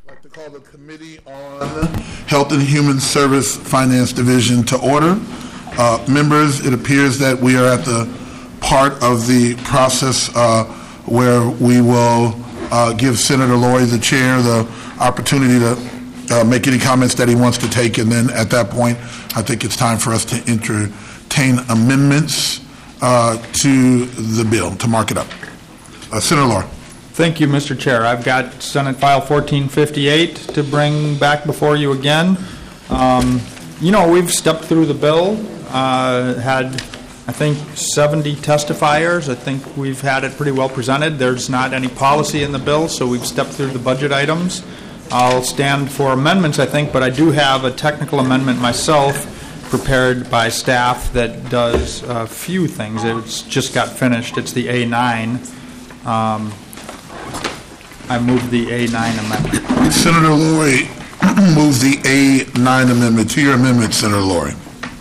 I'd like to call the Committee on Health and Human Service Finance Division to order. Members, it appears that we are at the part of the process where we will give Senator Lurie, the chair, the opportunity to make any comments that he wants to take, and then at that point, I think it's time for us to entertain amendments to the bill, to mark it up. Senator Lurie. Thank you, Mr. Chair. I've got Senate File 1458 to bring back before you again. We've stepped through the bill, had, I think, 70 testifiers. I think we've had it pretty well presented. There's not any policy in the bill, so we've stepped through the budget items. I'll stand for amendments, I think, but I do have a technical amendment myself prepared by staff that does a few things. It's just got finished. It's the A9. I move the A9 amendment. Senator Lurie moves the A9 amendment. To your amendment, Senator Lurie.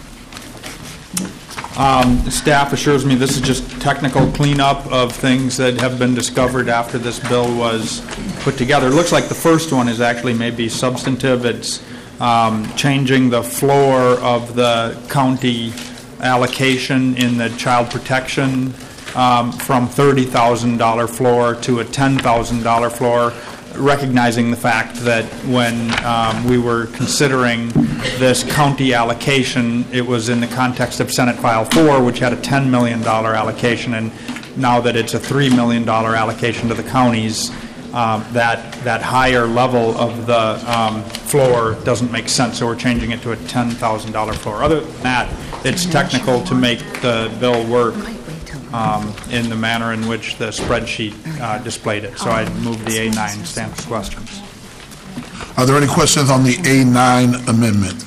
Staff assures me this is just technical cleanup of things that have been discovered after this bill was put together. It looks like the first one is actually maybe substantive. It's changing the floor of the county allocation in the child protection from $30,000 floor to a $10,000 floor, recognizing the fact that when we were considering this county allocation, it was in the context of Senate File 4, which had a $10 million allocation, and now that it's a $3 million allocation to the counties, that higher level of the floor doesn't make sense, so we're changing it to a $10,000 floor. Other than that, it's technical to make the bill work in the manner in which the spreadsheet displayed it. So I move the A9. Stand for questions. Are there any questions on the A9 amendment?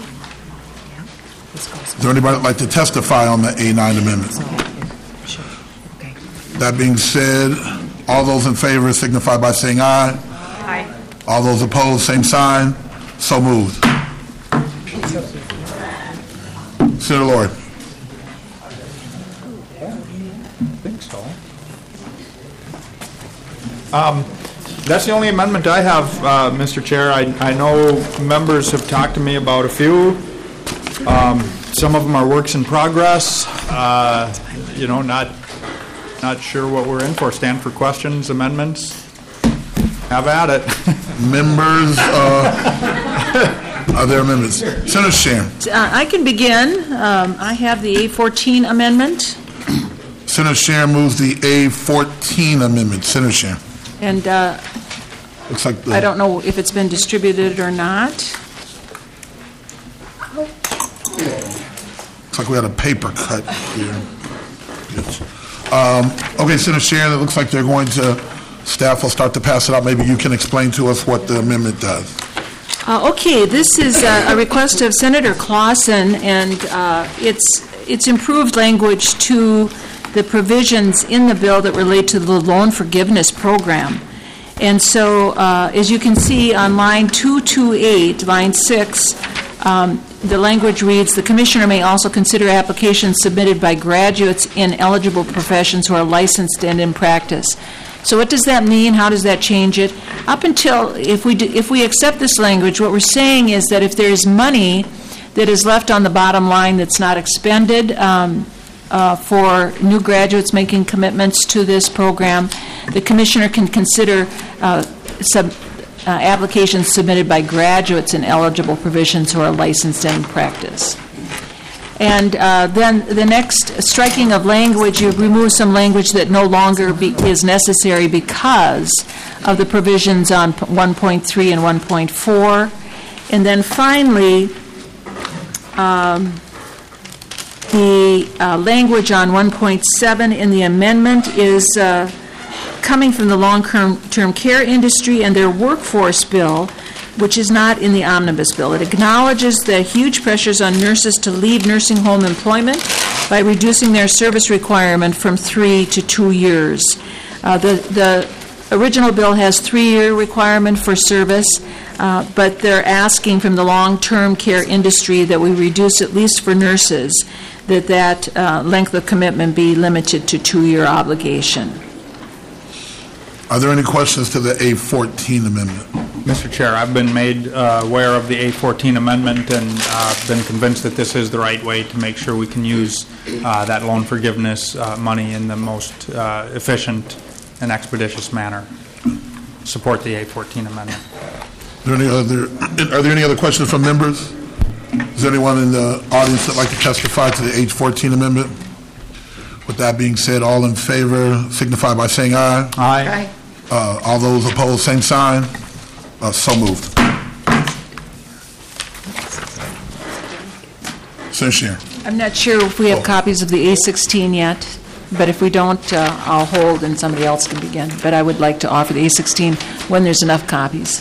Is there anybody that'd like to testify on the A9 amendment? That being said, all those in favor signify by saying aye. Aye. All those opposed, same sign. So moved. Senator Lurie. That's the only amendment I have, Mr. Chair. I know members have talked to me about a few. Some of them are works in progress. Not sure what we're in for. Stand for questions, amendments. Have at it. Members, are there amendments? Senator Sharon. I can begin. I have the A14 amendment. Senator Sharon moves the A14 amendment. Senator Sharon. And looks like I don't know if it's been distributed or not. Looks like we had a paper cut here. Yes. Okay, Senator Sharon, it looks like they're going to, staff will start to pass it out. Maybe you can explain to us what the amendment does. Okay, this is a request of Senator Clausen, and it's improved language to the provisions in the bill that relate to the loan forgiveness program. And so, as you can see on line 228, line 6, the language reads, the Commissioner may also consider applications submitted by graduates in eligible professions who are licensed and in practice. So what does that mean? How does that change it? Up until, if we accept this language, what we're saying is that if there's money that is left on the bottom line that's not expended, for new graduates making commitments to this program, the Commissioner can consider applications submitted by graduates in eligible provisions who are licensed and in practice. And then the next striking of language, you remove some language that no longer is necessary because of the provisions on 1.3 and 1.4. And then finally, the language on 1.7 in the amendment is coming from the long-term care industry and their workforce bill, which is not in the omnibus bill. It acknowledges the huge pressures on nurses to leave nursing home employment by reducing their service requirement from 3 to 2 years. The original bill has 3-year requirement for service, but they're asking from the long-term care industry that we reduce, at least for nurses, that length of commitment be limited to 2-year obligation. Are there any questions to the A14 amendment? Mr. Chair, I've been made aware of the A14 amendment and been convinced that this is the right way to make sure we can use that loan forgiveness money in the most efficient and expeditious manner. Support the A14 amendment. Are there any other questions from members? Is there anyone in the audience that'd like to testify to the H14 amendment? With that being said, all in favor signify by saying aye. Aye. All those opposed, same sign. So moved. Senator Sharon. I'm not sure if we have copies of the A16 yet, but if we don't, I'll hold and somebody else can begin. But I would like to offer the A16 when there's enough copies.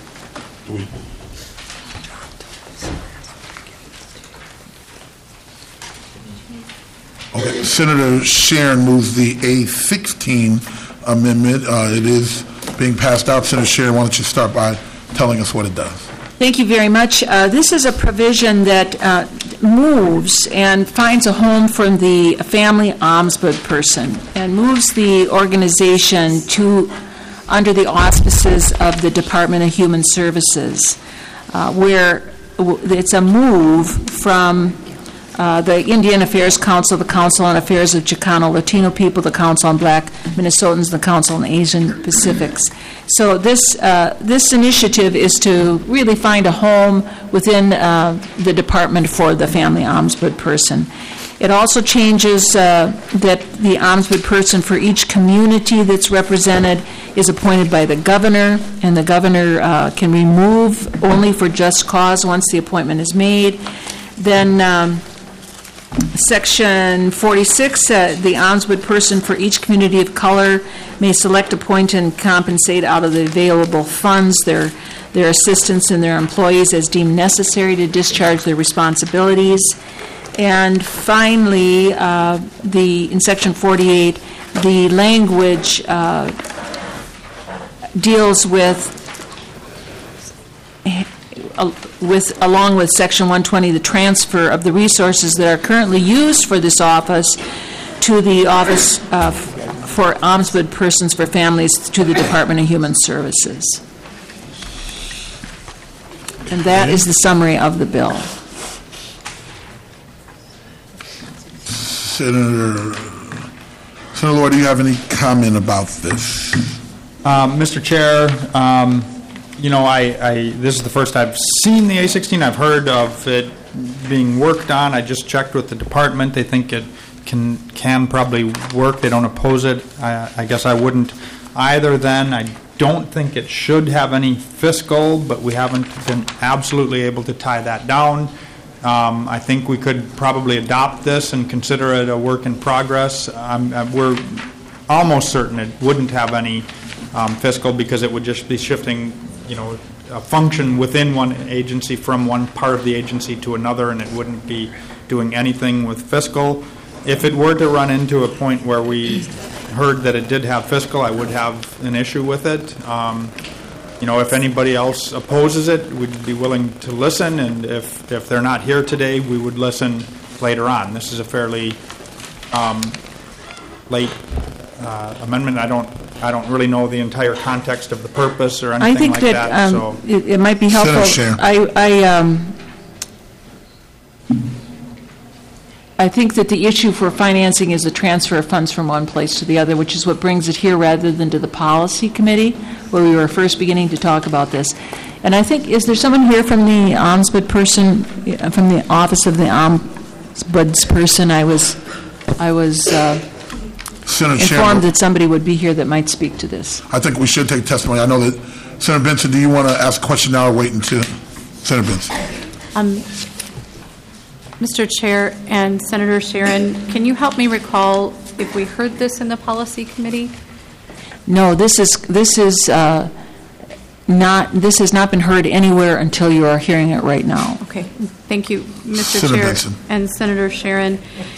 Okay, Senator Sharon moves the A16 amendment. It is being passed out. Senator Sharon, why don't you start by telling us what it does? Thank you very much. This is a provision that moves and finds a home for the family ombudsperson and moves the organization to under the auspices of the Department of Human Services, where it's a move from the Indian Affairs Council, the Council on Affairs of Chicano Latino People, the Council on Black Minnesotans, the Council on Asian Pacifics. So this initiative is to really find a home within the department for the family ombudsperson. It also changes that the ombudsperson for each community that's represented is appointed by the governor, and the governor can remove only for just cause once the appointment is made. Then Section 46, the ombudsperson for each community of color may select, appoint, and compensate out of the available funds their assistants and their employees as deemed necessary to discharge their responsibilities. And finally, in Section 48, the language deals along with Section 120, the transfer of the resources that are currently used for this office to the Office for Ombudspersons for Families to the Department of Human Services. And that is the summary of the bill. Senator Lord, do you have any comment about this? Mr. Chair, this is the first I've seen the A16. I've heard of it being worked on. I just checked with the department. They think it can probably work. They don't oppose it. I guess I wouldn't either then. I don't think it should have any fiscal, but we haven't been absolutely able to tie that down. I think we could probably adopt this and consider it a work in progress. We're almost certain it wouldn't have any fiscal because it would just be shifting a function within one agency from one part of the agency to another, and it wouldn't be doing anything with fiscal. If it were to run into a point where we heard that it did have fiscal, I would have an issue with it. If anybody else opposes it, we'd be willing to listen, and if they're not here today, we would listen later on. This is a fairly late amendment. I don't really know the entire context of the purpose or anything like that. I think that it might be helpful. I think that the issue for financing is the transfer of funds from one place to the other, which is what brings it here rather than to the policy committee, where we were first beginning to talk about this. And I think, is there someone here from the ombudsperson, from the office of the ombudsperson? I was informed that somebody would be here that might speak to this. I think we should take testimony. I know that, Senator Benson, do you want to ask a question now or wait until Senator Benson? Mr. Chair and Senator Sharon, can you help me recall if we heard this in the policy committee? No, this has not been heard anywhere until you are hearing it right now. Okay, thank you, Mr. Senator Chair Benson. and Senator Sharon.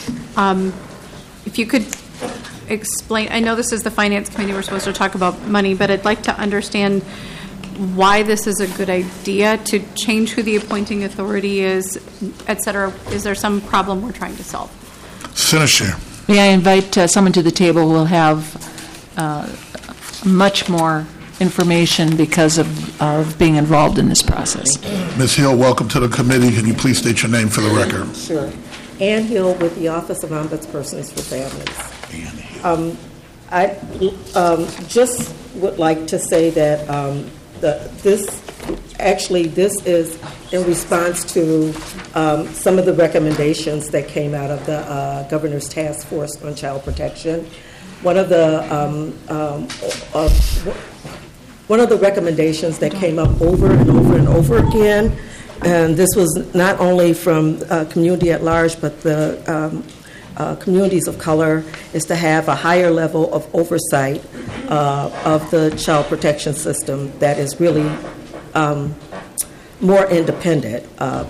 If you could explain, I know this is the Finance Committee, we're supposed to talk about money, but I'd like to understand why this is a good idea to change who the appointing authority is, et cetera. Is there some problem we're trying to solve? Senator Sharon. May I invite someone to the table who will have much more information because of being involved in this process. Ms. Hill, welcome to the committee. Can you please state your name for the record? Sure. Ann Hill with the Office of Ombudspersons for Families. I just would like to say that this is in response to some of the recommendations that came out of the Governor's Task Force on Child Protection. One of the recommendations that came up over and over and over again, and this was not only from community at large, but the communities of color, is to have a higher level of oversight of the child protection system that is really more independent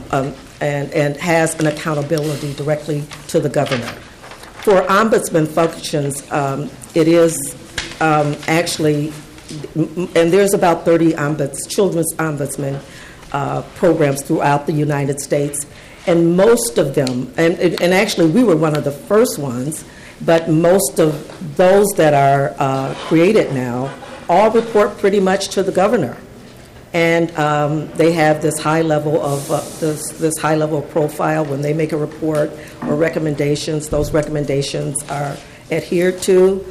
and has an accountability directly to the governor. For ombudsman functions, it is actually, and there's about 30 children's ombudsman programs throughout the United States, and most of them, and actually we were one of the first ones, but most of those that are created now all report pretty much to the governor. And they have this high level of this high level of profile when they make a report or recommendations. Those recommendations are adhered to.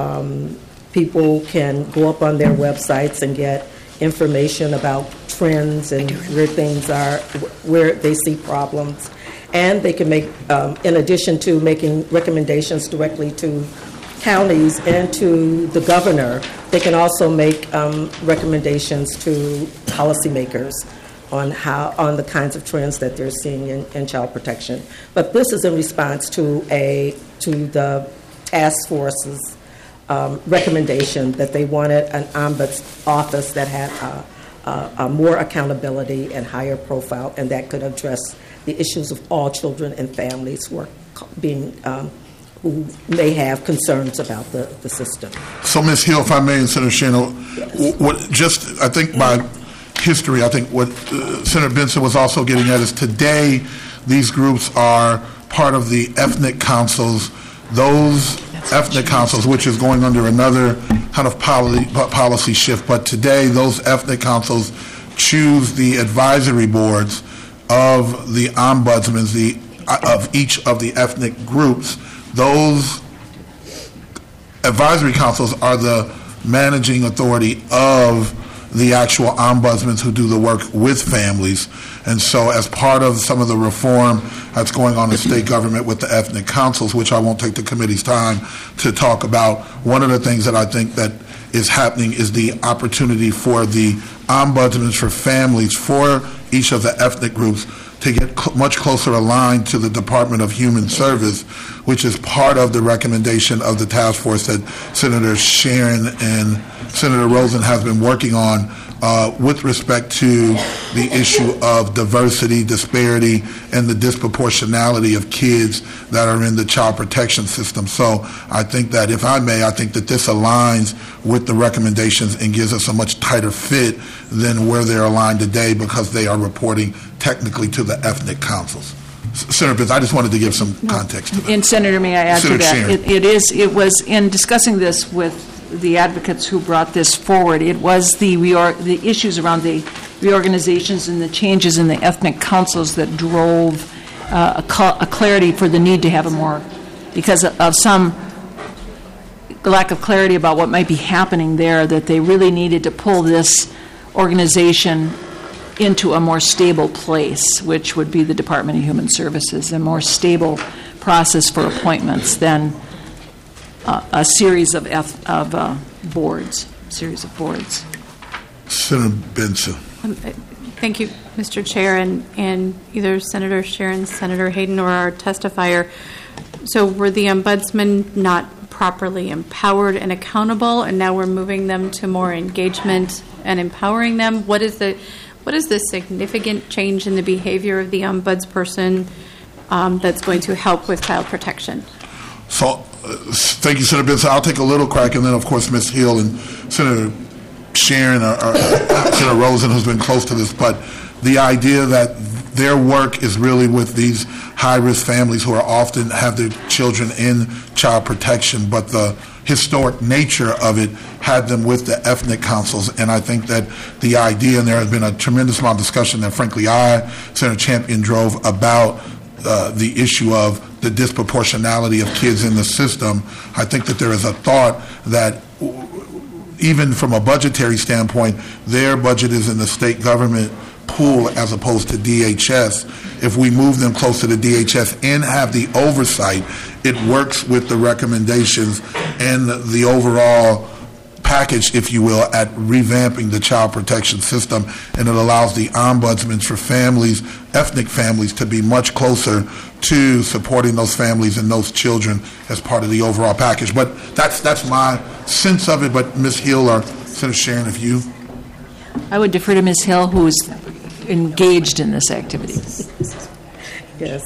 People can go up on their websites and get information about trends and where things are, where they see problems, and they can make, in addition to making recommendations directly to counties and to the governor, they can also make recommendations to policymakers on the kinds of trends that they're seeing in child protection. But this is in response to the task force's recommendation that they wanted an ombuds office that had more accountability and higher profile, and that could address the issues of all children and families who are who may have concerns about the system. So, Ms. Hill, if I may, and Senator Shannon, I think by history, I think what Senator Benson was also getting at is today these groups are part of the ethnic councils. Those ethnic councils, which is going under another kind of policy shift, but today those ethnic councils choose the advisory boards of the ombudsmen of each of the ethnic groups. Those advisory councils are the managing authority of the actual ombudsmen who do the work with families. And so as part of some of the reform that's going on in state government with the ethnic councils, which I won't take the committee's time to talk about, one of the things that I think that is happening is the opportunity for the ombudsmen for families for each of the ethnic groups to get much closer aligned to the Department of Human Service, which is part of the recommendation of the task force that Senator Sharon and Senator Rosen has been working on with respect to the issue of diversity, disparity, and the disproportionality of kids that are in the child protection system. So I think that, if I may, I think that this aligns with the recommendations and gives us a much tighter fit than where they're aligned today, because they are reporting technically to the ethnic councils. Senator Benson, I just wanted to give some context to that. And Senator, may I add to that? It was in discussing this with the advocates who brought this forward, it was the issues around the reorganizations and the changes in the ethnic councils that drove a clarity for the need to have a more, because of some lack of clarity about what might be happening there, that they really needed to pull this organization into a more stable place, which would be the Department of Human Services, a more stable process for appointments than a series of boards. Senator Benson. Thank you, Mr. Chair, and either Senator Sharon, Senator Hayden, or our testifier. So were the ombudsmen not properly empowered and accountable, and now we're moving them to more engagement and empowering them? What is the significant change in the behavior of the ombudsperson that's going to help with child protection? So, thank you, Senator Benson. I'll take a little crack, and then, of course, Ms. Hill and Senator Sharon or Senator Rosen, who's been close to this. But the idea that their work is really with these high-risk families who are often have their children in child protection, but the historic nature of it had them with the ethnic councils. And I think that the idea, and there has been a tremendous amount of discussion that frankly Senator Champion drove about the issue of the disproportionality of kids in the system. I think that there is a thought that even from a budgetary standpoint, their budget is in the state government pool as opposed to DHS. If we move them close to the DHS and have the oversight, it works with the recommendations and the overall package, if you will, at revamping the child protection system, and it allows the ombudsman for families, ethnic families, to be much closer to supporting those families and those children as part of the overall package. But that's my sense of it. But Ms. Hill or Senator Sharon, if you... I would defer to Ms. Hill, who is engaged in this activity. Yes,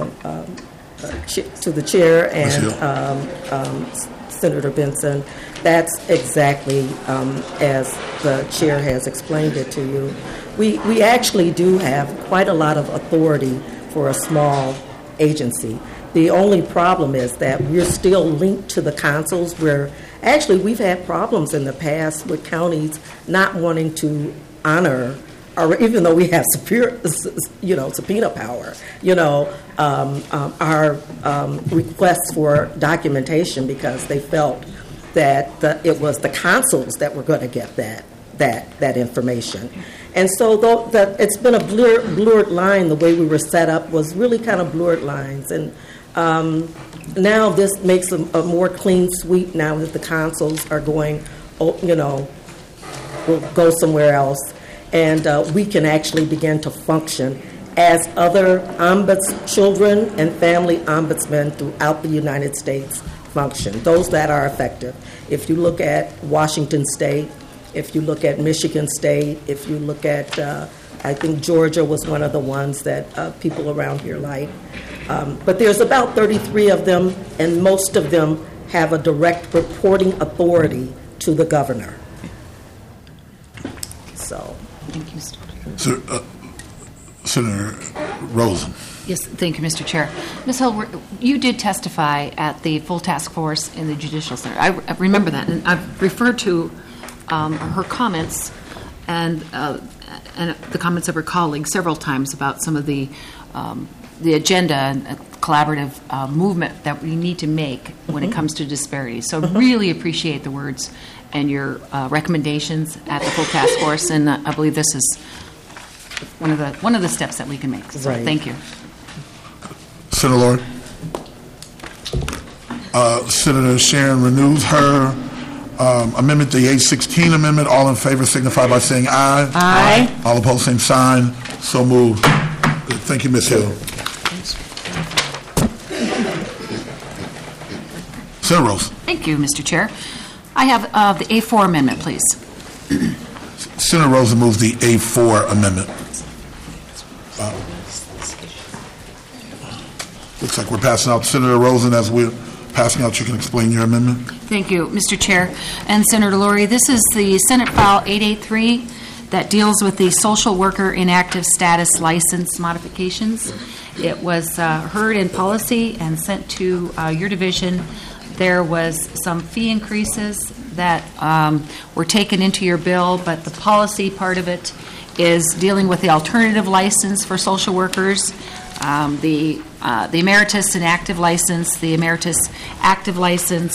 to the chair and Senator Benson, that's exactly as the chair has explained it to you. We actually do have quite a lot of authority for a small agency. The only problem is that we're still linked to the councils, where actually we've had problems in the past with counties not wanting to honor, or even though we have subpoena power, our requests for documentation, because they felt that it was the councils that were going to get that information. And so it's been a blurred line. The way we were set up was really kind of blurred lines. And now this makes a more clean sweep now that the councils are going, will go somewhere else. And we can actually begin to function as other children and family ombudsmen throughout the United States function, those that are effective. If you look at Washington State, if you look at Michigan State, if you look at, I think Georgia was one of the ones that people around here like. But there's about 33 of them, and most of them have a direct reporting authority to the governor. So. Thank you, So, Senator Rosen. Yes, thank you, Mr. Chair. Ms. Hill, you did testify at the full task force in the Judicial Center. I remember that, and I've referred to her comments and the comments of her colleagues several times about some of the agenda and collaborative movement that we need to make when it comes to disparities. So really appreciate the words and your recommendations at the full task force, and I believe this is one of the steps that we can make. So thank you. Senator Lord. Senator Sharon renews her amendment, the A16 amendment. All in favor signify by saying aye. Aye. All opposed, same sign. So moved. Thank you, Ms. Hill. Senator Rose. Thank you, Mr. Chair. I have the A4 amendment, please. Senator Rosen moves the A4 amendment. Looks like we're passing out. Senator Rosen, as we're passing out, you can explain your amendment. Thank you, Mr. Chair. And Senator Lurie, this is the Senate File 883 that deals with the social worker inactive status license modifications. It was heard in policy and sent to your division. There was some fee increases that were taken into your bill, but the policy part of it is dealing with the alternative license for social workers, the emeritus inactive license, the emeritus active license.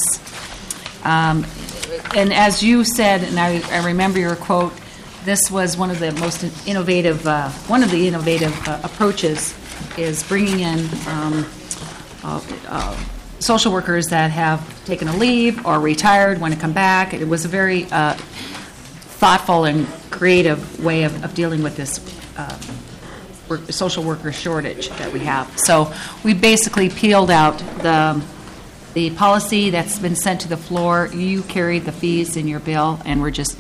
And as you said, and I remember your quote, this was one of the most innovative, approaches is bringing in social workers that have taken a leave or retired, want to come back. It was a very thoughtful and creative way of dealing with this social worker shortage that we have. So we basically peeled out the policy that's been sent to the floor. You carried the fees in your bill, and we're just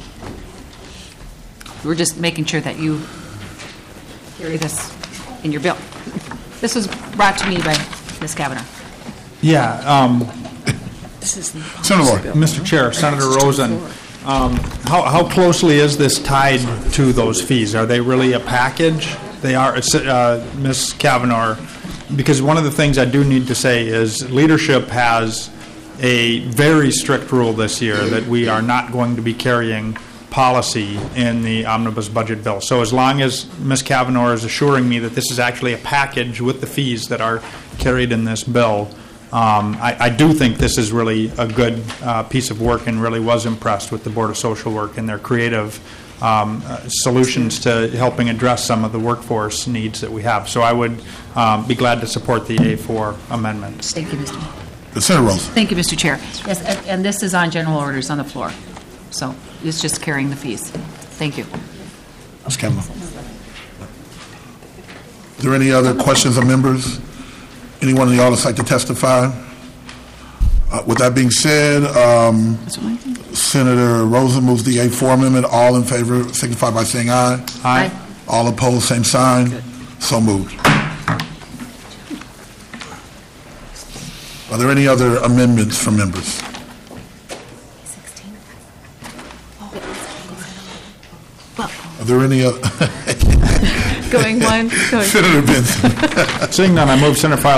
making sure that you carry this in your bill. This was brought to me by Ms. Kavanaugh. Yeah. Senator Lord. Mr. Chair, Senator Rosen, how closely is this tied to those fees? Are they really a package? They are, Ms. Kavanaugh, because one of the things I do need to say is leadership has a very strict rule this year that we are not going to be carrying policy in the omnibus budget bill. So as long as Ms. Kavanaugh is assuring me that this is actually a package with the fees that are carried in this bill, I do think this is really a good piece of work, and really was impressed with the Board of Social Work and their creative solutions to helping address some of the workforce needs that we have. So I would be glad to support the A4 amendment. Thank you, Mr. Senator Rose. Thank you, Mr. Chair. Yes, and this is on general orders on the floor. So it's just carrying the fees. Thank you. Ms. Kavanaugh. Are there any other questions of members? Anyone in the audience like to testify? With that being said, Senator Rosen moves the A4 amendment. All in favor signify by saying aye. Aye. All opposed, same sign. So moved. Are there any other amendments from members? Are there any other? Going one, going. Senator Benson. Seeing none, I move Senate File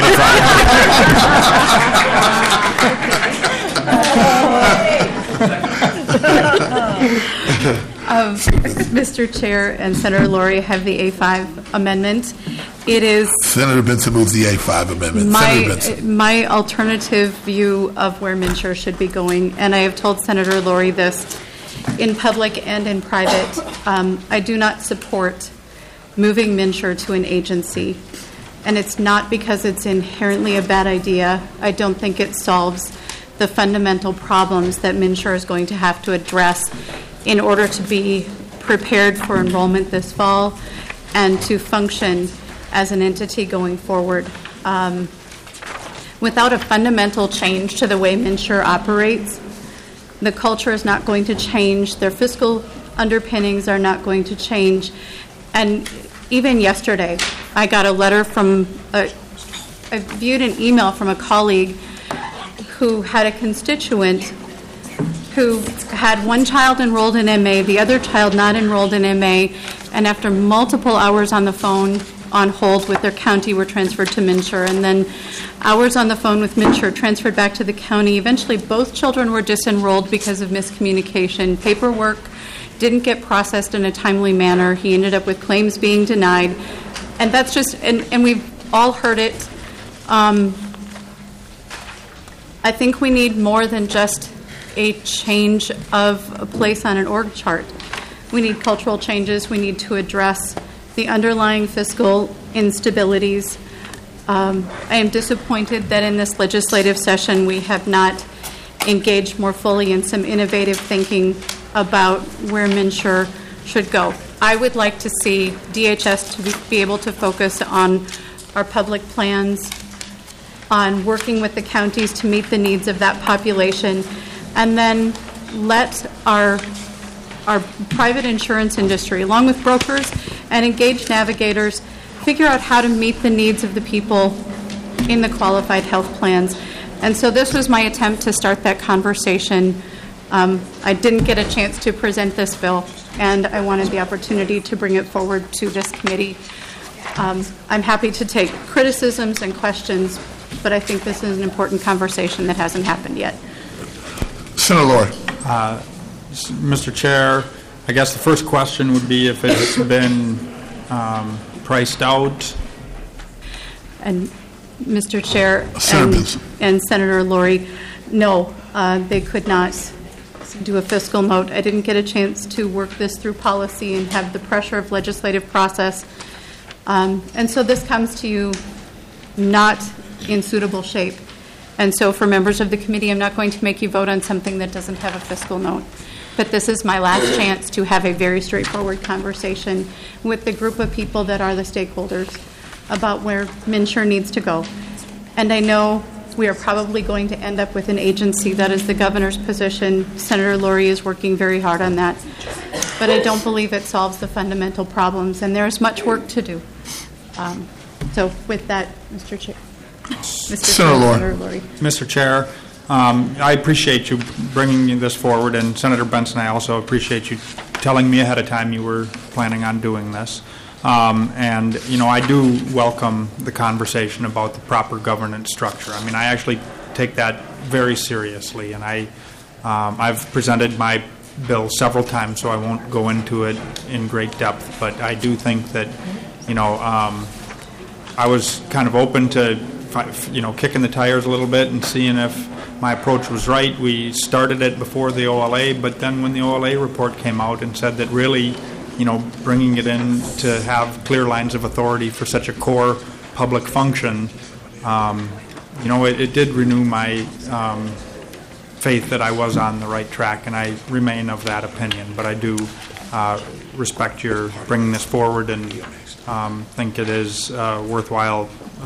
1485. Mr. Chair and Senator Laurie have the A5 amendment. It is Senator Benson moves the A5 amendment. Senator Benson. my alternative view of where MNsure should be going, and I have told Senator Laurie this in public and in private. I do not support moving MNsure to an agency, and it's not because it's inherently a bad idea. I don't think it solves the fundamental problems that MNsure is going to have to address in order to be prepared for enrollment this fall and to function as an entity going forward. Without a fundamental change to the way MNsure operates, the culture is not going to change, their fiscal underpinnings are not going to change. And even yesterday, I got a letter from, I viewed an email from a colleague who had a constituent who had one child enrolled in MA, the other child not enrolled in MA, and after multiple hours on the phone on hold with their county were transferred to MNsure, and then hours on the phone with MNsure transferred back to the county. Eventually, both children were disenrolled because of miscommunication. Paperwork didn't get processed in a timely manner. He ended up with claims being denied. And that's just, and we've all heard it. I think we need more than just a change of a place on an org chart. We need cultural changes. We need to address the underlying fiscal instabilities. I am disappointed that in this legislative session we have not engaged more fully in some innovative thinking about where MNsure should go. I would like to see DHS to be able to focus on our public plans, on working with the counties to meet the needs of that population, and then let our private insurance industry, along with brokers and engaged navigators, figure out how to meet the needs of the people in the qualified health plans. And so this was my attempt to start that conversation. I didn't get a chance to present this bill, and I wanted the opportunity to bring it forward to this committee. I'm happy to take criticisms and questions, but I think this is an important conversation that hasn't happened yet. Senator Laurie. Mr. Chair, I guess the first question would be if it's been priced out. And Mr. Chair Senator and Senator Laurie, no, they could not do a fiscal note. I didn't get a chance to work this through policy and have the pressure of legislative process. And so this comes to you not in suitable shape. And so for members of the committee, I'm not going to make you vote on something that doesn't have a fiscal note. But this is my last chance to have a very straightforward conversation with the group of people that are the stakeholders about where MNsure needs to go. And I know we are probably going to end up with an agency. That is the governor's position. Senator Laurie is working very hard on that. But I don't believe it solves the fundamental problems, and there is much work to do. So with that, Mr. Chair. Senator Laurie. Mr. Chair, I appreciate you bringing this forward, and Senator Benson, I also appreciate you telling me ahead of time you were planning on doing this. And, you know, I do welcome the conversation about the proper governance structure. I mean, I actually take that very seriously, and I've presented my bill several times, so I won't go into it in great depth, but I do think that, I was kind of open to, kicking the tires a little bit and seeing if my approach was right. We started it before the OLA, but then when the OLA report came out and said that really, bringing it in to have clear lines of authority for such a core public function, it did renew my faith that I was on the right track, and I remain of that opinion. But I do respect your bringing this forward and think it is a worthwhile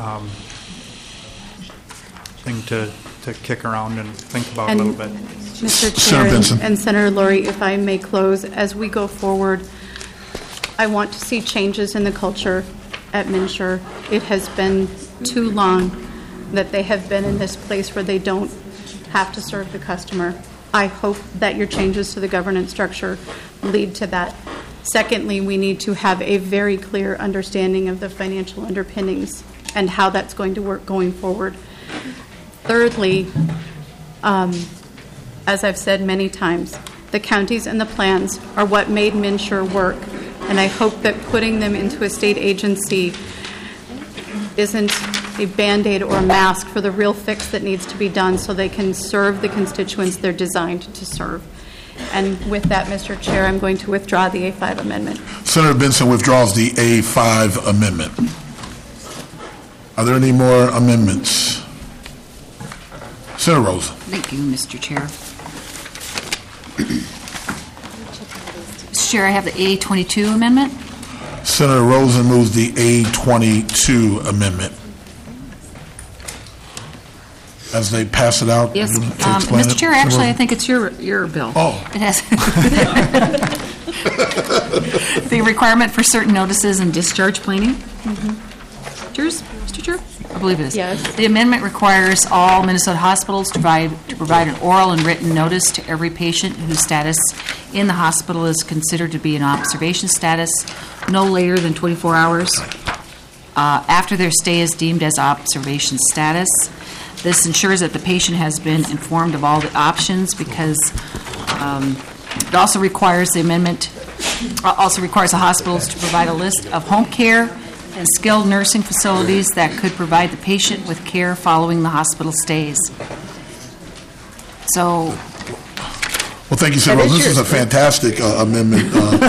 thing to kick around and think about a little bit. Mr. Senator Chair Benson. and Senator Lori, if I may close, as we go forward, I want to see changes in the culture at MNsure. It has been too long that they have been in this place where they don't have to serve the customer. I hope that your changes to the governance structure lead to that. Secondly, we need to have a very clear understanding of the financial underpinnings and how that's going to work going forward. Thirdly, as I've said many times, the counties and the plans are what made MNsure work, and I hope that putting them into a state agency isn't a Band-Aid or a mask for the real fix that needs to be done so they can serve the constituents they're designed to serve. And with that, Mr. Chair, I'm going to withdraw the A5 amendment. Senator Benson withdraws the A5 amendment. Are there any more amendments? Senator Rosen. Thank you, Mr. Chair. Mr. Chair, I have the A22 amendment. Senator Rosen moves the A22 amendment. As they pass it out, Yes, you want to explain Mr. it? Chair, Senator actually, I Rosen? think it's your bill. Oh. It has the requirement for certain notices and discharge planning. Yours, Mr. Chair? I believe it is. Yes. The amendment requires all Minnesota hospitals to provide an oral and written notice to every patient whose status in the hospital is considered to be an observation status no later than 24 hours after their stay is deemed as observation status. This ensures that the patient has been informed of all the options because it also requires the amendment also requires the hospitals to provide a list of home care and skilled nursing facilities that could provide the patient with care following the hospital stays. So, Well, thank you, Senator Rosen. This is a fantastic amendment.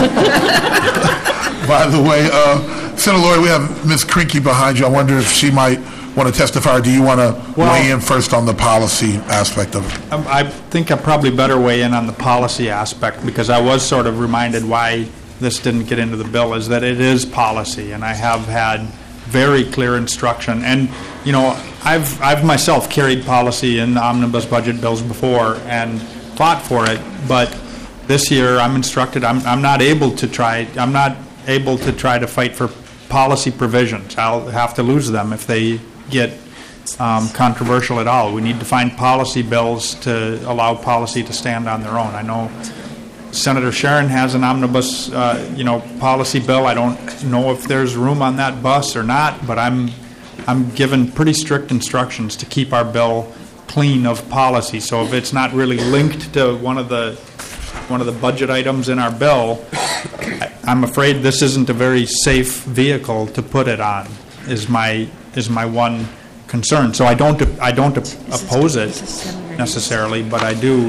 By the way, Senator Lori, we have Ms. Krinky behind you. I wonder if she might want to testify, or do you want to weigh in first on the policy aspect of it? I think I probably better weigh in on the policy aspect, because I was sort of reminded why this didn't get into the bill, is that it is policy, and I have had very clear instruction. And, you know, I've myself carried policy in omnibus budget bills before and fought for it, but this year I'm instructed I'm not able to try to fight for policy provisions. I'll have to lose them if they get controversial at all. We need to find policy bills to allow policy to stand on their own. I know Senator Sharon has an omnibus, policy bill. I don't know if there's room on that bus or not, but I'm given pretty strict instructions to keep our bill clean of policy. So if it's not really linked to one of the budget items in our bill, I'm afraid this isn't a very safe vehicle to put it on. Is my one concern. So I don't oppose it necessarily, but I do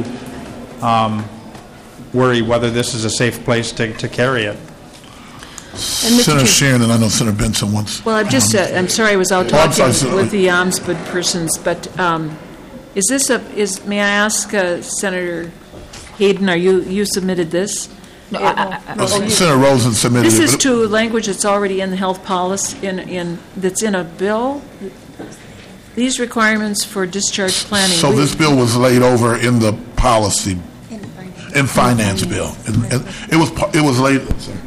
worry whether this is a safe place to carry it. Senator Sharon, and I know Senator Benson wants... Well, I'm sorry I was out I'm talking sorry, with the ombudsman persons, but may I ask Senator Hayden, you submitted this? no, Senator Rosen submitted This it. is but- to language that's already in the health policy, that's in a bill? These requirements for discharge planning. So this bill was laid over in the policy, in finance bill. And it was laid...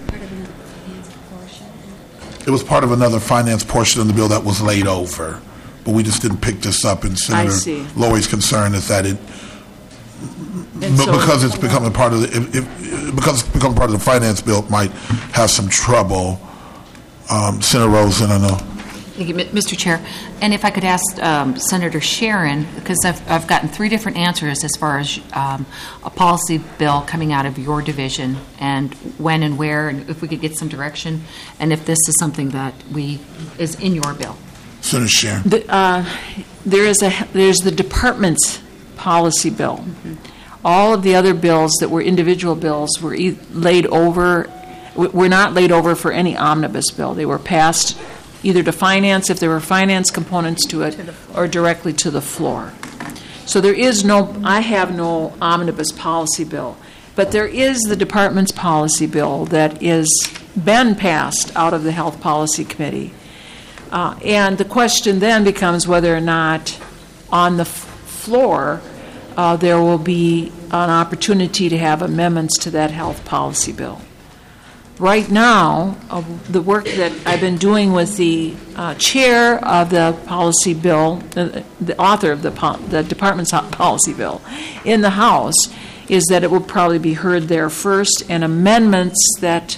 It was part of another finance portion of the bill that was laid over, but we just didn't pick this up. And see. Senator Lori's concern is that because it's becoming part of because it's become part of the finance bill, it might have some trouble. Senator Rosen, I know. Thank you, Mr. Chair. And if I could ask Senator Sharon, because I've gotten 3 different answers as far as a policy bill coming out of your division, and when and where, and if we could get some direction, and if this is something that is in your bill. Senator Sharon. There's the department's policy bill. Mm-hmm. All of the other bills that were individual bills were laid over. Were not laid over for any omnibus bill. They were passed either to finance, if there were finance components to it, or directly to the floor. So I have no omnibus policy bill, but there is the department's policy bill that is been passed out of the Health Policy Committee. And the question then becomes whether or not on the floor there will be an opportunity to have amendments to that health policy bill. Right now, the work that I've been doing with the chair of the policy bill, the author of the department's policy bill in the House, is that it will probably be heard there first, and amendments that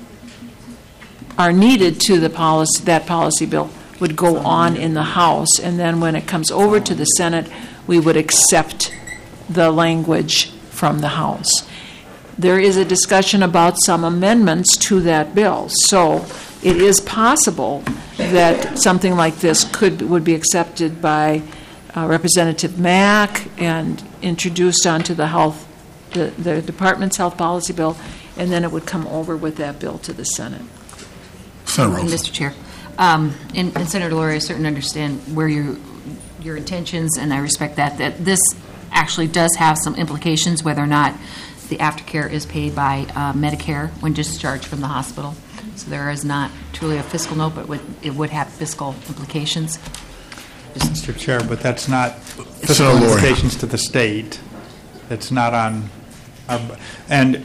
are needed to that policy bill would go on in the House, and then when it comes over to the Senate, we would accept the language from the House. There is a discussion about some amendments to that bill. So it is possible that something like this would be accepted by Representative Mack and introduced onto the department's health policy bill, and then it would come over with that bill to the Senate. Senator Rose. Mr. Chair, and Senator Lurie, I certainly understand where your intentions, and I respect that this actually does have some implications whether or not the aftercare is paid by Medicare when discharged from the hospital. So there is not truly a fiscal note, but it would have fiscal implications. Mr. Chair, but that's not fiscal implications to the state. It's not on our... And,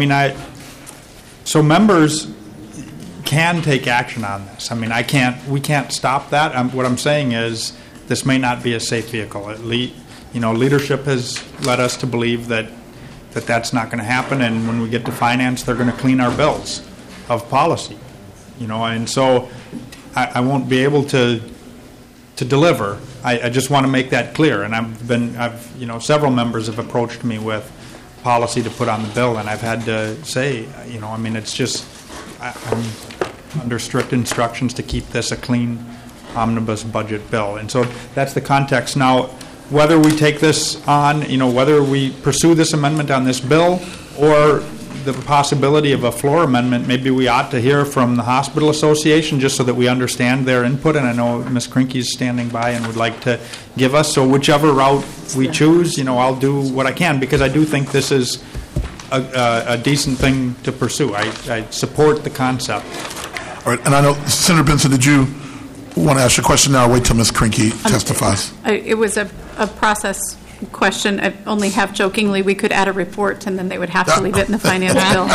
so members can take action on this. I mean, we can't stop that. What I'm saying is this may not be a safe vehicle. Leadership has led us to believe that that's not going to happen, and when we get to finance, they're going to clean our bills of policy, and so I won't be able to deliver. I just want to make that clear, and several members have approached me with policy to put on the bill, and I've had to say, it's just I'm under strict instructions to keep this a clean omnibus budget bill, and so that's the context now. Whether we take this on, whether we pursue this amendment on this bill or the possibility of a floor amendment, maybe we ought to hear from the Hospital Association just so that we understand their input. And I know Ms. Krinke is standing by and would like to give us. So whichever route we choose, I'll do what I can, because I do think this is a decent thing to pursue. I support the concept. All right, and I know, Senator Benson, did you want to ask a question now or wait till Ms. Krinke testifies? It was a process question. I only half jokingly, we could add a report and then they would have to leave it in the finance bill.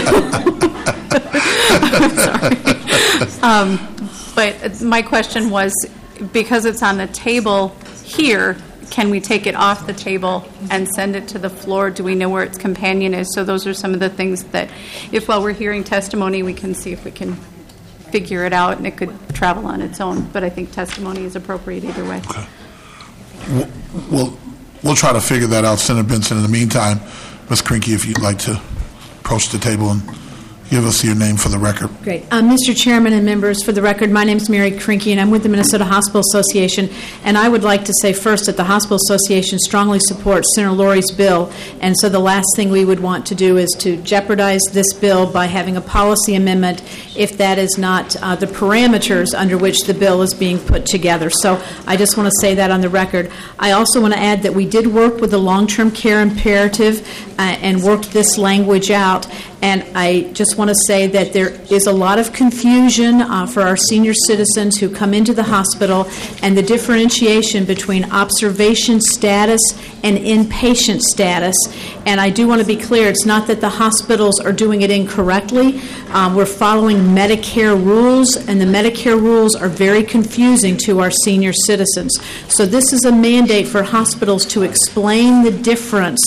Sorry. But my question was, because it's on the table here, can we take it off the table and send it to the floor? Do we know where its companion is? So those are some of the things that, if while we're hearing testimony, we can see if we can figure it out, and it could travel on its own. But I think testimony is appropriate either way. Okay. We'll try to figure that out, Senator Benson. In the meantime, Ms. Krinke, if you'd like to approach the table and give us your name for the record. Great. Mr. Chairman and members, for the record, my name is Mary Krinke, and I'm with the Minnesota Hospital Association. And I would like to say first that the Hospital Association strongly supports Senator Lurie's bill. And so the last thing we would want to do is to jeopardize this bill by having a policy amendment if that is not the parameters under which the bill is being put together. So I just want to say that on the record. I also want to add that we did work with the long-term care imperative and worked this language out. And I just want to say that there is a lot of confusion for our senior citizens who come into the hospital, and the differentiation between observation status and inpatient status. And I do want to be clear, it's not that the hospitals are doing it incorrectly. We're following Medicare rules, and the Medicare rules are very confusing to our senior citizens. So this is a mandate for hospitals to explain the difference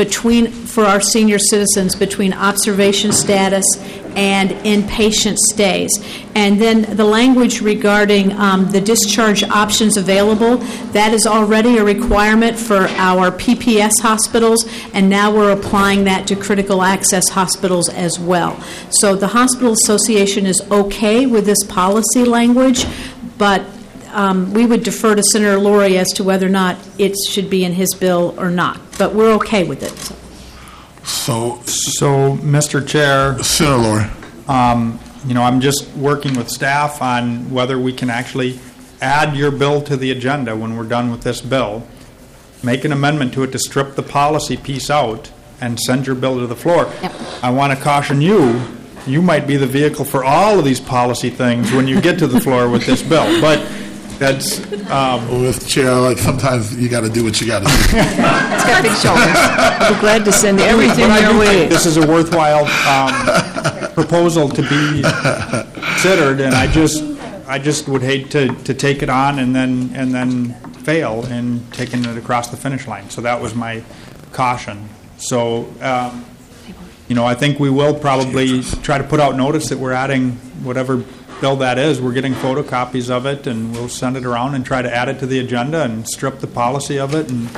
for our senior citizens between observation status and inpatient stays. And then the language regarding the discharge options available, that is already a requirement for our PPS hospitals, and now we're applying that to critical access hospitals as well. So the Hospital Association is okay with this policy language, but we would defer to Senator Laurie as to whether or not it should be in his bill or not. But we're okay with it. So, Mr. Chair, Senator Laurie. I'm just working with staff on whether we can actually add your bill to the agenda when we're done with this bill, make an amendment to it to strip the policy piece out, and send your bill to the floor. Yep. I want to caution you, you might be the vehicle for all of these policy things when you get to the floor with this bill. But that's... With Chair, like, sometimes you got to do what you got to do. It's got big shoulders. We're glad to send everything your way. This is a worthwhile proposal to be considered, and I just would hate to take it on and then fail in taking it across the finish line. So that was my caution. So, I think we will probably try to put out notice that we're adding whatever bill that is. We're getting photocopies of it, and we'll send it around and try to add it to the agenda and strip the policy of it. And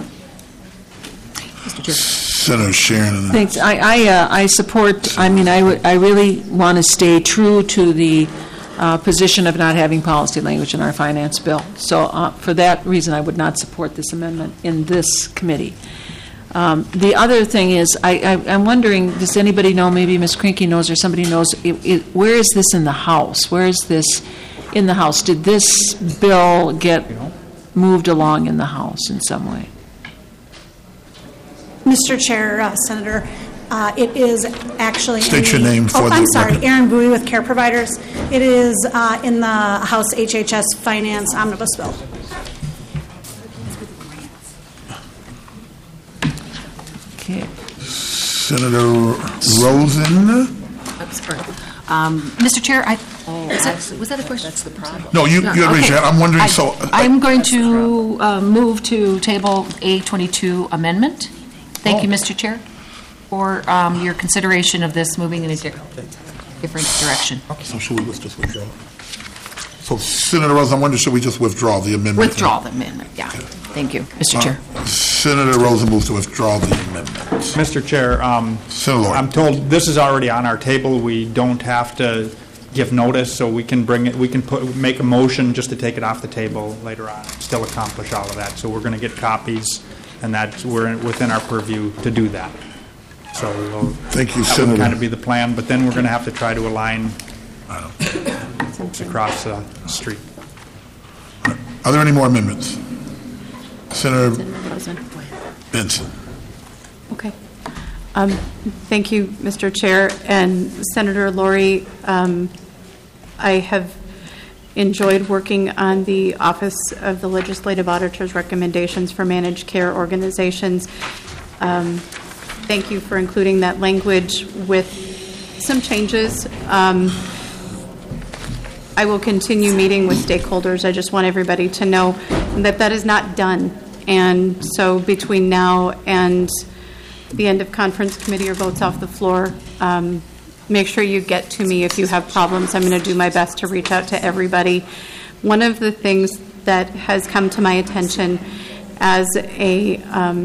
Senator Sharon. Thanks. I support, I really want to stay true to the position of not having policy language in our finance bill. So for that reason, I would not support this amendment in this committee. The other thing is, I'm wondering, does anybody know, maybe Ms. Krinky knows or somebody knows, where is this in the House? Where is this in the House? Did this bill get moved along in the House in some way? Mr. Chair, Senator, it is actually... State your name for the I'm sorry, record. Erin Bowie with Care Providers. It is in the House HHS Finance Omnibus Bill. Okay. Senator Rosen. Mr. Chair, was that a question? That's the problem. No, you had raised your hand. I'm wondering, I'm going to move to table A22 amendment. Thank you, Mr. Chair, for your consideration of this moving in a different direction. So should we just withdraw? So, Senator Rosen, I'm wondering, should we just withdraw the amendment? Withdraw the amendment, yeah. Thank you, Mr. Chair. Senator Rosen moves to withdraw the amendment. Mr. Chair, Senator Laurie. I'm told this is already on our table. We don't have to give notice, so we can bring it. We can make a motion just to take it off the table later on. Still accomplish all of that. So we're going to get copies, and we're within our purview to do that. So Thank you, that Senator. would kind of be the plan. But then we're going to have to try to align folks across the street. Are there any more amendments? Senator Benson. Okay. Thank you, Mr. Chair. And Senator Laurie, I have enjoyed working on the Office of the Legislative Auditor's recommendations for managed care organizations. Thank you for including that language with some changes. I will continue meeting with stakeholders. I just want everybody to know that that is not done. And so between now and the end of conference committee or votes off the floor, make sure you get to me if you have problems. I'm going to do my best to reach out to everybody. One of the things that has come to my attention as a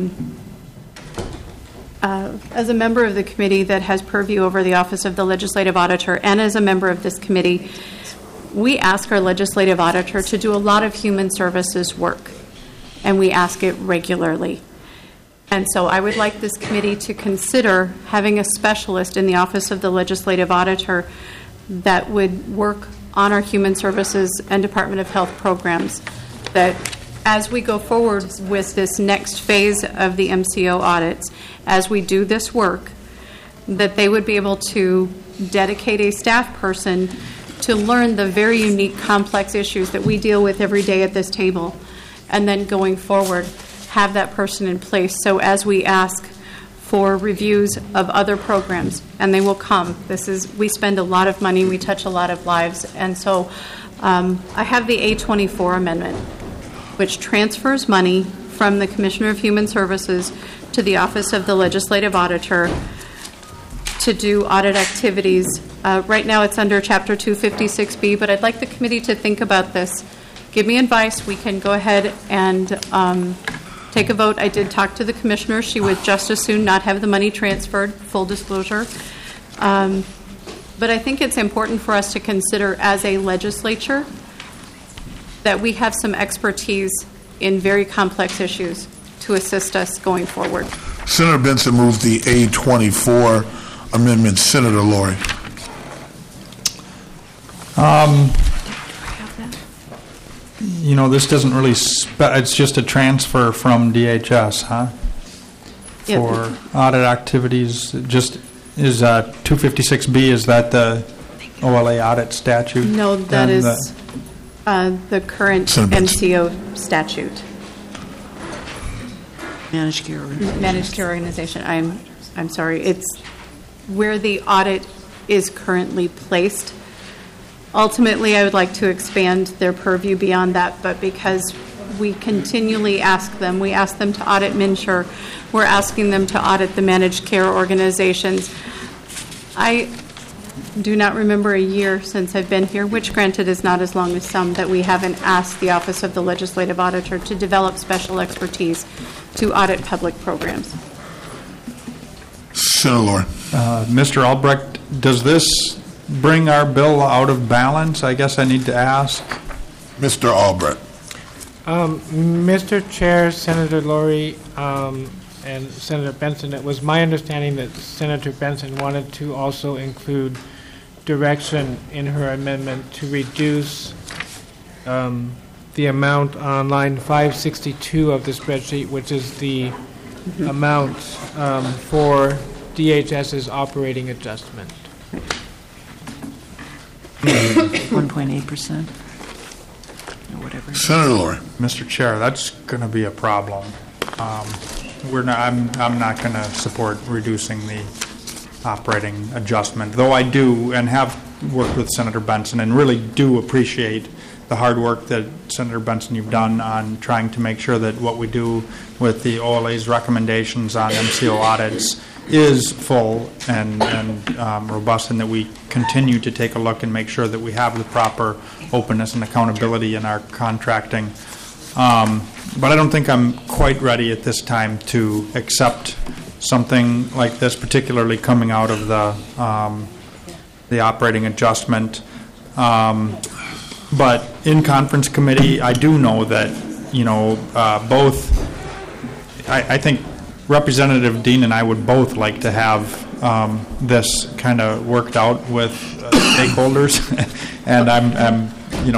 member of the committee that has purview over the Office of the Legislative Auditor, and as a member of this committee, we ask our legislative auditor to do a lot of human services work, and we ask it regularly. And so I would like this committee to consider having a specialist in the Office of the Legislative Auditor that would work on our human services and Department of Health programs, that as we go forward with this next phase of the MCO audits, as we do this work, that they would be able to dedicate a staff person to learn the very unique, complex issues that we deal with every day at this table, and then going forward, have that person in place. So as we ask for reviews of other programs, and they will come. We spend a lot of money, we touch a lot of lives, and so I have the A24 amendment, which transfers money from the Commissioner of Human Services to the Office of the Legislative Auditor to do audit activities. Right now, it's under Chapter 256B, but I'd like the committee to think about this. Give me advice. We can go ahead and take a vote. I did talk to the commissioner. She would just as soon not have the money transferred, full disclosure. But I think it's important for us to consider as a legislature that we have some expertise in very complex issues to assist us going forward. Senator Benson moves the A24 amendment. Senator Laurie. This doesn't really, it's just a transfer from DHS, huh? Yep. For audit activities, just is 256B, is that the OLA audit statute? No, that And is the current Senator Benson. MCO statute. Managed care organization. Managed care organization. I'm sorry. It's where the audit is currently placed. Ultimately, I would like to expand their purview beyond that, but because we continually ask them, we ask them to audit MNsure, we're asking them to audit the managed care organizations. I do not remember a year since I've been here, which granted is not as long as some, that we haven't asked the Office of the Legislative Auditor to develop special expertise to audit public programs. Senator Laurie. Mr. Albrecht, does this bring our bill out of balance? I guess I need to ask. Mr. Albrecht. Mr. Chair, Senator Laurie, and Senator Benson, it was my understanding that Senator Benson wanted to also include direction in her amendment to reduce the amount on line 562 of the spreadsheet, which is the amount for DHS's operating adjustment. 1.8%. Or whatever. Senator Laurie. Mr. Chair, that's going to be a problem. I'm not going to support reducing the operating adjustment, though I do and have worked with Senator Benson and really do appreciate the hard work that, Senator Benson, you've done on trying to make sure that what we do with the OLA's recommendations on MCO audits is full and robust, and that we continue to take a look and make sure that we have the proper openness and accountability in our contracting. But I don't think I'm quite ready at this time to accept something like this, particularly coming out of the operating adjustment. But in conference committee, I do know that, both, I think Representative Dean and I would both like to have this kind of worked out with stakeholders, and I'm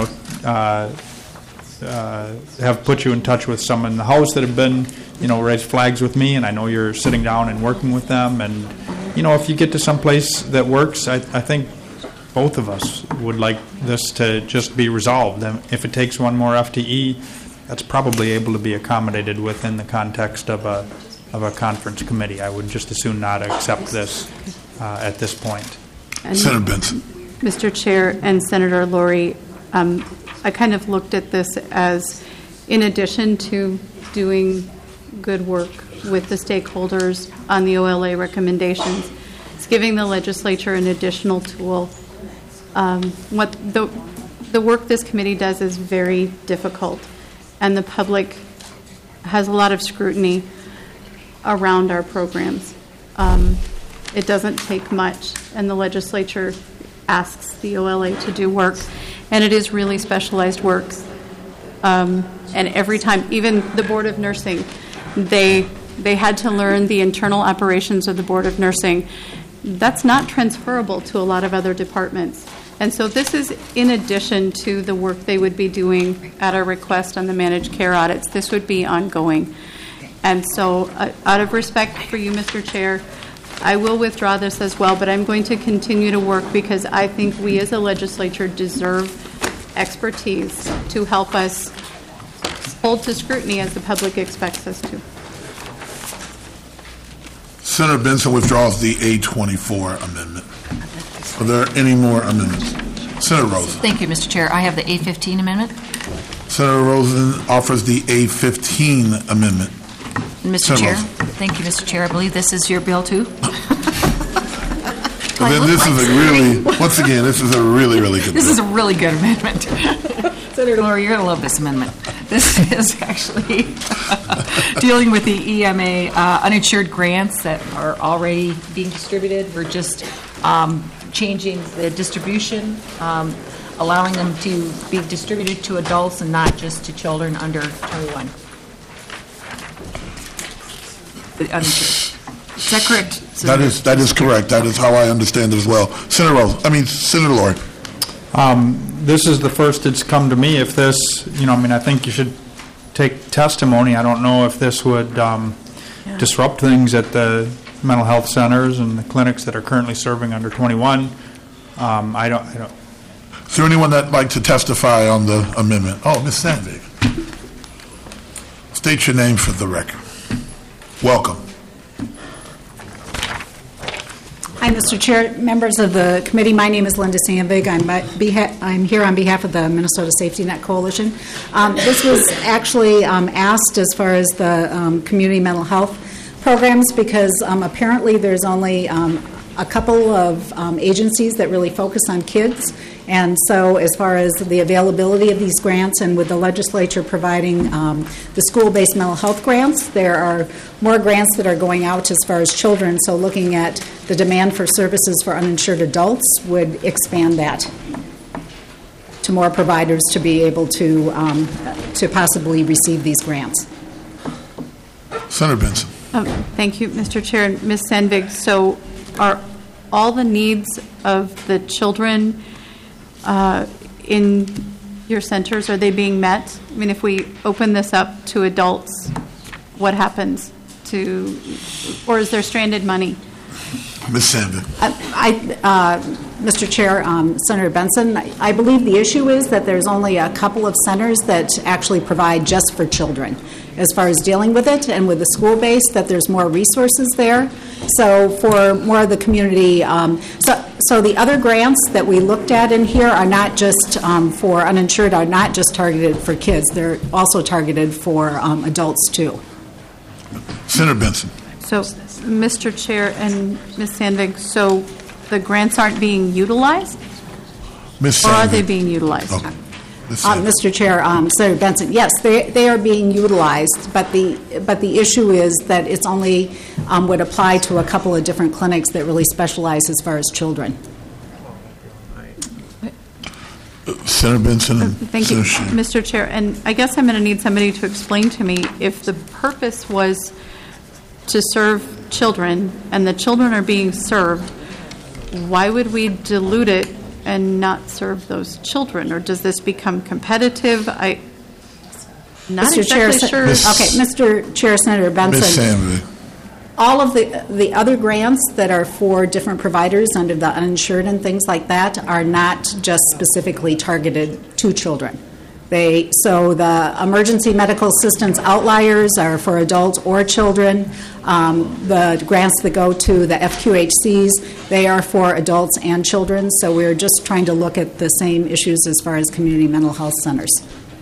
have put you in touch with some in the House that have been, raised flags with me, and I know you're sitting down and working with them, and, if you get to some place that works, I think both of us would like this to just be resolved. And if it takes one more FTE, that's probably able to be accommodated within the context of a conference committee. I would just as soon not accept this at this point. And Senator Benson. Mr. Chair and Senator Laurie, I kind of looked at this as, in addition to doing good work with the stakeholders on the OLA recommendations, it's giving the legislature an additional tool. What the work this committee does is very difficult, and the public has a lot of scrutiny around our programs. It doesn't take much, and the legislature asks the OLA to do work, and it is really specialized work. And every time, even the Board of Nursing, they had to learn the internal operations of the Board of Nursing. That's not transferable to a lot of other departments. And so this is in addition to the work they would be doing at our request on the managed care audits. This would be ongoing. And so out of respect for you, Mr. Chair, I will withdraw this as well, but I'm going to continue to work because I think we as a legislature deserve expertise to help us hold to scrutiny as the public expects us to. Senator Benson withdraws the A24 amendment. Are there any more amendments? Senator Rosen. Thank you, Mr. Chair. I have the A15 amendment. Senator Rosen offers the A15 amendment. Mr. Chair, Rose. thank you, Mr. Chair. I believe this is your bill, too. But then this is a really, once again, this is a really, really good This bill. is a really good amendment. Senator Lori, you're going to love this amendment. This is actually dealing with the EMA uninsured grants that are already being distributed. We're just changing the distribution, allowing them to be distributed to adults and not just to children under 21. Uninsured. Is that correct? That is correct. That is how I understand it as well. Senator Lori. This is the first it's come to me. If this, I think you should take testimony. I don't know if this would disrupt things at the mental health centers and the clinics that are currently serving under 21. I don't. Is there anyone that'd like to testify on the amendment? Oh, Ms. Sandvig. State your name for the record. Welcome. Hi, Mr. Chair, members of the committee. My name is Linda Sandvig. I'm here on behalf of the Minnesota Safety Net Coalition. This was actually asked as far as the community mental health programs because apparently there's only a couple of agencies that really focus on kids. And so as far as the availability of these grants and with the legislature providing the school-based mental health grants, there are more grants that are going out as far as children. So looking at the demand for services for uninsured adults would expand that to more providers to be able to possibly receive these grants. Senator Benson. Thank you, Mr. Chair. And Ms. Sandvig, so are all the needs of the children in your centers, are they being met? I mean, if we open this up to adults, what happens to, or is there stranded money? Ms. Sandvig. Mr. Chair, Senator Benson, I believe the issue is that there's only a couple of centers that actually provide just for children as far as dealing with it, and with the school base, that there's more resources there. So for more of the community, so the other grants that we looked at in here are not just for uninsured, are not just targeted for kids. They're also targeted for adults too. Senator Benson. So, Mr. Chair and Ms. Sandvig, so the grants aren't being utilized? Ms. Or are Sandvig. they being utilized? Okay. Ms. Sandvig. Mr. Chair, Senator Benson, yes, they are being utilized, but the issue is that it's only would apply to a couple of different clinics that really specialize as far as children. Senator Benson and Thank you, Senator Sheehan. Mr. Chair. And I guess I'm going to need somebody to explain to me if the purpose was to serve children and the children are being served, why would we dilute it and not serve those children? Or does this become competitive? I'm not Mr. Chair, exactly sure. Okay, Mr. Chair, Senator Benson. Ms. Sandvig. All of the other grants that are for different providers under the uninsured and things like that are not just specifically targeted to children. So the emergency medical assistance outliers are for adults or children. The grants that go to the FQHCs, they are for adults and children. So we're just trying to look at the same issues as far as community mental health centers.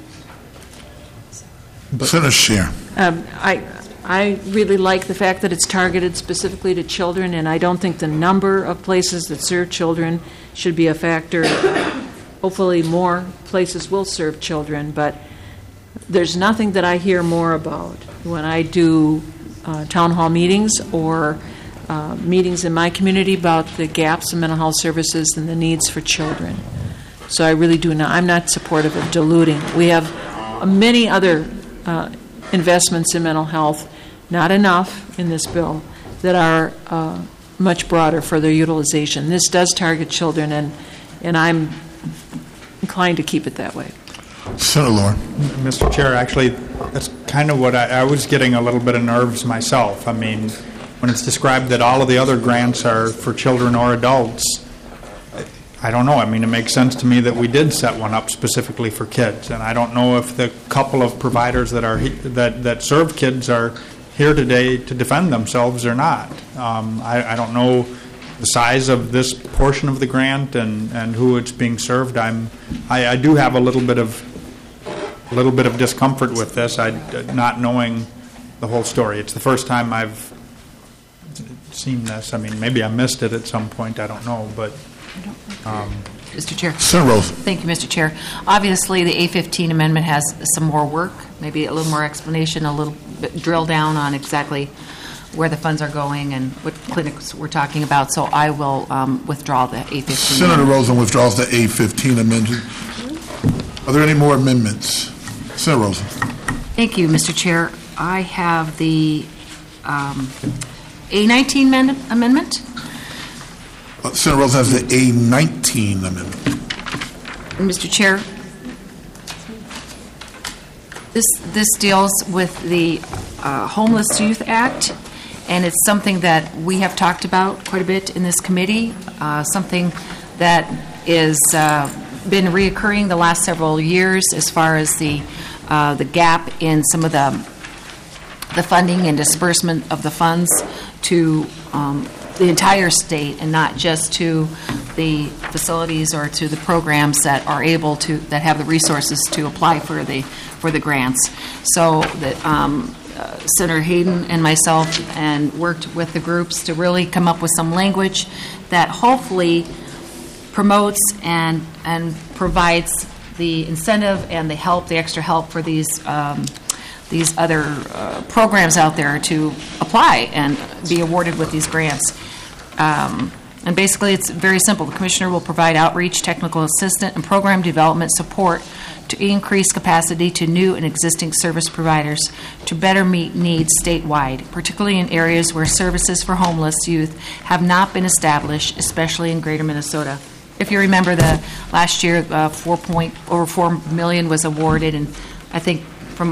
Senator Sheehan. I really like the fact that it's targeted specifically to children, and I don't think the number of places that serve children should be a factor. Hopefully more places will serve children, but there's nothing that I hear more about when I do town hall meetings or meetings in my community about the gaps in mental health services and the needs for children. So I really do not. I'm not supportive of diluting. We have many other investments in mental health, not enough in this bill, that are much broader for their utilization. This does target children, and I'm inclined to keep it that way. Senator Lori. Mr. Chair, actually, that's kind of what I was getting a little bit of nerves myself. I mean, when it's described that all of the other grants are for children or adults, I don't know. I mean, it makes sense to me that we did set one up specifically for kids, and I don't know if the couple of providers that are that serve kids are here today to defend themselves or not. I don't know the size of this portion of the grant and who it's being served. I do have a little bit of discomfort with this, not knowing the whole story. It's the first time I've seen this. I mean, maybe I missed it at some point, I don't know, but... Mr. Chair. Senator Rosen. Thank you, Mr. Chair. Obviously, the A15 amendment has some more work, maybe a little more explanation, a little bit drill down on exactly where the funds are going and what clinics we're talking about, so I will withdraw the A15. Senator Rosen withdraws the A15 amendment. Are there any more amendments? Senator Rosen. Thank you, Mr. Chair. I have the A19 amendment. Senator Rosen has the A19 amendment. Mr. Chair, this deals with the Homeless Youth Act, and it's something that we have talked about quite a bit in this committee, something that is been reoccurring the last several years as far as the gap in some of the funding and disbursement of the funds to the entire state and not just to the facilities or to the programs that are able to, that have the resources to apply for the grants. So that Senator Hayden and myself and worked with the groups to really come up with some language that hopefully promotes and provides the incentive and the help, the extra help for these other programs out there to apply and be awarded with these grants. And basically, it's very simple. The Commissioner will provide outreach, technical assistance, and program development support to increase capacity to new and existing service providers to better meet needs statewide, particularly in areas where services for homeless youth have not been established, especially in Greater Minnesota. If you remember, the last year, over $4 million was awarded, and I think from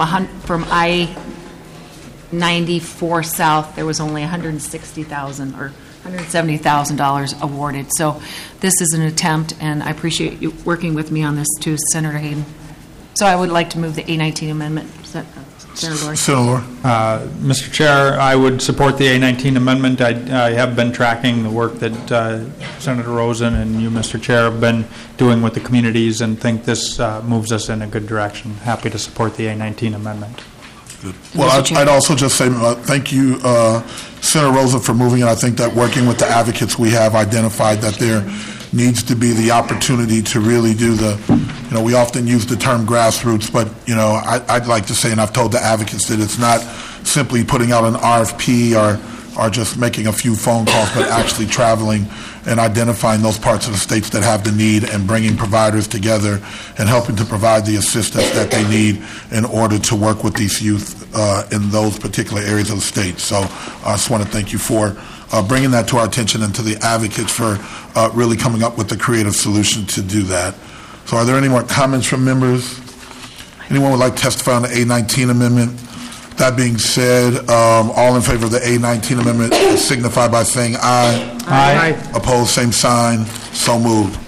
I-94 South, there was only $160,000 or $170,000 awarded. So this is an attempt, and I appreciate you working with me on this too, Senator Hayden. So I would like to move the A19 amendment. Senator Lori. Senator Lori. Mr. Chair, I would support the A19 amendment. I have been tracking the work that Senator Rosen and you, Mr. Chair, have been doing with the communities and think this moves us in a good direction. Happy to support the A19 amendment. Good. Well, I'd also just say thank you, Senator Rosen, for moving it. I think that working with the advocates, we have identified that there needs to be the opportunity to really do we often use the term grassroots, but, I'd like to say, and I've told the advocates, that it's not simply putting out an RFP or just making a few phone calls, but actually traveling and identifying those parts of the states that have the need and bringing providers together and helping to provide the assistance that they need in order to work with these youth in those particular areas of the state. So I just want to thank you for bringing that to our attention and to the advocates for really coming up with a creative solution to do that. So are there any more comments from members? Anyone would like to testify on the A19 amendment? That being said, all in favor of the A19 amendment signify by saying aye. Aye. Opposed, same sign. So moved.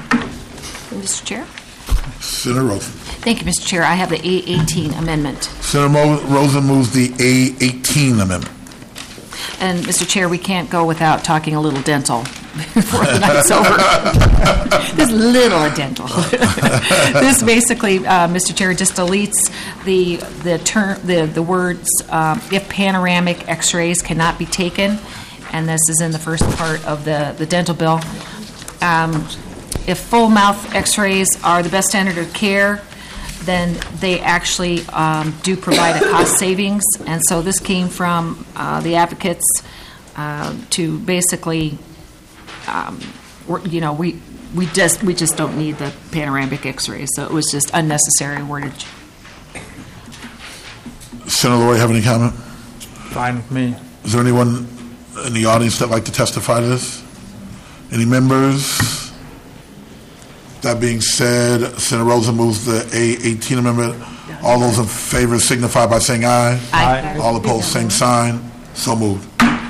Mr. Chair. Senator Rosen. Thank you, Mr. Chair. I have the A18 amendment. Senator Rosen moves the A18 amendment. And, Mr. Chair, we can't go without talking a little dental before the night's over. This little dental. This basically, Mr. Chair, just deletes the words, if panoramic x-rays cannot be taken, and this is in the first part of the dental bill. If full mouth x-rays are the best standard of care, then they actually do provide a cost savings. And so this came from the advocates to basically, we just don't need the panoramic x-rays. So it was just unnecessary wordage. Senator Lori, have any comment? Fine with me. Is there anyone in the audience that'd like to testify to this? Any members? That being said, Senator Rosen moves the A18 amendment. All those in favor signify by saying aye. Aye. All opposed, same sign. So moved.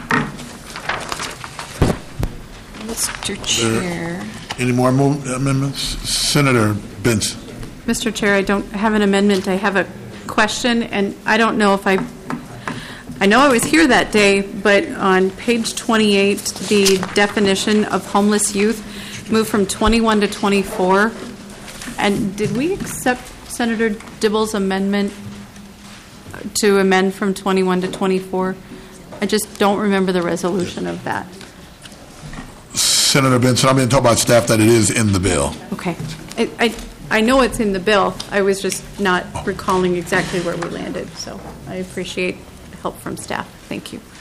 Mr. Chair. Any more amendments? Senator Benson. Mr. Chair, I don't have an amendment. I have a question, and I don't know if I know I was here that day, but on page 28, the definition of homeless youth moved from 21 to 24. And did we accept Senator Dibble's amendment to amend from 21 to 24? I just don't remember the resolution of that. Senator Benson, I'm going to talk about staff that it is in the bill. Okay. I know it's in the bill. I was just not recalling exactly where we landed, so I appreciate help from staff. Thank you.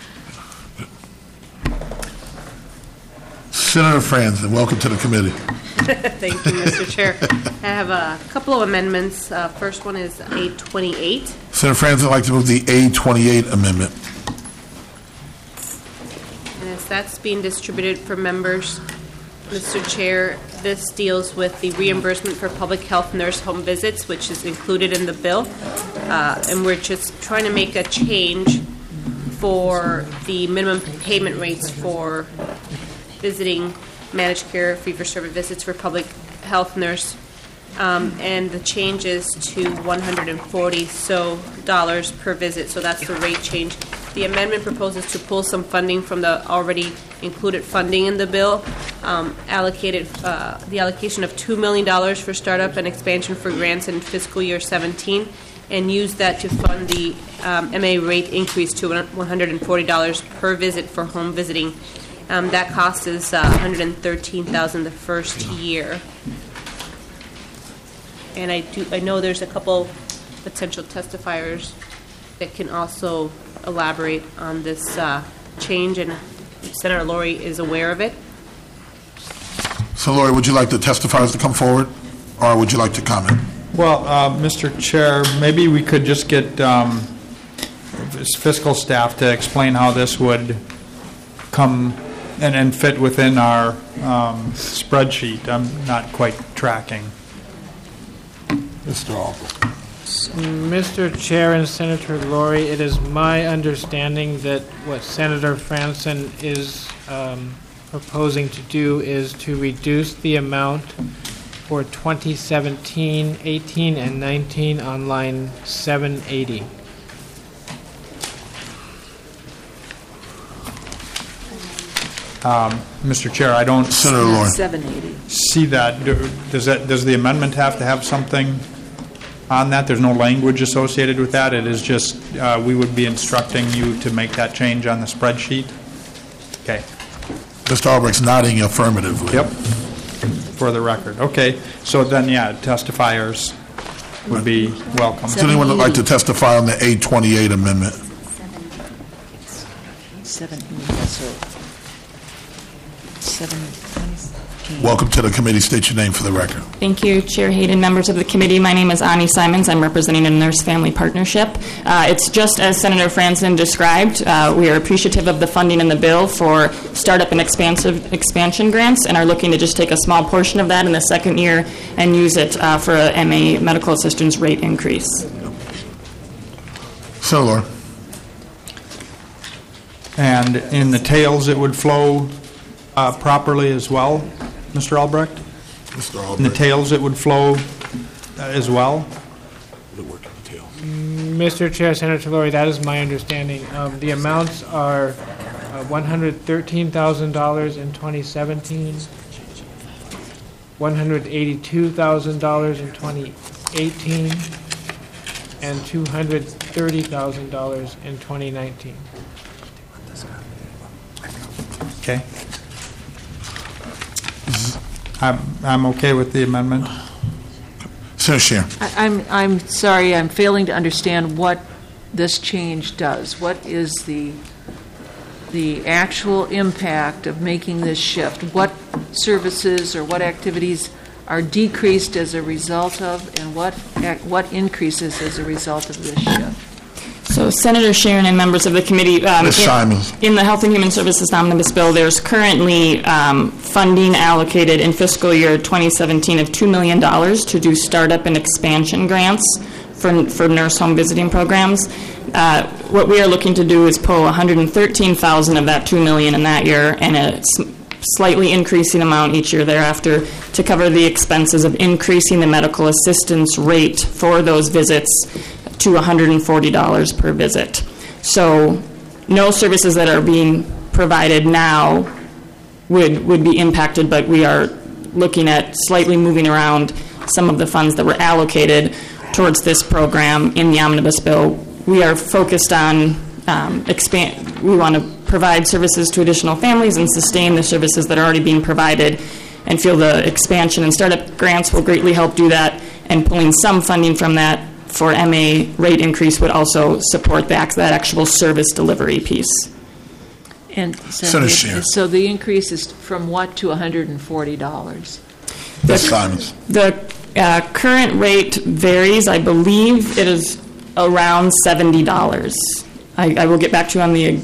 Senator Franzen, welcome to the committee. Thank you, Mr. Chair. I have a couple of amendments. First one is A28. Senator Franzen would like to move the A28 amendment. And as that's being distributed for members, Mr. Chair, this deals with the reimbursement for public health nurse home visits, which is included in the bill. And we're just trying to make a change for the minimum payment rates for visiting managed care fee-for-service visits for public health nurse, and the change is to $140 per visit, so that's the rate change. The amendment proposes to pull some funding from the already included funding in the bill, the allocation of $2 million for startup and expansion for grants in fiscal year 17, and use that to fund the MA rate increase to $140 per visit for home visiting. That cost is $113,000 the first year. And I know there's a couple potential testifiers that can also elaborate on this change, and Senator Lori is aware of it. So, Lori, would you like the testifiers to come forward, or would you like to comment? Well, Mr. Chair, maybe we could just get fiscal staff to explain how this would come and fit within our spreadsheet. I'm not quite tracking. Mr. Albrecht. Mr. Chair and Senator Lori, it is my understanding that what Senator Franzen is proposing to do is to reduce the amount for 2017, 18, and 19 on line 780. Mr. Chair, I don't Senator Lori. 780. see that. Does the amendment have to have something on that? There's no language associated with that. It is just we would be instructing you to make that change on the spreadsheet. Okay. Mr. Albrecht's nodding affirmatively. Yep. For the record. Okay. So then, yeah, testifiers would be welcome. Does anyone like to testify on the A28 amendment? 7. Welcome to the committee. State your name for the record. Thank you, Chair Hayden, members of the committee. My name is Ani Simons. I'm representing a nurse-family partnership. It's just as Senator Franzen described. We are appreciative of the funding in the bill for startup and expansion grants, and are looking to just take a small portion of that in the second year and use it for a MA medical assistance rate increase. So, Laura. And in the tails, it would flow properly as well, Mr. Albrecht? Mr. In the Albrecht. tails, it would flow as well? Mr. Chair, Senator Lori, that is my understanding. The amounts are $113,000 in 2017, $182,000 in 2018, and $230,000 in 2019. Okay. I'm okay with the amendment. Senator Scheer. I'm sorry, I'm failing to understand what this change does. What is the actual impact of making this shift? What services or what activities are decreased as a result of, and what increases as a result of this shift? So, Senator Sharon and members of the committee, Ms. Simons. in the Health and Human Services Omnibus Bill, there's currently funding allocated in fiscal year 2017 of $2 million to do startup and expansion grants for nurse home visiting programs. What we are looking to do is pull $113,000 of that $2 million in that year, and a slightly increasing amount each year thereafter to cover the expenses of increasing the medical assistance rate for those visits to $140 per visit. So no services that are being provided now would be impacted, but we are looking at slightly moving around some of the funds that were allocated towards this program in the omnibus bill we are focused on we want to provide services to additional families and sustain the services that are already being provided, and feel the expansion and startup grants will greatly help do that, and pulling some funding from that for MA rate increase would also support that actual service delivery piece. And Senator Scheer. so the increase is from what to $140? Ms. Simons. The current rate varies. I believe it is around $70. I will get back to you on the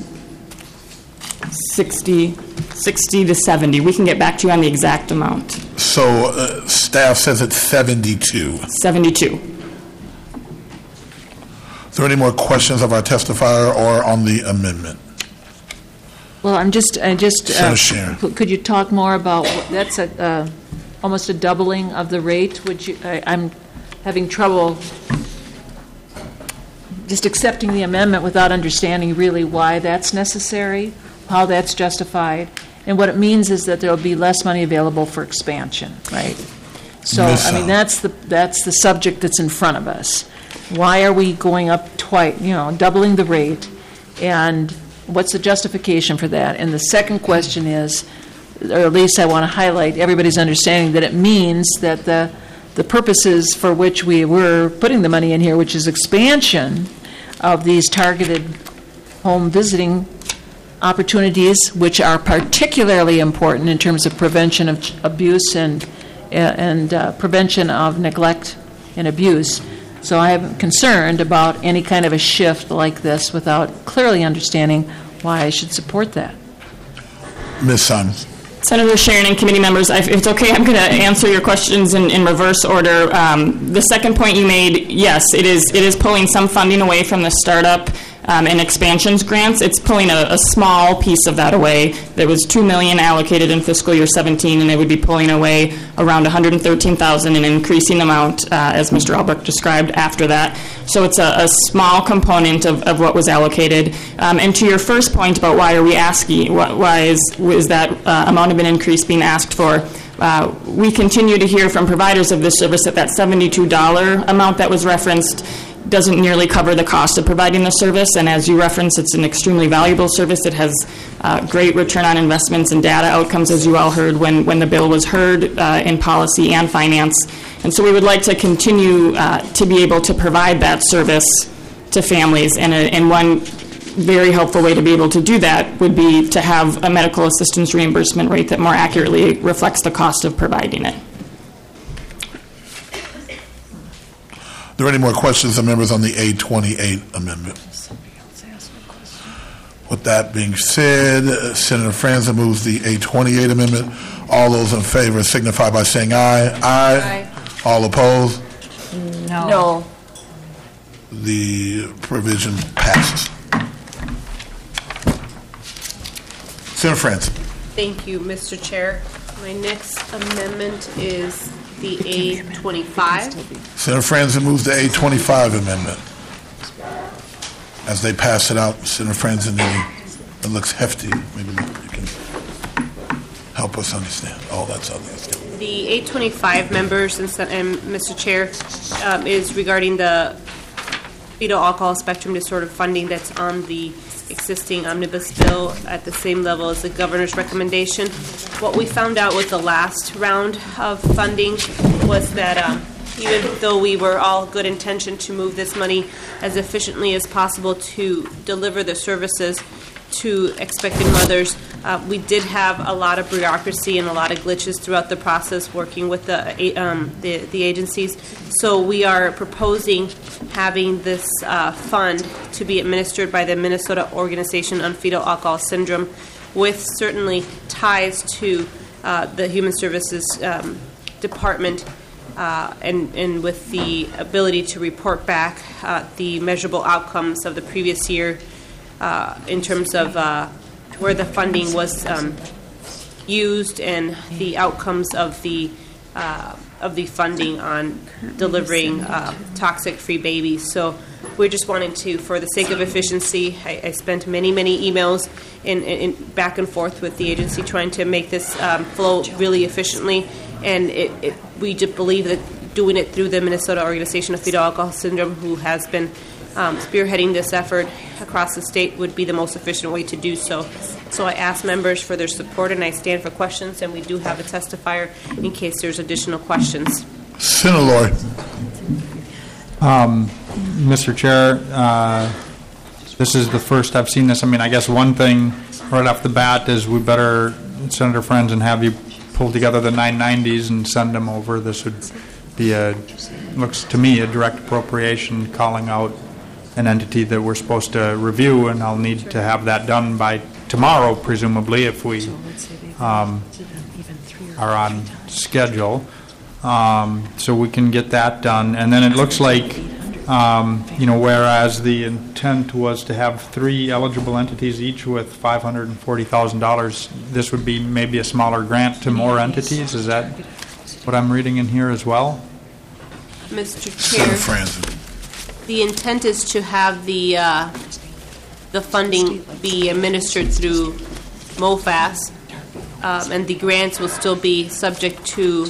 60 to 70. We can get back to you on the exact amount. So staff says it's 72. 72. Is there any more questions of our testifier or on the amendment? Well, Senator Scheer. Could you talk more about, that's almost a doubling of the rate? I'm having trouble just accepting the amendment without understanding really why that's necessary, how that's justified, and what it means is that there will be less money available for expansion, right? So, I mean, that's the subject that's in front of us. Why are we going up twice, doubling the rate, and what's the justification for that? And the second question is, or at least I want to highlight everybody's understanding that it means that the purposes for which we were putting the money in here, which is expansion of these targeted home visiting opportunities, which are particularly important in terms of prevention of abuse and prevention of neglect and abuse. So I am concerned about any kind of a shift like this without clearly understanding why I should support that. Ms. Simons. Senator Sharon and committee members, if it's okay, I'm going to answer your questions in reverse order. The second point you made, yes, it is pulling some funding away from the startup and expansions grants. It's pulling a small piece of that away. There was $2 million allocated in fiscal year 17, and they would be pulling away around $113,000, an increasing amount, as Mr. Albrecht described, after that. So it's a small component of what was allocated. And to your first point about why are we asking, why is that amount of an increase being asked for, we continue to hear from providers of this service that $72 amount that was referenced doesn't nearly cover the cost of providing the service, and as you referenced, it's an extremely valuable service. It has great return on investments and data outcomes, as you all heard when the bill was heard in policy and finance. And so we would like to continue to be able to provide that service to families, and one very helpful way to be able to do that would be to have a medical assistance reimbursement rate that more accurately reflects the cost of providing it. Are there any more questions of members on the A28 amendment? With that being said, Senator Franzen moves the A28 amendment. All those in favor signify by saying aye. Aye. All opposed? No. The provision passes. Senator Franzen. Thank you, Mr. Chair. My next amendment is the A25. Senator Franzen moves the A25 amendment. As they pass it out, Senator Franzen, it looks hefty. Maybe you can help us understand. Oh, that's other. The A25 members and Mr. Chair is regarding the fetal alcohol spectrum disorder funding that's on the existing omnibus bill at the same level as the governor's recommendation. What we found out with the last round of funding was that even though we were all good intention to move this money as efficiently as possible to deliver the services to expecting mothers, we did have a lot of bureaucracy and a lot of glitches throughout the process working with the agencies. So we are proposing having this fund to be administered by the Minnesota Organization on Fetal Alcohol Syndrome, with certainly ties to the Human Services Department, and with the ability to report back the measurable outcomes of the previous year in terms of where the funding was used and the outcomes of the funding on delivering toxic-free babies. So we're just wanting to, for the sake of efficiency, I spent many emails in back and forth with the agency trying to make this flow really efficiently, and we just believe that doing it through the Minnesota Organization of Fetal Alcohol Syndrome, who has been spearheading this effort across the state would be the most efficient way to do so. So I ask members for their support, and I stand for questions, and we do have a testifier in case there's additional questions. Senator Laurie. Mr. Chair, this is the first I've seen this. I mean, I guess one thing right off the bat is we better, Senator Franzen, have you pull together the 990s and send them over. This would be looks to me, a direct appropriation calling out an entity that we're supposed to review, and I'll need to have that done by tomorrow, presumably, if we are on schedule. So we can get that done. And then it looks like, whereas the intent was to have 3 eligible entities, each with $540,000, this would be maybe a smaller grant to more entities. Is that what I'm reading in here as well? Mr. Chair, the intent is to have the funding be administered through MOFAS, and the grants will still be subject to,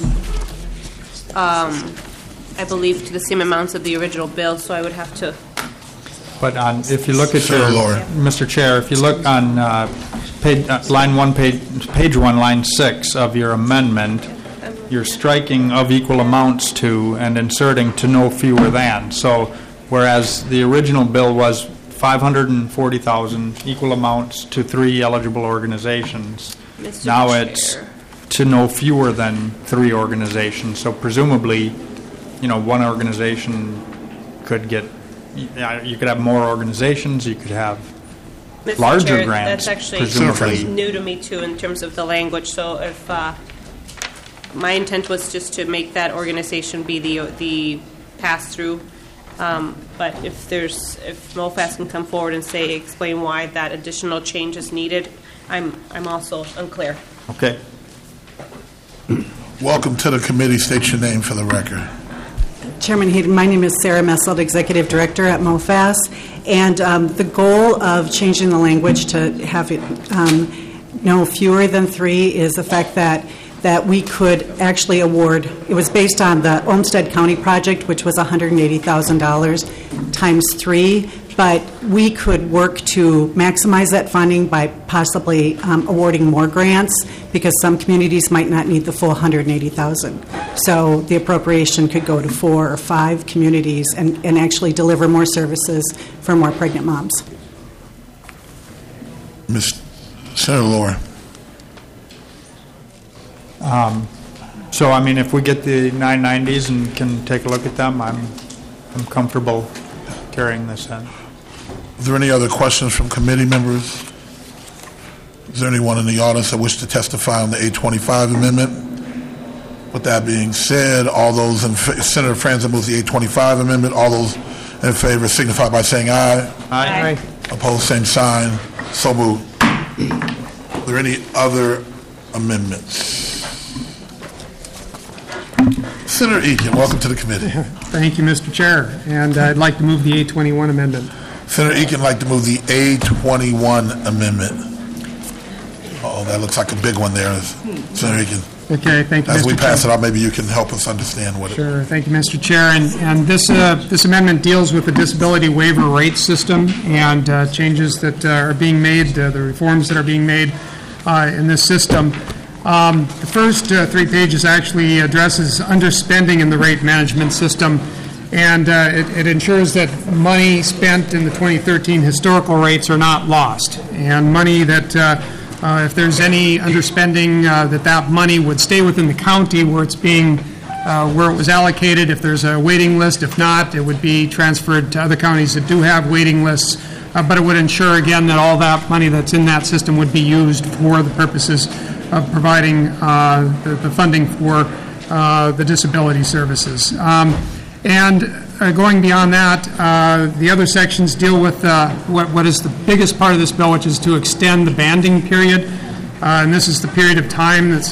I believe, to the same amounts of the original bill, so I would have to... But if you look at your, Mr. Chair, if you look on page 1, line 6 of your amendment, you're striking "of equal amounts to" and inserting "to no fewer than." So whereas the original bill was $540,000 equal amounts to 3 eligible organizations, Mr. now Chair. it's to no fewer than 3 organizations. So presumably, one organization could get, you could have more organizations, you could have Mr. larger Chair, grants, that's actually presumably. new to me, too, in terms of the language. So if my intent was just to make that organization be the pass-through, but if MOFAS can come forward and explain why that additional change is needed, I'm also unclear. Okay. Welcome to the committee. State your name for the record. Chairman Hayden, my name is Sarah Messeld, Executive Director at MOFAS, and the goal of changing the language to have it no fewer than 3 is the fact that we could actually award, it was based on the Olmsted County project, which was $180,000 times 3, but we could work to maximize that funding by possibly awarding more grants, because some communities might not need the full $180,000. So the appropriation could go to 4 or 5 communities and actually deliver more services for more pregnant moms. Senator Laurie. So, if we get the 990s and can take a look at them, I'm comfortable carrying this in. Are there any other questions from committee members? Is there anyone in the audience that wish to testify on the 825 amendment? With that being said, all those in Senator Franzen moves the 825 amendment. All those in favor signify by saying aye. Aye. Opposed, same sign. So moved. Are there any other amendments? Senator Eakin, welcome to the committee. Thank you, Mr. Chair. And I'd like to move the A21 amendment. Senator Eakin would like to move the A21 amendment. Oh, that looks like a big one there, Senator Eakin. Okay, thank you, Mr. As we pass Chair. it out, maybe you can help us understand what it is. Sure, thank you, Mr. Chair. And this amendment deals with the disability waiver rate system and changes that are being made, the reforms that are being made in this system. The first 3 pages actually addresses underspending in the rate management system, and it ensures that money spent in the 2013 historical rates are not lost, and money that if there's any underspending, that money would stay within the county where it's being where it was allocated. If there's a waiting list, if not, it would be transferred to other counties that do have waiting lists. But it would ensure again that all that money that's in that system would be used for the purposes of providing the funding for the disability services. Going beyond that, the other sections deal with what is the biggest part of this bill, which is to extend the banding period. And this is the period of time that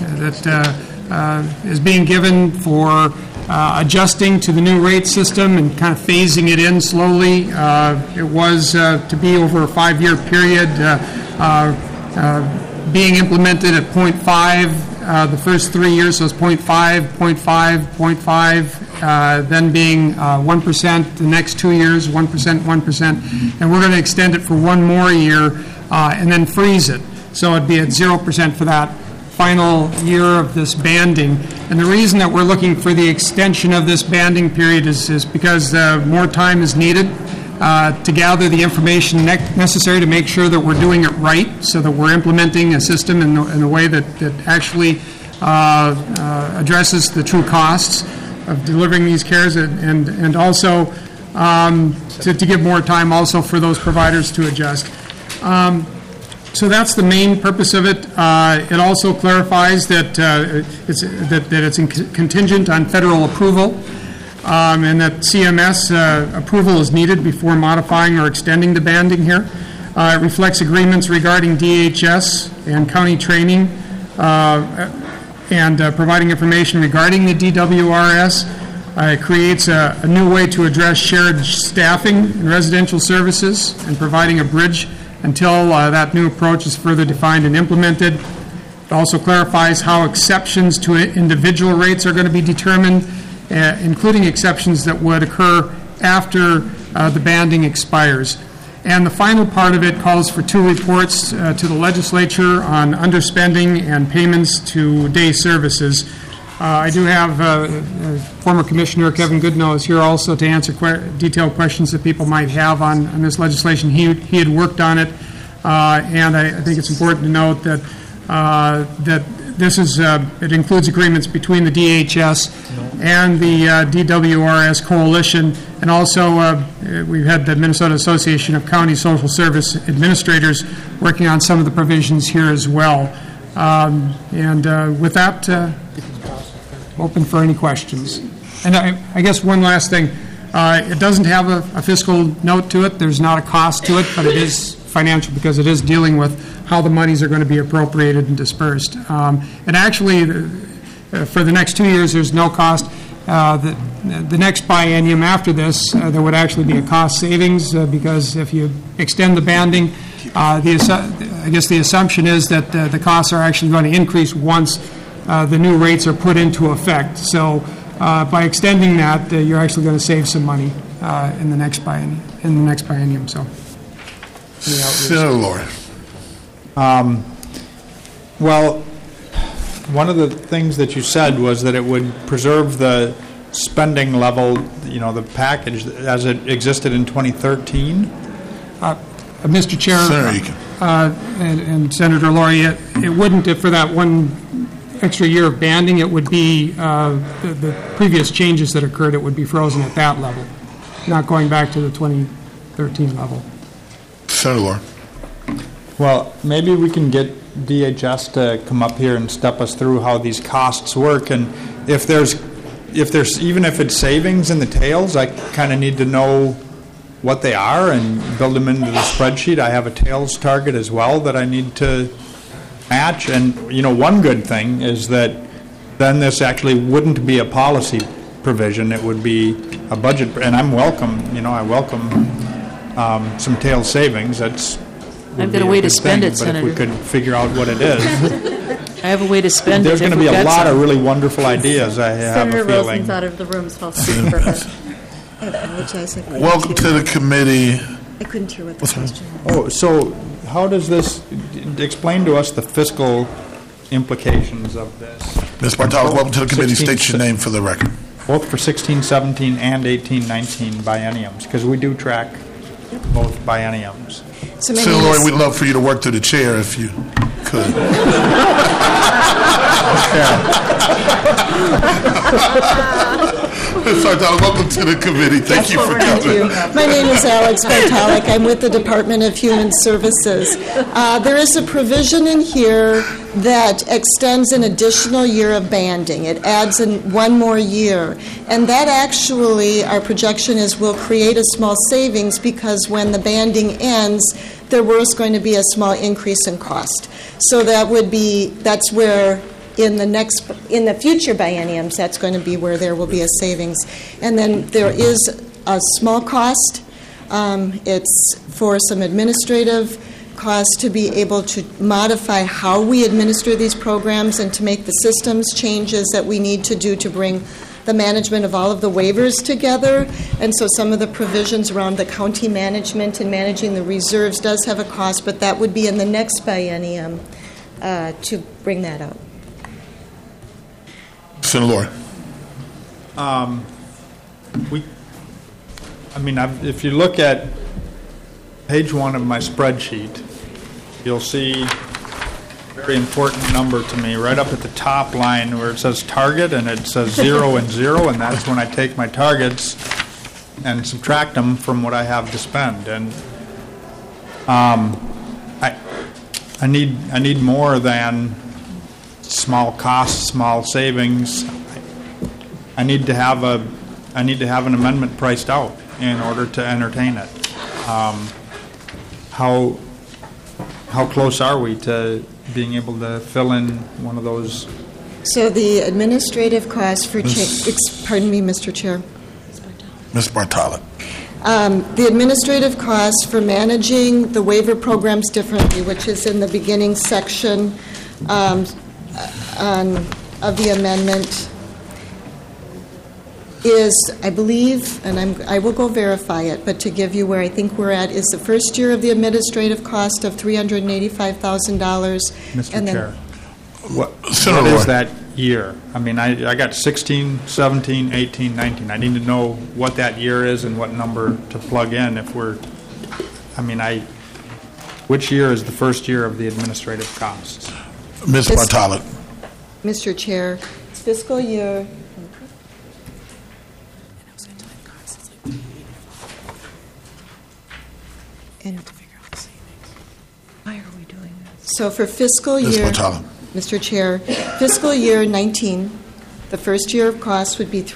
is being given for adjusting to the new rate system and kind of phasing it in slowly. It was to be over a 5-year period, being implemented at 0.5 the first 3 years, so it's 0.5, 0.5, 0.5, then being 1%, the next 2 years, 1%, 1%, and we're going to extend it for one more year and then freeze it. So it'd be at 0% for that final year of this banding. And the reason that we're looking for the extension of this banding period is because more time is needed to gather the information necessary to make sure that we're doing it right, so that we're implementing a system in a way that actually addresses the true costs of delivering these cares, and also to give more time also for those providers to adjust. So that's the main purpose of it. It also clarifies that it's contingent on federal approval, and that CMS approval is needed before modifying or extending the banding here. It reflects agreements regarding DHS and county training and providing information regarding the DWRS. It creates a new way to address shared staffing in residential services and providing a bridge until that new approach is further defined and implemented. It also clarifies how exceptions to individual rates are going to be determined, including exceptions that would occur after the banding expires. And the final part of it calls for 2 reports to the legislature on underspending and payments to day services. I do have former Commissioner Kevin Goodnow is here also to answer detailed questions that people might have on this legislation. He had worked on it, and I think it's important to note that that this is it includes agreements between the DHS and the DWRS coalition, and also we've had the Minnesota Association of County Social Service Administrators working on some of the provisions here as well. With that, open for any questions. And I guess one last thing. It doesn't have a fiscal note to it. There's not a cost to it, but it is financial because it is dealing with how the monies are going to be appropriated and dispersed. And actually, for the next 2 years, there's no cost. The next biennium after this, there would actually be a cost savings because if you extend the banding, I guess the assumption is that the costs are actually going to increase once the new rates are put into effect. So by extending that, you're actually going to save some money in the next biennium. So, Senator Laurie. Well, one of the things that you said was that it would preserve the spending level, the package as it existed in 2013. Mr. Chair, and Senator Laurie, it wouldn't if for that one extra year of banding. It would be the previous changes that occurred. It would be frozen at that level, not going back to the 2013 level. Senator Laurie. Well, maybe we can get DHS to come up here and step us through how these costs work, and if there's even if it's savings in the tails, I kind of need to know what they are and build them into the spreadsheet. I have a tails target as well that I need to match, and one good thing is that then this actually wouldn't be a policy provision. It would be a budget, and I welcome some tail savings. I've got a way to spend it, Senator. But if we could figure out what it is. I have a way to spend There's it. There's going to be a lot of really wonderful ideas, I have a feeling. Senator Rosen's out of the room, so I'll speak for her. I apologize. Welcome to the committee. I couldn't hear what the question Oh, was. so how does this, explain to us the fiscal implications of this? Ms. Bartels, welcome to the committee. State your name for the record. Both for 16-17 and 18-19 bienniums, because we do track both bienniums. Senator Laurie, we'd love for you to work to the chair if you could. Ms. Bartels, welcome to the committee. Thank you for coming. My name is Alex Bartalik. I'm with the Department of Human Services. There is a provision in here that extends an additional year of banding. It adds in one more year. And that actually, our projection is, will create a small savings because when the banding ends, there was going to be a small increase in cost. So that's where in the future bienniums, that's going to be where there will be a savings. And then there is a small cost. It's for some administrative cost to be able to modify how we administer these programs and to make the systems changes that we need to do to bring the management of all of the waivers together. And so some of the provisions around the county management and managing the reserves does have a cost, but that would be in the next biennium to bring that out. Senator Lori. If you look at page 1 of my spreadsheet, you'll see a very important number to me right up at the top line where it says target and it says 0 and 0, and that's when I take my targets and subtract them from what I have to spend. And I need more than small costs, small savings. I need to have an amendment priced out in order to entertain it. How close are we to being able to fill in one of those? So the administrative cost for pardon me, Mr. Chair. Ms. Bartala. The administrative cost for managing the waiver programs differently, which is in the beginning section of the amendment, is, I believe, and I will go verify it, but to give you where I think we're at, is the first year of the administrative cost of $385,000. Mr. Chair, what Senator is Lori. that year? I got 16, 17, 18, 19. I need to know what that year is and what number to plug in if we're, which year is the first year of the administrative costs? Ms. Bartala. Mr. Chair, fiscal year. And why are we doing this? So for fiscal Ms. year, Bartala. Mr. Chair, fiscal year 19, the first year of cost would be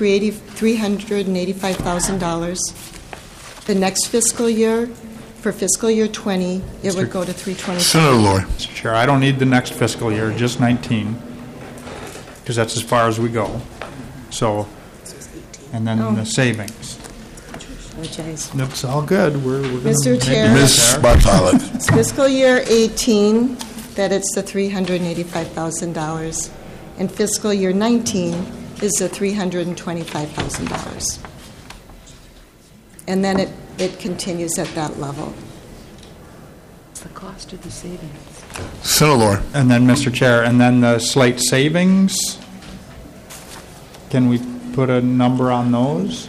$385,000. The next fiscal year, for fiscal year 20, it would go to $325,000. Senator Lori. Mr. Chair, I don't need the next fiscal year, just 19, because that's as far as we go. So, and then the savings. That's all good. We're Mr. Chair. Ms. Bartala. It's fiscal year 18, that it's the $385,000. And fiscal year 19 is the $325,000. And then it continues at that level. It's the cost of the savings. Senator Lori. And then, Mr. Chair, and then the slate savings, can we put a number on those?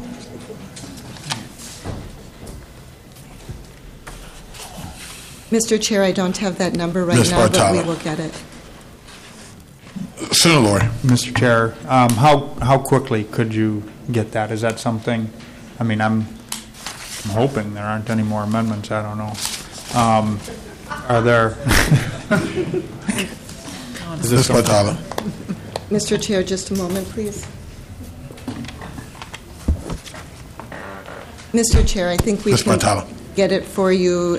Mr. Chair, I don't have that number right now, but we will get it. Senator Lori. Mr. Chair, how quickly could you get that? Is that something, I'm hoping there aren't any more amendments, I don't know. Are there? Ms. Bartala. Mr. Chair, just a moment, please. Mr. Chair, I think we Ms. can Bartala. get it for you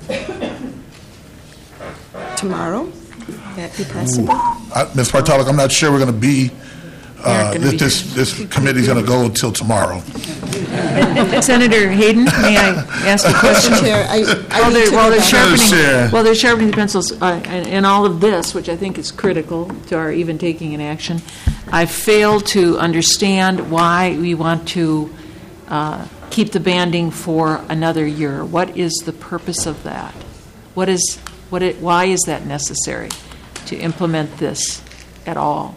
tomorrow. That be possible? Ms. Bartala, I'm not sure we're going to be, this committee's going to go until tomorrow. Senator Hayden, may I ask a question? Mr. Chair, While they're sharpening the pencils, in all of this, which I think is critical to our even taking an action, I fail to understand why we want to keep the banding for another year. What is the purpose of that? Why is that necessary to implement this at all?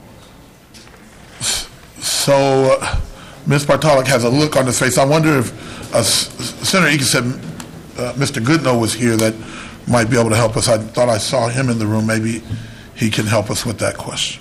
So, Ms. Bartala has a look on his face. I wonder if Senator Egan said Mr. Goodnow was here that might be able to help us. I thought I saw him in the room. Maybe he can help us with that question.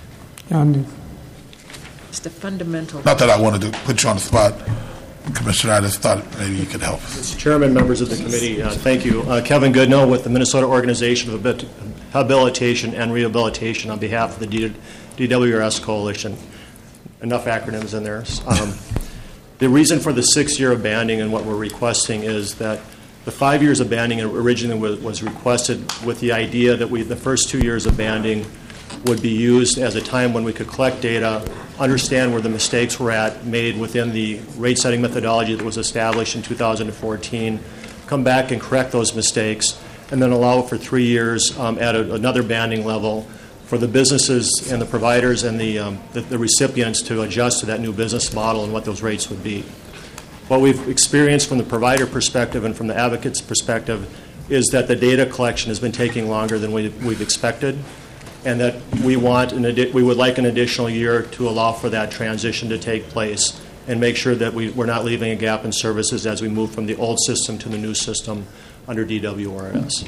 It's the fundamental. Not that I wanted to put you on the spot, Commissioner. I just thought maybe you could help us. Mr. Chairman, members of the committee, thank you. Kevin Goodnow with the Minnesota Organization of Habilitation and Rehabilitation on behalf of the DWRS Coalition. Enough acronyms in there. The reason for the 6-year of banding and what we're requesting is that the 5 years of banding originally was requested with the idea that the first 2 years of banding would be used as a time when we could collect data, understand where the mistakes were made within the rate-setting methodology that was established in 2014, come back and correct those mistakes, and then allow for 3 years at another banding level for the businesses and the providers and the recipients to adjust to that new business model and what those rates would be. What we've experienced from the provider perspective and from the advocate's perspective is that the data collection has been taking longer than we've expected, and that we would like an additional year to allow for that transition to take place and make sure that we're not leaving a gap in services as we move from the old system to the new system under DWRS.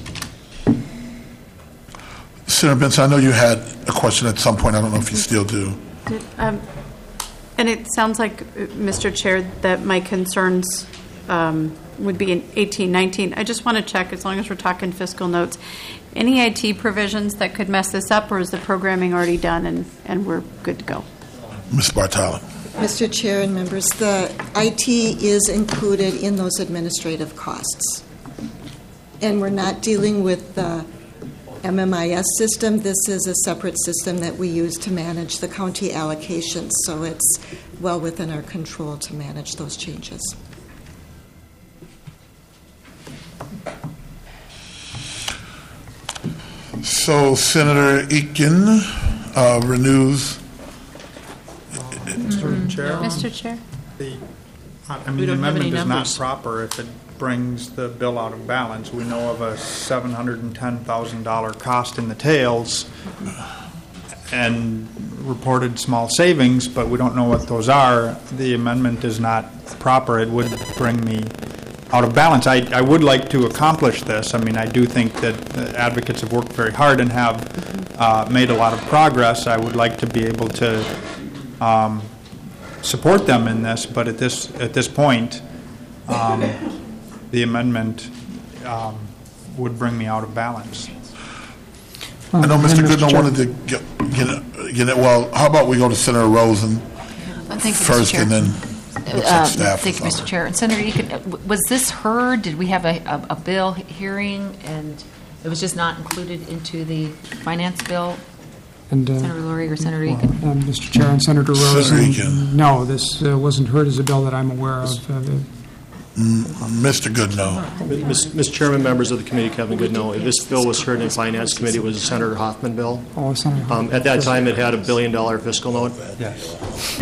Senator Benson, I know you had a question at some point. I don't know if you still do. And it sounds like, Mr. Chair, that my concerns would be in 18-19. I just want to check, as long as we're talking fiscal notes, any IT provisions that could mess this up, or is the programming already done and we're good to go? Ms. Bartala. Mr. Chair and members, the IT is included in those administrative costs. And we're not dealing with the MMIS system. This is a separate system that we use to manage the county allocations, so it's well within our control to manage those changes. So Senator Eakin renews. Mr. Chair? I mean, the amendment is not proper if it brings the bill out of balance. We know of a $710,000 cost in the tails and reported small savings, but we don't know what those are. The amendment is not proper. It would bring me out of balance. I would like to accomplish this. I mean, I do think that advocates have worked very hard and have made a lot of progress. I would like to be able to support them in this, but at this point, the amendment would bring me out of balance. I know Mr. Goodnow wanted to get it. Well, how about we go to Senator Rosen first, and then looks like staff. Thank you, Mr. Chair. And Senator Eakin, was this heard? Did we have a bill hearing, and it was just not included into the finance bill? And, Senator Lurie or Senator Eakin? Mr. Chair and Senator Rosen, no, this wasn't heard as a bill that I'm aware of. Mr. Goodnow. Mr. Chairman, members of the committee, Kevin Goodnow, this bill was heard in Finance Committee. It was a Senator Hoffman bill. Oh, Senator Hoffman. At that time, it had $1 billion fiscal note. Yes.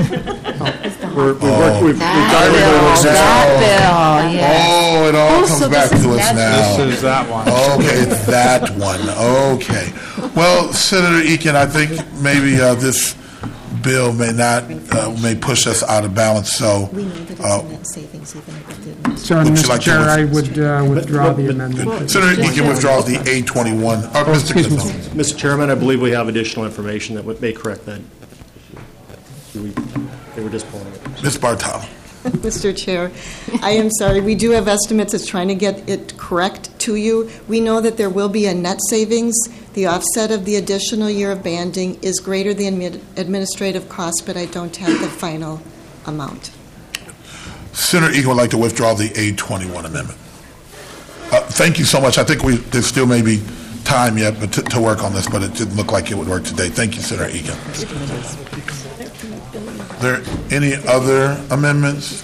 That bill, yes. Oh, it all comes back to us now. This is that one. Okay, it's that one. Okay. Well, Senator Eakin, I think maybe this bill may push us out of balance. So, We know that it's a net savings, even if it didn't. So, Mr. Chair, I would withdraw the amendment. Senator Eakin withdraws the A21. Mr. Chairman, I believe we have additional information that may correct that. They were just pulling it. Ms. Bartala. Mr. Chair, I am sorry. We do have estimates. It's trying to get it correct to you. We know that there will be a net savings. The offset of the additional year of banding is greater than administrative costs, but I don't have the final amount. Senator Eakin would like to withdraw the A21 amendment. Thank you so much. I think there still may be time yet to work on this, but it didn't look like it would work today. Thank you, Senator Eakin. Are there any other amendments?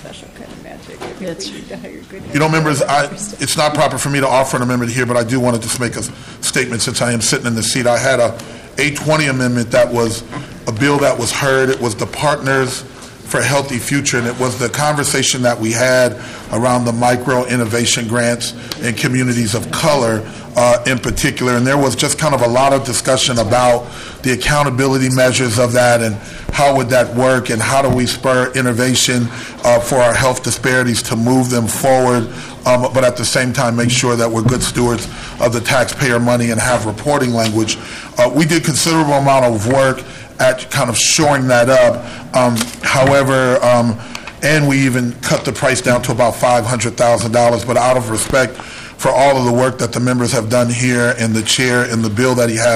You know, members, it's not proper for me to offer an amendment here, but I do want to just make a statement since I am sitting in the seat. I had a A20 amendment that was a bill that was heard. It was the Partners for a Healthy Future, and it was the conversation that we had around the micro innovation grants in communities of color in particular. And there was just kind of a lot of discussion about the accountability measures of that and how would that work and how do we spur innovation for our health disparities to move them forward, but at the same time make sure that we're good stewards of the taxpayer money and have reporting language. We did considerable amount of work at kind of shoring that up. However, and we even cut the price down to about $500,000, but out of respect for all of the work that the members have done here and the chair and the bill that he has,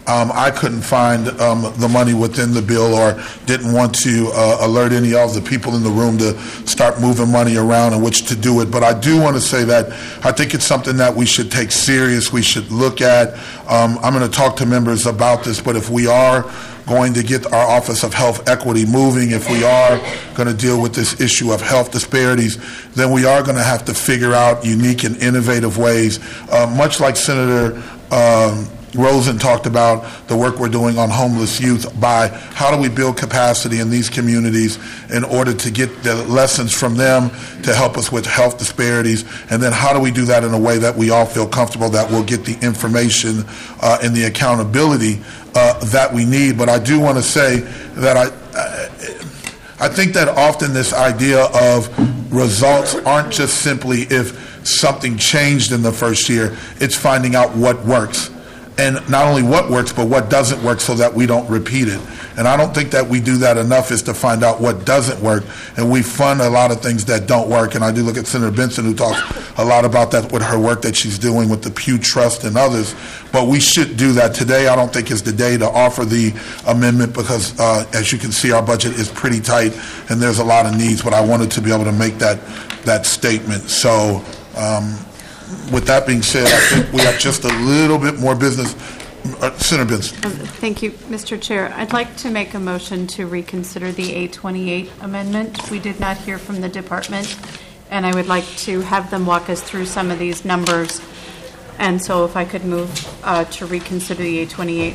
I couldn't find the money within the bill or didn't want to alert any of the people in the room to start moving money around in which to do it. But I do want to say that I think it's something that we should take serious, we should look at. I'm going to talk to members about this, but if we are going to get our Office of Health Equity moving, if we are going to deal with this issue of health disparities, then we are going to have to figure out unique and innovative ways, much like Senator Rosen talked about the work we're doing on homeless youth, by how do we build capacity in these communities in order to get the lessons from them to help us with health disparities, and then how do we do that in a way that we all feel comfortable that we'll get the information and the accountability that we need. But I do want to say that I think that often this idea of results aren't just simply if something changed in the first year, it's finding out what works. And not only what works, but what doesn't work so that we don't repeat it. And I don't think that we do that enough, is to find out what doesn't work. And we fund a lot of things that don't work. And I do look at Senator Benson, who talks a lot about that with her work that she's doing with the Pew Trust and others. But we should do that. Today, I don't think is the day to offer the amendment because, as you can see, our budget is pretty tight and there's a lot of needs. But I wanted to be able to make that statement. So, with that being said, I think we have just a little bit more business. Senator Benson. Thank you, Mr. Chair. I'd like to make a motion to reconsider the 828 amendment. We did not hear from the department, and I would like to have them walk us through some of these numbers. And so if I could move to reconsider the 828.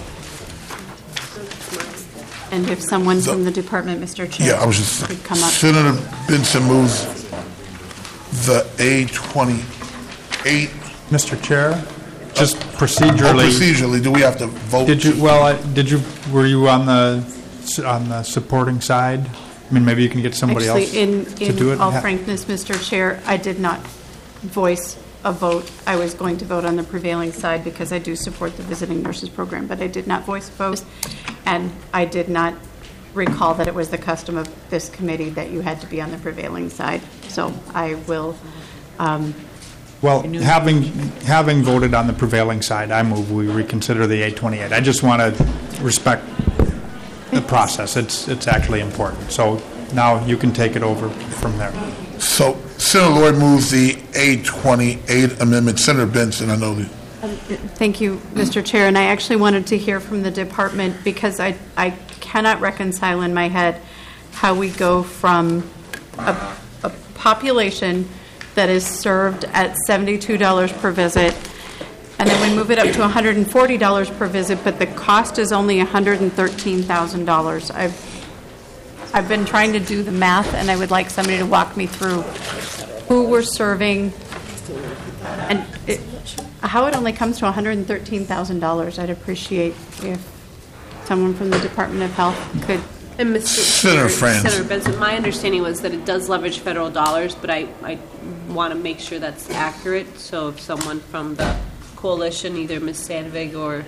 And if someone from the department, Mr. Chair, I was just could come up. Senator Benson moves the 828. Mr. Chair, just procedurally. Procedurally, do we have to vote? Were you on the supporting side? I mean, maybe you can get somebody else to do it. In all frankness, Mr. Chair, I did not voice a vote. I was going to vote on the prevailing side because I do support the visiting nurses program, but I did not voice a vote, and I did not recall that it was the custom of this committee that you had to be on the prevailing side. So I will. Well, having voted on the prevailing side, I move we reconsider the 828. I just want to respect the process. It's actually important. So now you can take it over from there. So Senator Lloyd moves the 828 amendment. Senator Benson, I know that. Thank you, Mr. Chair. And I actually wanted to hear from the department because I cannot reconcile in my head how we go from a population that is served at $72 per visit, and then we move it up to $140 per visit, but the cost is only $113,000. I've been trying to do the math, and I would like somebody to walk me through who we're serving, and how it only comes to $113,000. I'd appreciate if someone from the Department of Health could. And Senator Benson, my understanding was that it does leverage federal dollars, but I want to make sure that's accurate. So if someone from the coalition, either Ms. Sandvig or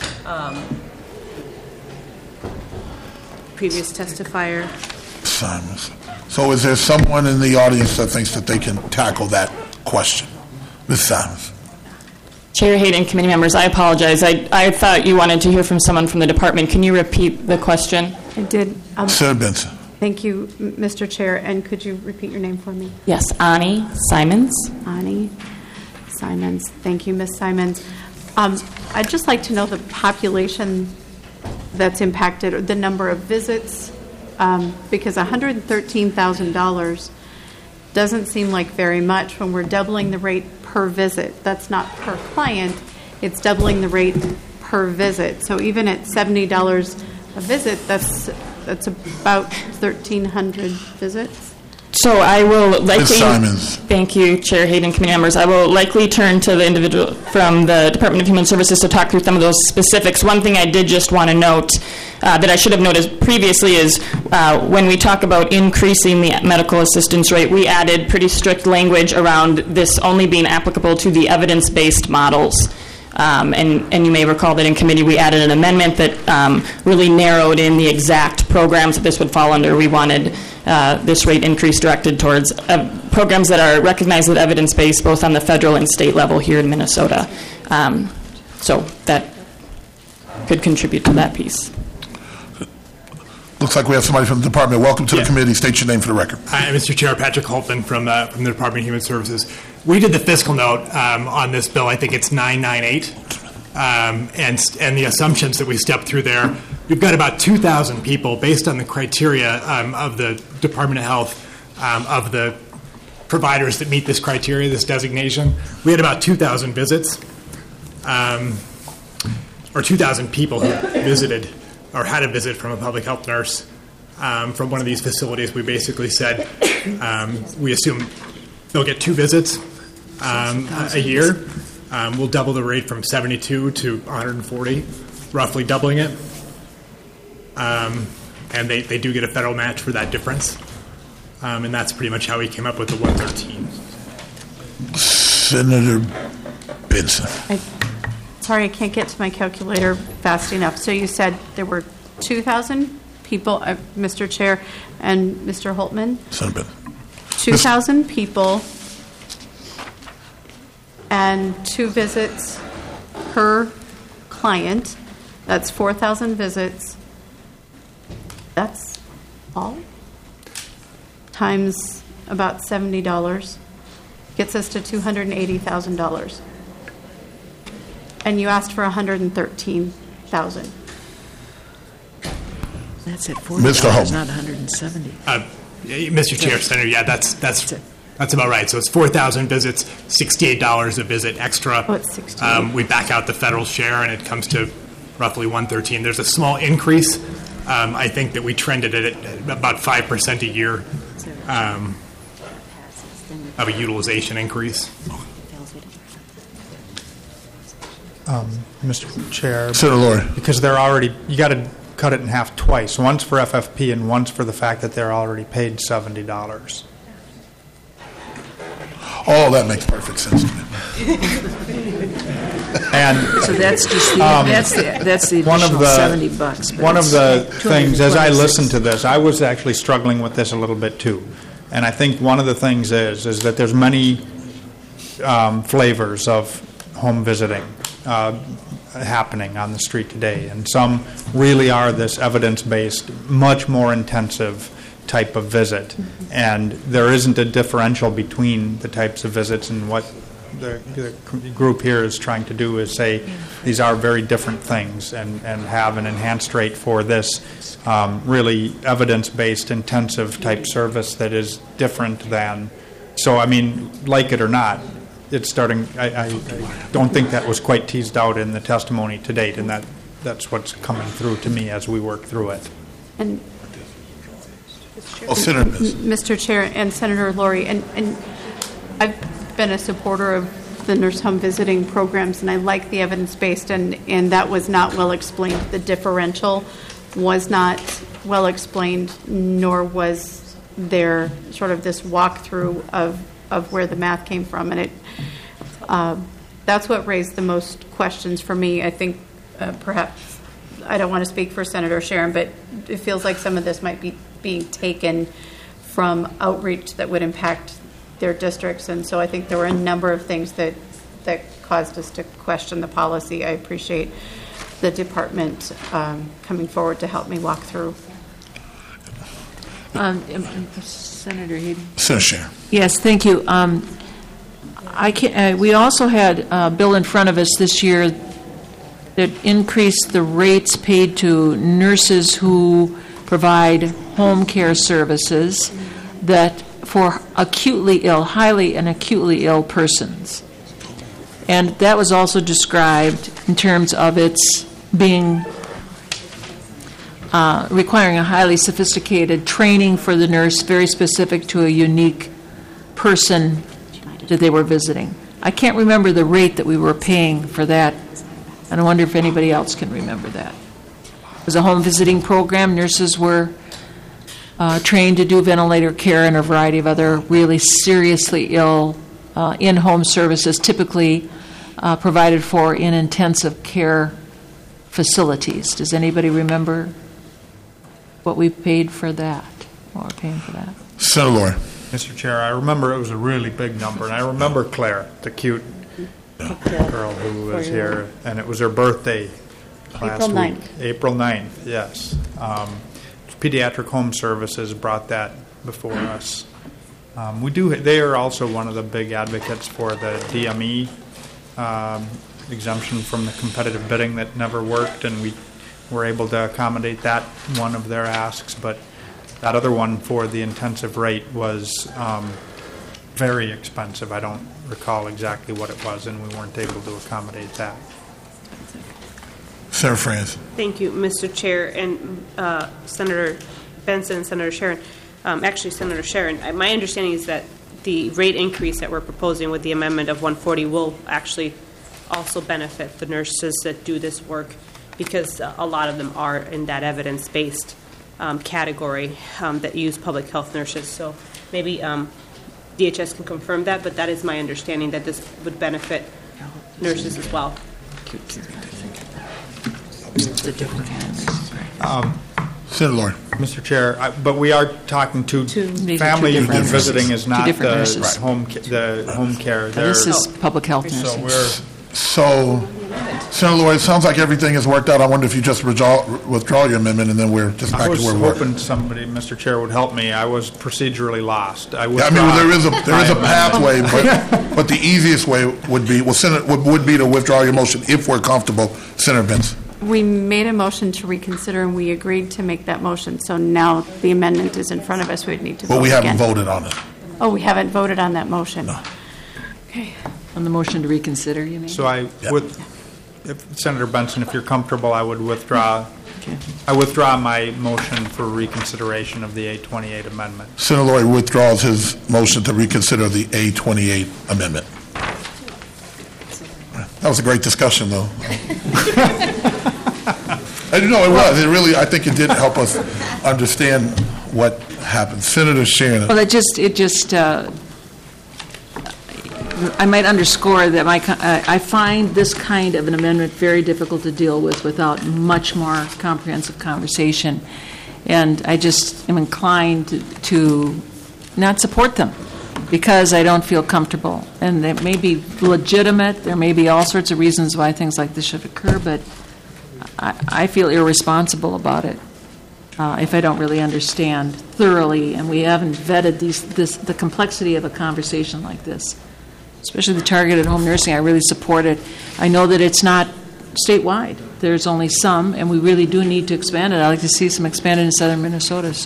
previous testifier. Simons. So is there someone in the audience that thinks that they can tackle that question? Ms. Simons. Chair Hayden, committee members, I apologize. I thought you wanted to hear from someone from the department. Can you repeat the question? I did. Senator Benson. Thank you, Mr. Chair. And could you repeat your name for me? Yes, Ani Simons. Ani Simons. Thank you, Ms. Simons. I'd just like to know the population that's impacted, or the number of visits, because $113,000 doesn't seem like very much when we're doubling the rate per visit. That's not per client. It's doubling the rate per visit. So even at $70 a visit, that's about 1,300 visits. So I will likely. Ms. Simons. Thank you, Chair Hayden, committee members. I will likely turn to the individual from the Department of Human Services to talk through some of those specifics. One thing I did just want to note that I should have noted previously is when we talk about increasing the medical assistance rate, we added pretty strict language around this only being applicable to the evidence-based models. And you may recall that in committee we added an amendment that really narrowed in the exact programs that this would fall under. We wanted this rate increase directed towards programs that are recognized as evidence-based both on the federal and state level here in Minnesota. So that could contribute to that piece. Looks like we have somebody from the department. Welcome to the committee. State your name for the record. Hi, Mr. Chair, Patrick Holtman from the Department of Human Services. We did the fiscal note on this bill. I think it's 998. And the assumptions that we stepped through there, we've got about 2,000 people based on the criteria of the Department of Health, of the providers that meet this criteria, this designation. We had about 2,000 visits, or 2,000 people who visited or had a visit from a public health nurse from one of these facilities. We basically said we assume they'll get 2 visits a year. We'll double the rate from 72 to 140, roughly doubling it. And they do get a federal match for that difference. And that's pretty much how we came up with the 113. Senator Benson. Sorry, I can't get to my calculator fast enough. So you said there were 2,000 people, Mr. Chair and Mr. Holtman? Senator 2,000 people and 2 visits per client. That's 4,000 visits. That's all? Times about $70 gets us to $280,000. And you asked for 113,000. That's at Mr. Holtman. $40, not 170. Mr. Chair, Senator, yeah, that's about right. So it's 4,000 visits, $68 a visit extra. Oh, it's $68. We back out the federal share, and it comes to roughly 113. There's a small increase. I think that we trended it at about 5% a year of a utilization increase. Mr. Chair. Senator Laurie. Because they're already, you got to cut it in half twice, once for FFP and once for the fact that they're already paid $70. Oh, that makes perfect sense to me. And So that's just that's the one of additional the $70. but one of it's the things, as I 226. listened to this, I was actually struggling with this a little bit too. And I think one of the things is that there's many flavors of home visiting happening on the street today, and some really are this evidence-based, much more intensive type of visit, and there isn't a differential between the types of visits, and what the group here is trying to do is say these are very different things, and have an enhanced rate for this really evidence-based, intensive type service that is different than. So, I mean, like it or not, it's starting. I don't think that was quite teased out in the testimony to date, and that's what's coming through to me as we work through it. And Senator Mr. Chair and Senator Laurie, and I've been a supporter of the nurse home visiting programs, and I like the evidence-based, and that was not well explained. The differential was not well explained, nor was there sort of this walkthrough of where the math came from, and that's what raised the most questions for me. I think perhaps, I don't want to speak for Senator Sharon, but it feels like some of this might be being taken from outreach that would impact their districts, and so I think there were a number of things that caused us to question the policy. I appreciate the department coming forward to help me walk through. Senator Hayden. Senator Sharon. Yes, thank you. We also had a bill in front of us this year that increased the rates paid to nurses who provide home care services that for acutely ill, highly and acutely ill persons. And that was also described in terms of its being requiring a highly sophisticated training for the nurse, very specific to a unique person that they were visiting. I can't remember the rate that we were paying for that, and I wonder if anybody else can remember that. It was a home visiting program. Nurses were trained to do ventilator care and a variety of other really seriously ill in-home services, typically provided for in intensive care facilities. Does anybody remember what we paid for that, what we're paying for that? Senator Laurie. Mr. Chair, I remember it was a really big number, and I remember Claire, the cute girl who was here, and it was her birthday last April week. 9th. April 9th, yes. Pediatric Home Services brought that before us. They are also one of the big advocates for the DME exemption from the competitive bidding that never worked, and we were able to accommodate that one of their asks, but that other one for the intensive rate was very expensive. I don't recall exactly what it was, and we weren't able to accommodate that. Senator Franz. Thank you, Mr. Chair, and Senator Benson and Senator Sharon. Actually, Senator Sharon, my understanding is that the rate increase that we're proposing with the amendment of 140 will actually also benefit the nurses that do this work, because a lot of them are in that evidence-based category that use public health nurses. So maybe DHS can confirm that, but that is my understanding, that this would benefit nurses as well. Senator Lord. Mr. Chair, but we are talking to family visiting is not the home care. This is public health nursing. So, Senator Lloyd, it sounds like everything is worked out. I wonder if you just withdraw your amendment, and then we're just back to where we were. I was hoping somebody, Mr. Chair, would help me. I was procedurally lost. There is a pathway, but the easiest way would be to withdraw your motion if we're comfortable. Senator Benson. We made a motion to reconsider, and we agreed to make that motion. So now the amendment is in front of us. We'd need to vote again. But we haven't voted on it. Oh, we haven't voted on that motion. No. Okay. On the motion to reconsider, you mean? So Senator Benson, if you're comfortable, I would withdraw. Okay. I withdraw my motion for reconsideration of the A28 amendment. Senator Lloyd withdraws his motion to reconsider the A28 amendment. That was a great discussion, though. No, it was. It really, I think it did help us understand what happened. Senator Sharon. Well, I might underscore that I find this kind of an amendment very difficult to deal with without much more comprehensive conversation. And I just am inclined to not support them because I don't feel comfortable. And it may be legitimate. There may be all sorts of reasons why things like this should occur, but I feel irresponsible about it if I don't really understand thoroughly, and we haven't vetted the complexity of a conversation like this. Especially the targeted home nursing, I really support it. I know that it's not statewide. There's only some, and we really do need to expand it. I'd like to see some expanded in southern Minnesota.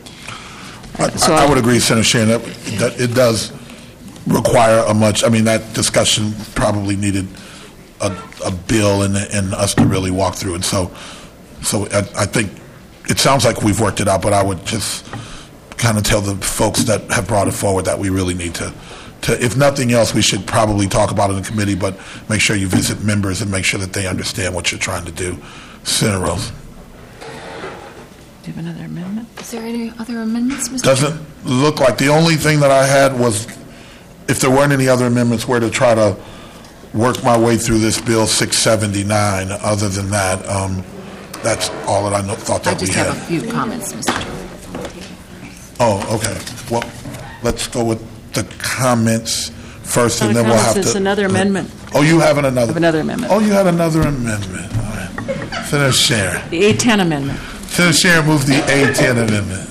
I would agree, Senator Sharon, that it does require that discussion probably needed a bill and us to really walk through it. So I think it sounds like we've worked it out, but I would just kind of tell the folks that have brought it forward that we really need to, if nothing else, we should probably talk about it in committee, but make sure you visit members and make sure that they understand what you're trying to do. Senator Rose. Do you have another amendment? Is there any other amendments, Mr. Doesn't look like. The only thing that I had was, if there weren't any other amendments, were to try to work my way through this bill 679. Other than that, that's all that I thought that we had. I just have a few comments, Mr. Chairman. Oh, okay. Well, let's go with the comments first, and then we'll have to. It's another amendment. Oh, you have another. I have another amendment. Oh, you have another amendment. All right. Senator Sharon. The A10 amendment. Senator Sharon moves the A10 amendment.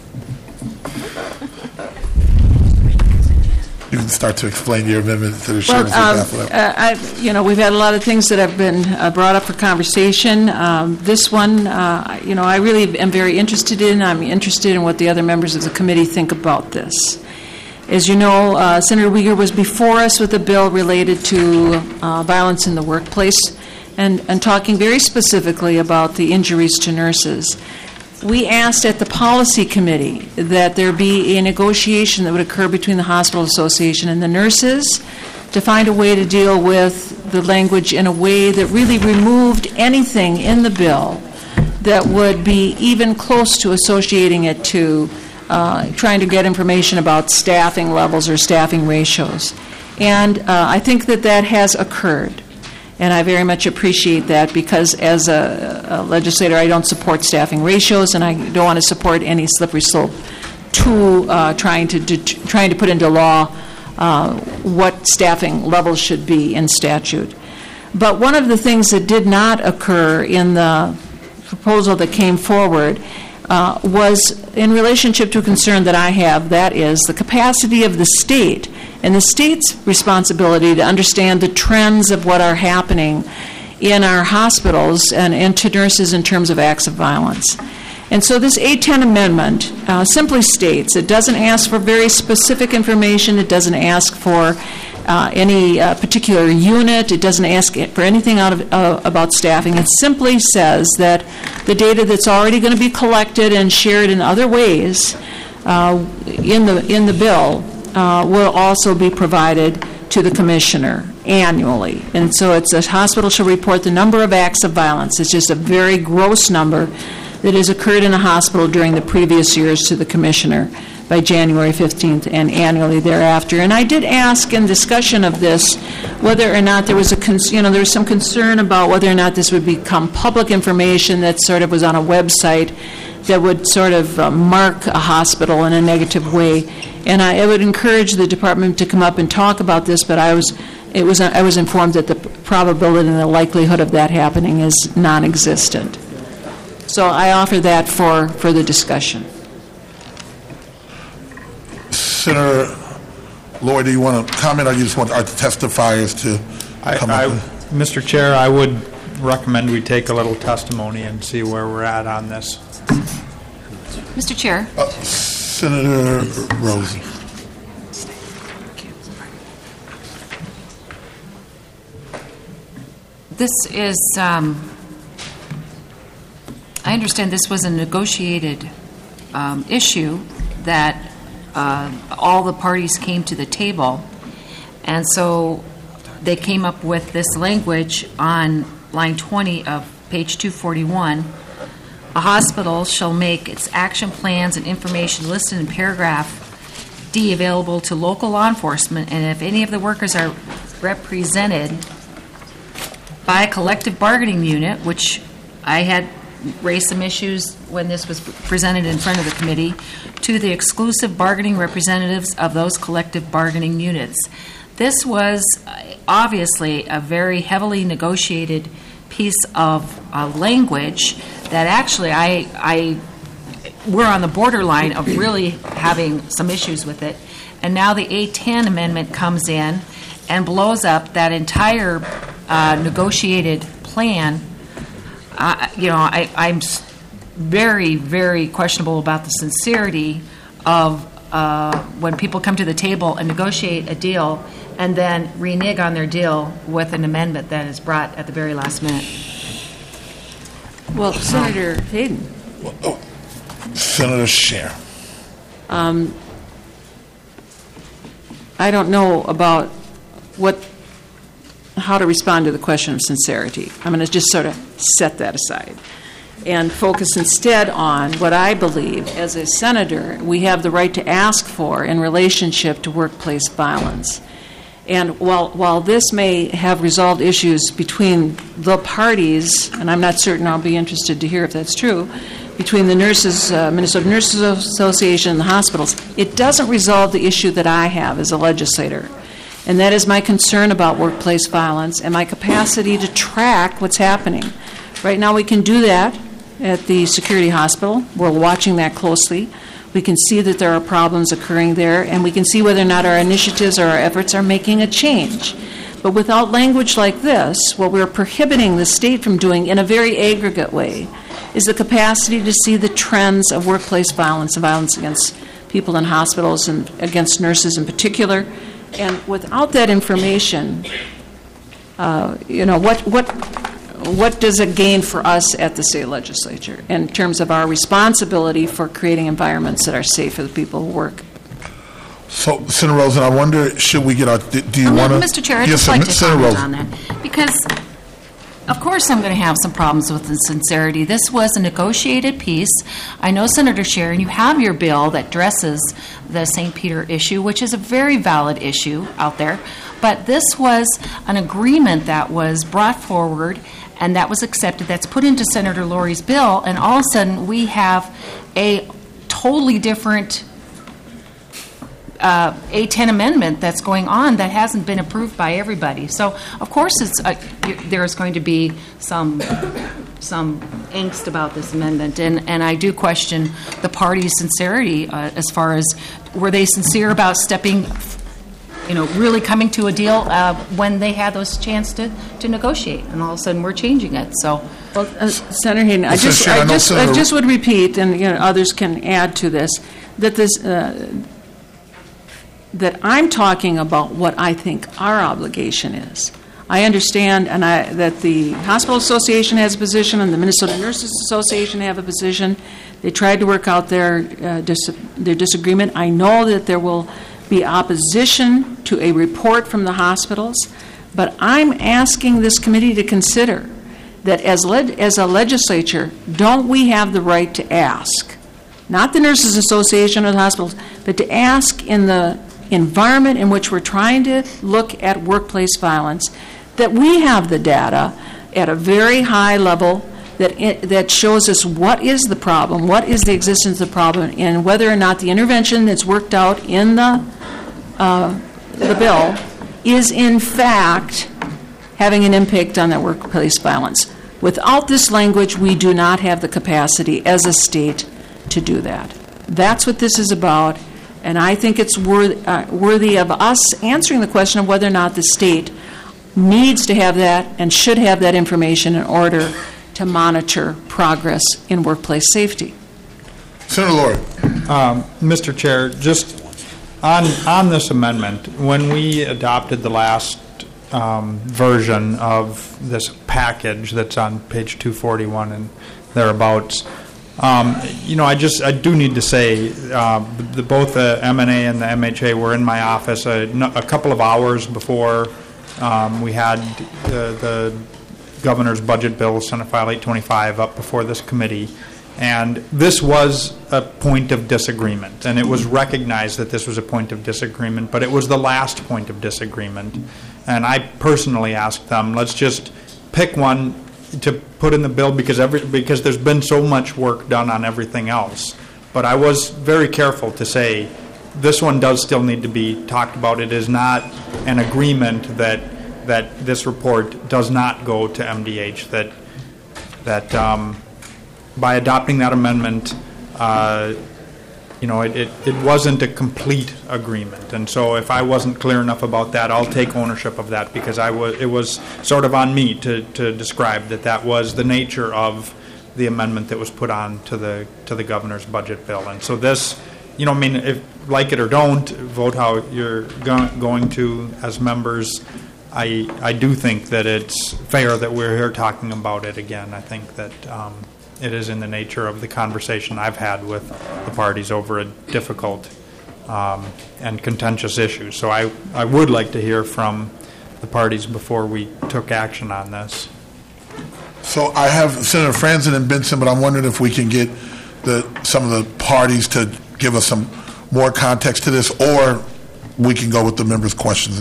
You can start to explain your amendment to the Sharon. We've had a lot of things that have been brought up for conversation. This one, I really am very interested in. I'm interested in what the other members of the committee think about this. As you know, Senator Uyghur was before us with a bill related to violence in the workplace and talking very specifically about the injuries to nurses. We asked at the policy committee that there be a negotiation that would occur between the Hospital Association and the nurses to find a way to deal with the language in a way that really removed anything in the bill that would be even close to associating it to trying to get information about staffing levels or staffing ratios. And I think that has occurred. And I very much appreciate that because as a legislator, I don't support staffing ratios, and I don't want to support any slippery slope to trying to put into law what staffing levels should be in statute. But one of the things that did not occur in the proposal that came forward was in relationship to a concern that I have, that is the capacity of the state and the state's responsibility to understand the trends of what are happening in our hospitals and to nurses in terms of acts of violence. And so this A10 amendment simply states, it doesn't ask for very specific information, it doesn't ask for any particular unit, it doesn't ask for anything about staffing. It simply says that the data that's already going to be collected and shared in other ways in the bill will also be provided to the commissioner annually. And so it's a hospital shall report the number of acts of violence. It's just a very gross number that has occurred in a hospital during the previous years to the commissioner by January 15th and annually thereafter. And I did ask in discussion of this whether or not there was there was some concern about whether or not this would become public information that sort of was on a website that would sort of mark a hospital in a negative way. And I would encourage the department to come up and talk about this, but I was informed that the probability and the likelihood of that happening is non-existent. So I offer that for further discussion. Senator Lloyd, do you want to comment, or you just want our testifiers to come up? Mr. Chair, I would recommend we take a little testimony and see where we're at on this. Mr. Chair. Senator Rosen. This is, I understand this was a negotiated issue that all the parties came to the table, and so they came up with this language on line 20 of page 241. A hospital shall make its action plans and information listed in paragraph D available to local law enforcement, and if any of the workers are represented by a collective bargaining unit, which I had raised some issues when this was presented in front of the committee, to the exclusive bargaining representatives of those collective bargaining units. This was obviously a very heavily negotiated piece of language that actually we're on the borderline of really having some issues with it. And now the A10 amendment comes in and blows up that entire negotiated plan. I'm very, very questionable about the sincerity of when people come to the table and negotiate a deal and then renege on their deal with an amendment that is brought at the very last minute. Well, Senator Hayden. Senator Scher. I don't know about how to respond to the question of sincerity. I'm going to just sort of set that aside and focus instead on what I believe, as a senator, we have the right to ask for in relationship to workplace violence. And while this may have resolved issues between the parties, and I'm not certain, I'll be interested to hear if that's true, between the nurses, Minnesota Nurses Association and the hospitals, it doesn't resolve the issue that I have as a legislator. And that is my concern about workplace violence and my capacity to track what's happening. Right now we can do that at the security hospital. We're watching that closely. We can see that there are problems occurring there, and we can see whether or not our initiatives or our efforts are making a change. But without language like this, what we're prohibiting the state from doing in a very aggregate way is the capacity to see the trends of workplace violence and violence against people in hospitals and against nurses in particular. And without that information, what does it gain for us at the state legislature in terms of our responsibility for creating environments that are safe for the people who work? So, Senator Rosen, I wonder, should we get our, do you want to? Mr. Chair, I'd just like to comment on that. Because, of course, I'm going to have some problems with the sincerity. This was a negotiated piece. I know, Senator Scher, and you have your bill that addresses the St. Peter issue, which is a very valid issue out there. But this was an agreement that was brought forward and that was accepted, that's put into Senator Lori's bill, and all of a sudden we have a totally different A10 amendment that's going on that hasn't been approved by everybody. So, of course, there's going to be some angst about this amendment, and I do question the party's sincerity as far as were they sincere about stepping, really coming to a deal when they had those chance to negotiate, and all of a sudden we're changing it. So, well, Senator Hayden, I just would repeat, and others can add to this, that that I'm talking about what I think our obligation is. I understand that the Hospital Association has a position and the Minnesota Nurses Association have a position. They tried to work out their disagreement. I know that there will be opposition to a report from the hospitals, but I'm asking this committee to consider that as a legislature, don't we have the right to ask, not the Nurses Association or the hospitals, but to ask in the environment in which we're trying to look at workplace violence, that we have the data at a very high level that shows us what is the problem, what is the existence of the problem, and whether or not the intervention that's worked out in the bill is in fact having an impact on that workplace violence. Without this language, we do not have the capacity as a state to do that. That's what this is about, and I think it's worthy of us answering the question of whether or not the state needs to have that and should have that information in order to monitor progress in workplace safety. Senator Laurie. Mr. Chair, just on this amendment, when we adopted the last version of this package that's on page 241 and thereabouts, I do need to say both the MNA and the MHA were in my office a couple of hours before we had the governor's budget bill, Senate File 825, up before this committee. And this was a point of disagreement, and it was recognized that this was a point of disagreement, but it was the last point of disagreement. And I personally asked them, let's just pick one to put in the bill because there's been so much work done on everything else. But I was very careful to say this one does still need to be talked about. It is not an agreement that this report does not go to MDH, that by adopting that amendment, it wasn't a complete agreement. And so if I wasn't clear enough about that, I'll take ownership of that because it was sort of on me to describe that was the nature of the amendment that was put on to the governor's budget bill. And so this, if like it or don't, vote how you're going to as members, I do think that it's fair that we're here talking about it again. I think that it is in the nature of the conversation I've had with the parties over a difficult and contentious issue. So I would like to hear from the parties before we took action on this. So I have Senator Franzen and Benson, but I'm wondering if we can get some of the parties to give us some more context to this, or we can go with the members' questions.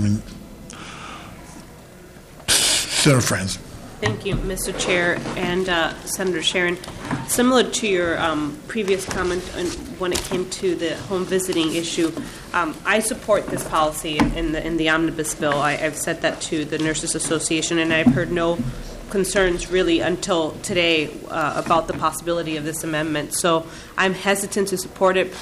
Senator Franzen. Thank you, Mr. Chair and Senator Sharon. Similar to your previous comment when it came to the home visiting issue, I support this policy in the omnibus bill. I've said that to the Nurses Association, and I've heard no concerns really until today about the possibility of this amendment. So I'm hesitant to support it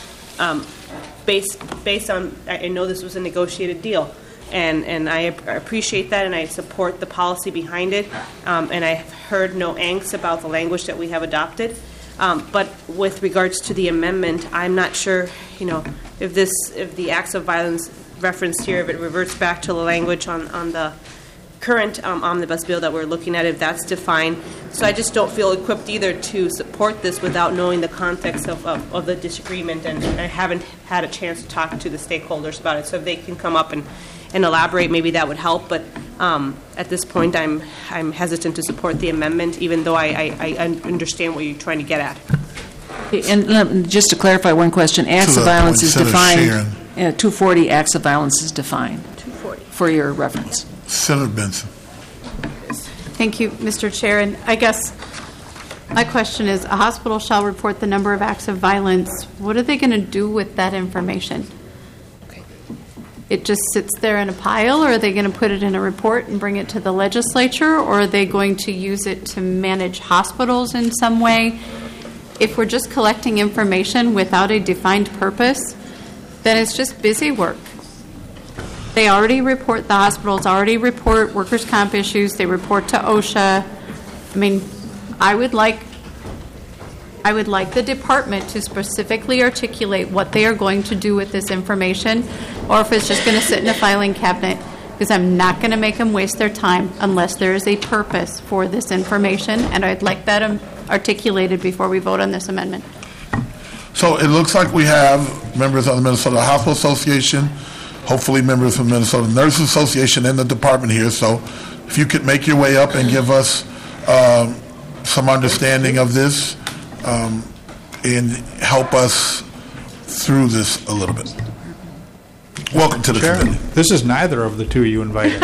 based on, I know this was a negotiated deal. And I appreciate that, and I support the policy behind it. And I have heard no angst about the language that we have adopted. But with regards to the amendment, I'm not sure, if the acts of violence referenced here, if it reverts back to the language on the current omnibus bill that we're looking at, if that's defined. So I just don't feel equipped either to support this without knowing the context of the disagreement, and I haven't had a chance to talk to the stakeholders about it. So if they can come up and elaborate, maybe that would help. But at this point, I'm hesitant to support the amendment, even though I understand what you're trying to get at. And just to clarify one question, acts of violence is defined. 240 acts of violence is defined. 240. For your reference. Senator Benson. Thank you, Mr. Chair. And I guess my question is, a hospital shall report the number of acts of violence. What are they going to do with that information? it just sits there in a pile, or are they going to put it in a report and bring it to the legislature, or are they going to use it to manage hospitals in some way? If we're just collecting information without a defined purpose, then it's just busy work. They already report, the hospitals already report workers' comp issues, they report to OSHA. I mean, I would like the department to specifically articulate what they are going to do with this information, or if it's just going to sit in a filing cabinet, because I'm not going to make them waste their time unless there is a purpose for this information, and I'd like that articulated before we vote on this amendment. So it looks like we have members of the Minnesota Hospital Association, hopefully members from the Minnesota Nurses Association and the department here. So if you could make your way up and give us some understanding of this and help us through this a little bit. Welcome to the committee. This is neither of the two you invited. Or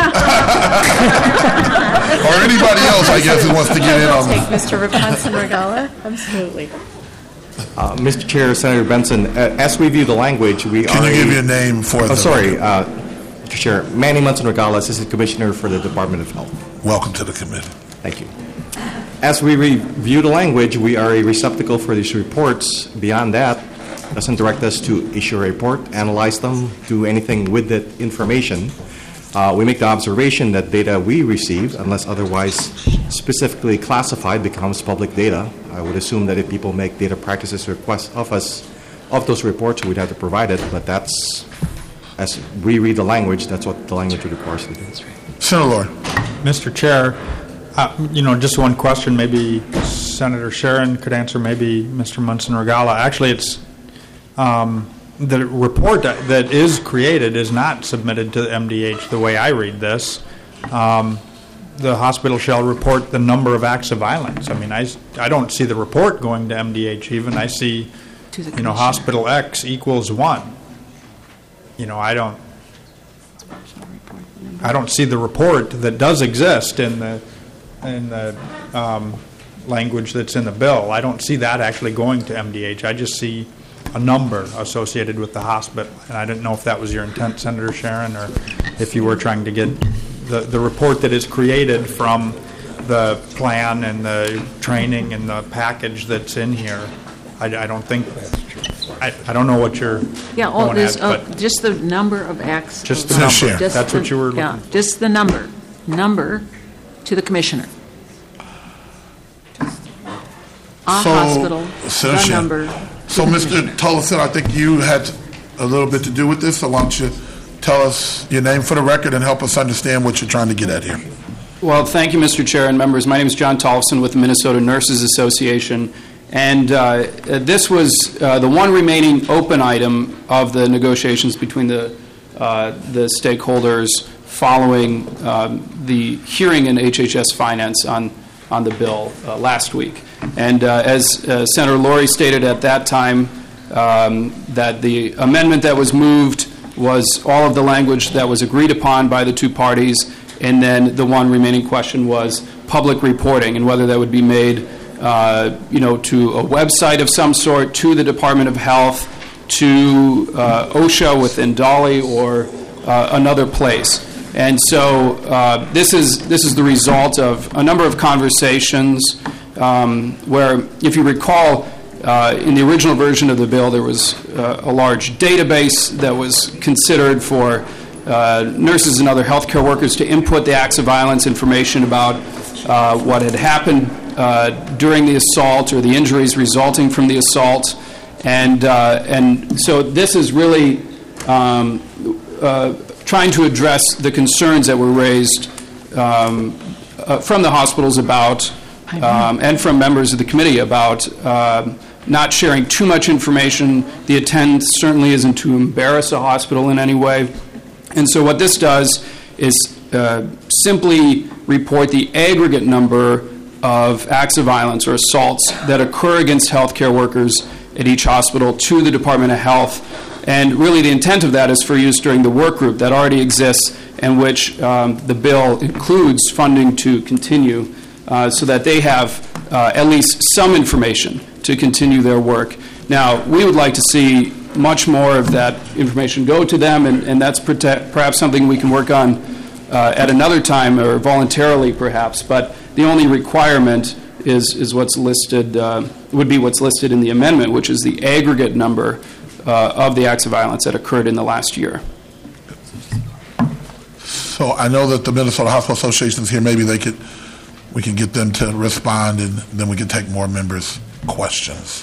anybody else, I guess, who wants to get in on this. Take Mr. Munson-Regala. Absolutely. Mr. Chair, Senator Benson, as we view the language, we Can you give your name for the Mr. Chair, Manny Munson-Regala, Assistant Commissioner for the Department of Health. Welcome to the committee. Thank you. As we review the language, we are a receptacle for these reports. Beyond that, it doesn't direct us to issue a report, analyze them, do anything with that information. We make the observation that data we receive, unless otherwise specifically classified, becomes public data. I would assume that if people make data practices requests of us of those reports, we'd have to provide it, but that's, as we read the language, that's what the language requires to do. Senator Lord. Mr. Chair, just one question, maybe Senator Sharon could answer, maybe Mr. Munson-Regala. Actually, it's the report that is created is not submitted to the MDH the way I read this. The hospital shall report the number of acts of violence. I mean, I don't see the report going to MDH even. I see, hospital X equals 1. I don't see the report that does exist in the language that's in the bill. I don't see that actually going to MDH. I just see a number associated with the hospital. And I didn't know if that was your intent, Senator Sharon, or if you were trying to get the report that is created from the plan and the training and the package that's in here. I don't think that's true. I don't know what you're going at, but just the number of acts. Just the number. That's what you were looking for. Just the number. Number to the commissioner. Hospital, the number. So, Mr. Tullison, I think you had a little bit to do with this, so why don't you tell us your name for the record and help us understand what you're trying to get at here. Well, thank you, Mr. Chair and members. My name is John Tullison with the Minnesota Nurses Association, and this was the one remaining open item of the negotiations between the stakeholders following the hearing in HHS Finance on the bill last week. And as Senator Lori stated at that time, that the amendment that was moved was all of the language that was agreed upon by the two parties, and then the one remaining question was public reporting and whether that would be made to a website of some sort, to the Department of Health, to OSHA within Dolly, or another place. And so this is the result of a number of conversations where, if you recall, in the original version of the bill, there was a large database that was considered for nurses and other healthcare workers to input the acts of violence information about what had happened during the assault or the injuries resulting from the assault. And so this is really trying to address the concerns that were raised from the hospitals about, and from members of the committee about not sharing too much information. The intent certainly isn't to embarrass a hospital in any way. And so what this does is simply report the aggregate number of acts of violence or assaults that occur against healthcare workers at each hospital to the Department of Health. And really the intent of that is for use during the work group that already exists, and which the bill includes funding to continue, so that they have at least some information to continue their work. Now, we would like to see much more of that information go to them, and that's perhaps something we can work on at another time or voluntarily perhaps. But the only requirement is what's listed, would be what's listed in the amendment, which is the aggregate number of the acts of violence that occurred in the last year. So I know that the Minnesota Hospital Association is here. Maybe we can get them to respond, and then we can take more members' questions.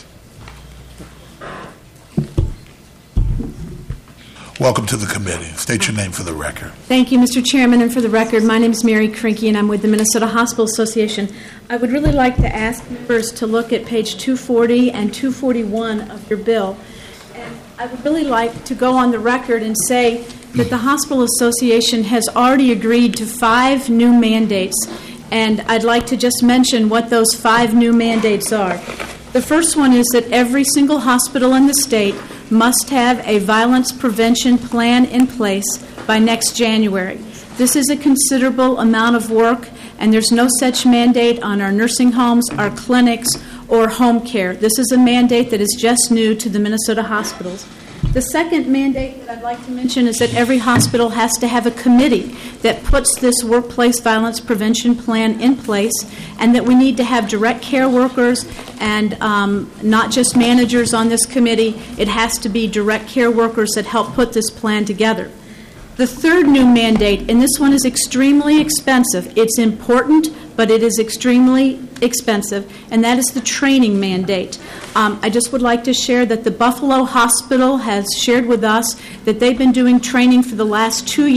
Welcome to the committee. State your name for the record. Thank you, Mr. Chairman, and for the record, my name is Mary Krinke, and I'm with the Minnesota Hospital Association. I would really like to ask members to look at page 240 and 241 of your bill. And I would really like to go on the record and say that the Hospital Association has already agreed to 5 new mandates, and I'd like to just mention what those 5 new mandates are. The first one is that every single hospital in the state must have a violence prevention plan in place by next January. This is a considerable amount of work, and there's no such mandate on our nursing homes, our clinics, or home care. This is a mandate that is just new to the Minnesota hospitals. The second mandate that I'd like to mention is that every hospital has to have a committee that puts this workplace violence prevention plan in place, and that we need to have direct care workers and not just managers on this committee. It has to be direct care workers that help put this plan together. The third new mandate, and this one is extremely expensive. It's important, but it is extremely expensive, and that is the training mandate. I just would like to share that the Buffalo Hospital has shared with us that they've been doing training for the last 3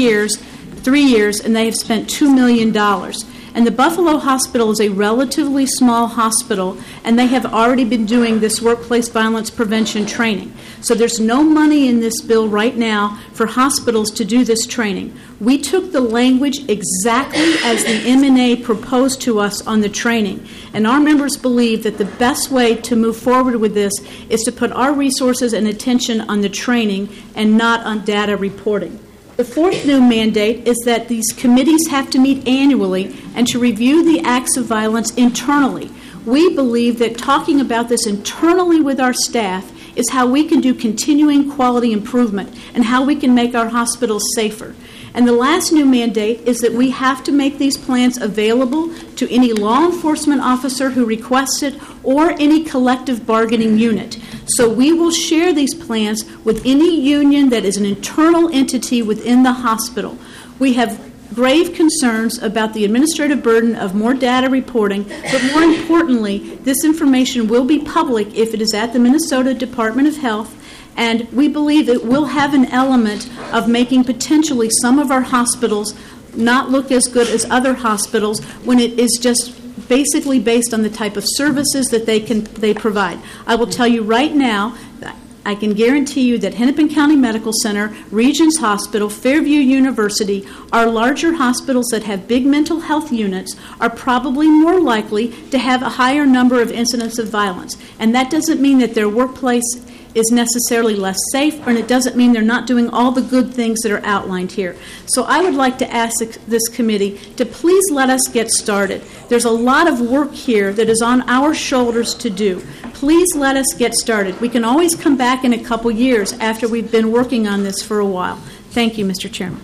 years, and they have spent $2 million. And the Buffalo Hospital is a relatively small hospital, and they have already been doing this workplace violence prevention training. So there's no money in this bill right now for hospitals to do this training. We took the language exactly as the M&A proposed to us on the training, and our members believe that the best way to move forward with this is to put our resources and attention on the training and not on data reporting. The fourth new mandate is that these committees have to meet annually and to review the acts of violence internally. We believe that talking about this internally with our staff is how we can do continuing quality improvement and how we can make our hospitals safer. And the last new mandate is that we have to make these plans available to any law enforcement officer who requests it or any collective bargaining unit. So we will share these plans with any union that is an internal entity within the hospital. We have grave concerns about the administrative burden of more data reporting, but more importantly, this information will be public if it is at the Minnesota Department of Health, and we believe it will have an element of making potentially some of our hospitals not look as good as other hospitals when it is just basically based on the type of services that they provide. I will tell you right now, I can guarantee you that Hennepin County Medical Center, Regents Hospital, Fairview University, our larger hospitals that have big mental health units are probably more likely to have a higher number of incidents of violence. And that doesn't mean that their workplace is necessarily less safe, and it doesn't mean they're not doing all the good things that are outlined here. So I would like to ask this committee to please let us get started. There's a lot of work here that is on our shoulders to do. Please let us get started. We can always come back in a couple years after we've been working on this for a while. Thank you, Mr. Chairman.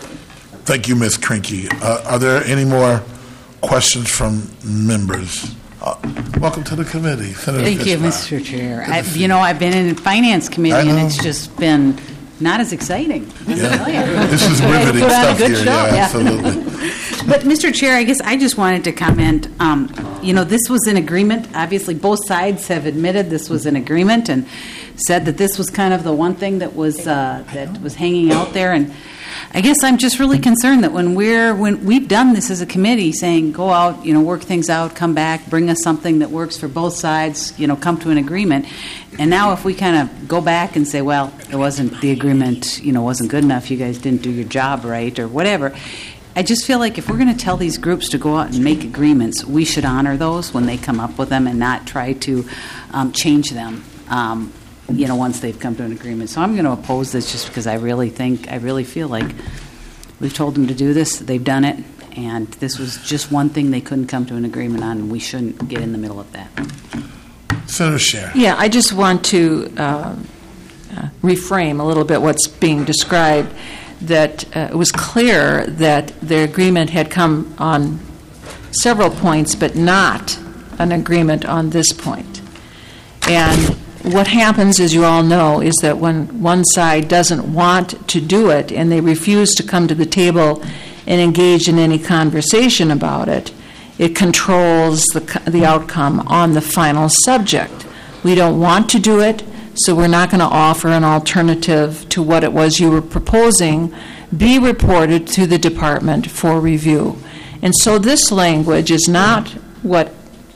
Thank you, Ms. Krinke. Are there any more questions from members? Welcome to the committee. Senator Thank you, Mr. Chair. I've been in the Finance Committee, and it's just been not as exciting. Yeah. This is riveting stuff here. Yeah, absolutely. But, Mr. Chair, I guess I just wanted to comment. This was an agreement. Obviously, both sides have admitted this was an agreement and said that this was kind of the one thing that was hanging out there. And I guess I'm just really concerned that when we've done this as a committee, saying go out, work things out, come back, bring us something that works for both sides, come to an agreement. And now if we kind of go back and say, well, the agreement, wasn't good enough, you guys didn't do your job right or whatever. I just feel like if we're going to tell these groups to go out and make agreements, we should honor those when they come up with them and not try to change them. Once they've come to an agreement. So I'm going to oppose this just because I really feel like we've told them to do this, they've done it, and this was just one thing they couldn't come to an agreement on, and we shouldn't get in the middle of that. Senator Scher. Yeah, I just want to reframe a little bit what's being described, that it was clear that the agreement had come on several points, but not an agreement on this point. And what happens, as you all know, is that when one side doesn't want to do it and they refuse to come to the table and engage in any conversation about it, it controls the outcome on the final subject. We don't want to do it, so we're not going to offer an alternative to what it was you were proposing be reported to the department for review. And so this language is not what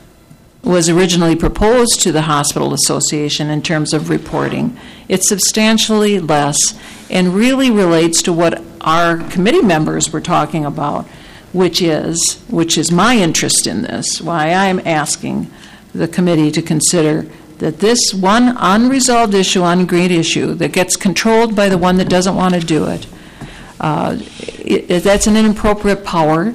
was originally proposed to the Hospital Association in terms of reporting. It's substantially less and really relates to what our committee members were talking about, which is my interest in this, why I'm asking the committee to consider that this one unresolved issue, unagreed issue, that gets controlled by the one that doesn't want to do it, that's an inappropriate power,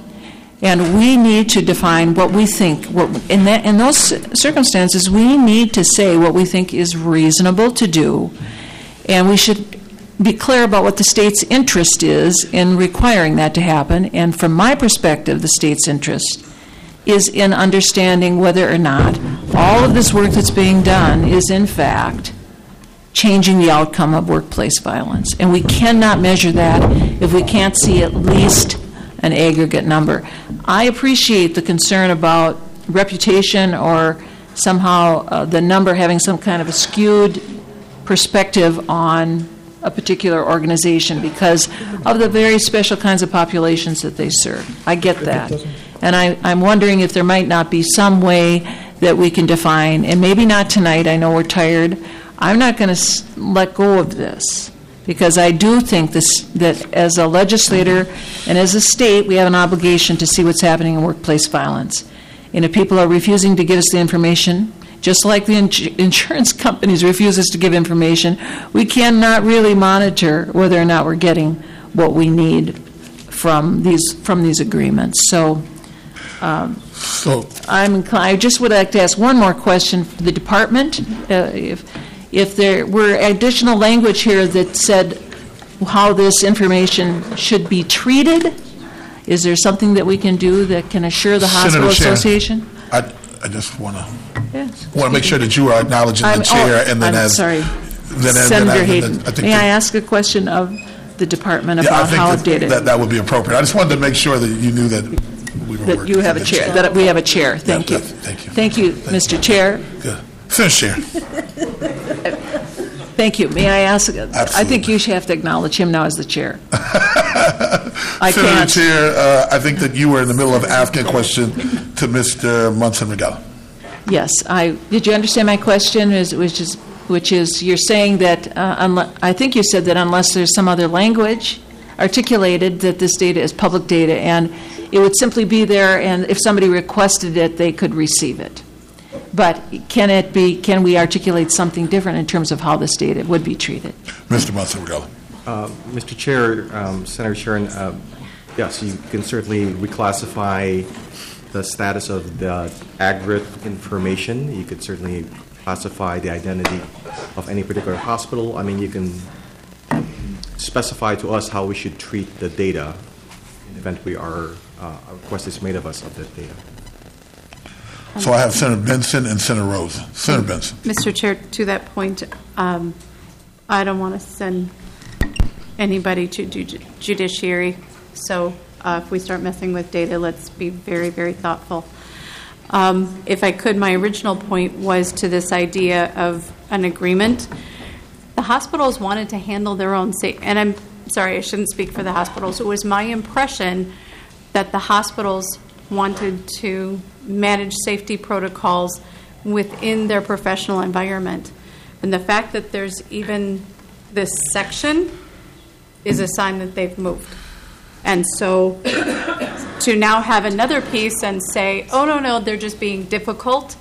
and we need to define what we think. In those circumstances, we need to say what we think is reasonable to do, and we should be clear about what the state's interest is in requiring that to happen. And from my perspective, the state's interest is in understanding whether or not all of this work that's being done is, in fact, changing the outcome of workplace violence. And we cannot measure that if we can't see at least an aggregate number. I appreciate the concern about reputation or somehow the number having some kind of a skewed perspective on a particular organization because of the very special kinds of populations that they serve. I get that. And I'm wondering if there might not be some way that we can define, and maybe not tonight, I know we're tired. I'm not going to let go of this because I do think that as a legislator and as a state, we have an obligation to see what's happening in workplace violence. And if people are refusing to give us the information, just like the insurance companies refuse us to give information, we cannot really monitor whether or not we're getting what we need from these agreements. So I just would like to ask one more question for the department. If there were additional language here that said how this information should be treated, is there something that we can do that can assure the Hospital Association? I just want to make sure that you are acknowledging the chair, and then Senator Hayden, may I ask a question of the department about how updated? That would be appropriate. I just wanted to make sure that you knew that we were working. You have a chair. That we have a chair. Thank you. Thank you. Thank you, Mr. Chair. Good. Finish, Chair. Thank you. May I ask? Absolutely. I think you should have to acknowledge him now as the chair. Senator Chair, I think that you were in the middle of asking a question to Mr. Munson-Regala. Yes. Did you understand my question? Which is you're saying that I think you said that unless there's some other language articulated that this data is public data and it would simply be there, and if somebody requested it, they could receive it. But can we articulate something different in terms of how this data would be treated? Mr. Munson-Regala. Mr. Chair, Senator Sharon, yes, you can certainly reclassify the status of the aggregate information. You could certainly classify the identity of any particular hospital. I mean, you can specify to us how we should treat the data in the event a request is made of us of that data. So I have Senator Benson and Senator Rose. Senator Benson. Mr. Chair, to that point, I don't want to send anybody to judiciary. So if we start messing with data, let's be very, very thoughtful. If I could, my original point was to this idea of an agreement. The hospitals wanted to handle their own safety, and I'm sorry, I shouldn't speak for the hospitals. It was my impression that the hospitals wanted to manage safety protocols within their professional environment. And the fact that there's even this section is a sign that they've moved. And so to now have another piece and say, oh, no, they're just being difficult,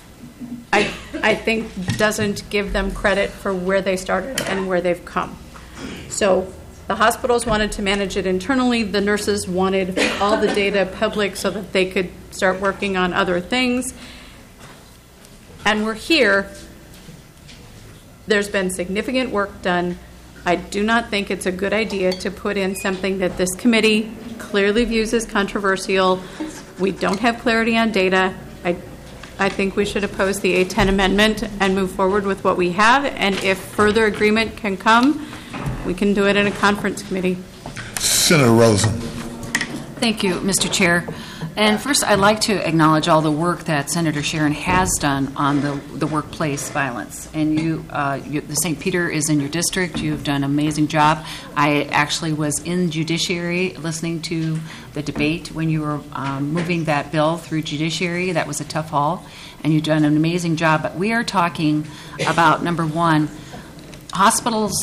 I think doesn't give them credit for where they started and where they've come. So the hospitals wanted to manage it internally. The nurses wanted all the data public so that they could start working on other things. And we're here There's been significant work done. I do not think it's a good idea to put in something that this committee clearly views as controversial. We don't have clarity on data. I think we should oppose the A10 amendment and move forward with what we have, and if further agreement can come, we can do it in a conference committee. Senator Rosen. Thank you, Mr. Chair. And first, I'd like to acknowledge all the work that Senator Sharon has done on the workplace violence. And the St. Peter is in your district. You've done an amazing job. I actually was in Judiciary listening to the debate when you were moving that bill through Judiciary. That was a tough haul, and you've done an amazing job. But we are talking about, number one, hospitals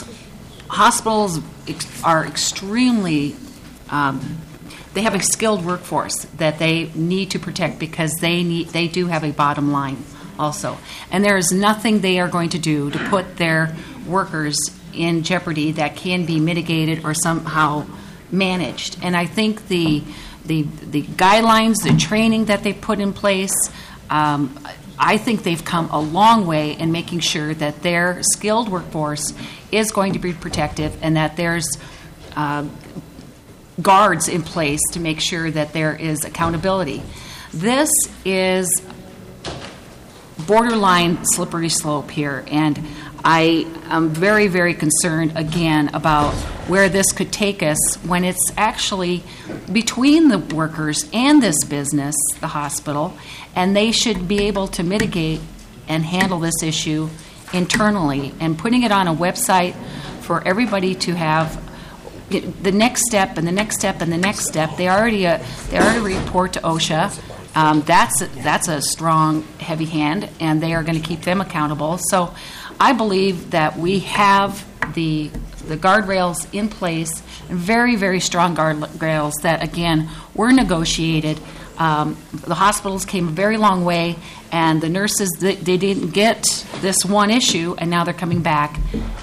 are extremely they have a skilled workforce that they need to protect because they do have a bottom line also. And there is nothing they are going to do to put their workers in jeopardy that can be mitigated or somehow managed. And I think the guidelines, the training that they put in place, I think they've come a long way in making sure that their skilled workforce is going to be protective and that there's guards in place to make sure that there is accountability. This is borderline slippery slope here, and I am very, very concerned again about where this could take us when it's actually between the workers and this business, the hospital, and they should be able to mitigate and handle this issue internally. And putting it on a website for everybody to have the next step and the next step and the next step. They already report to OSHA. That's a strong, heavy hand, and they are going to keep them accountable. So I believe that we have the guardrails in place, very, very strong guardrails that, again, were negotiated. The hospitals came a very long way, and the nurses, they didn't get this one issue, and now they're coming back.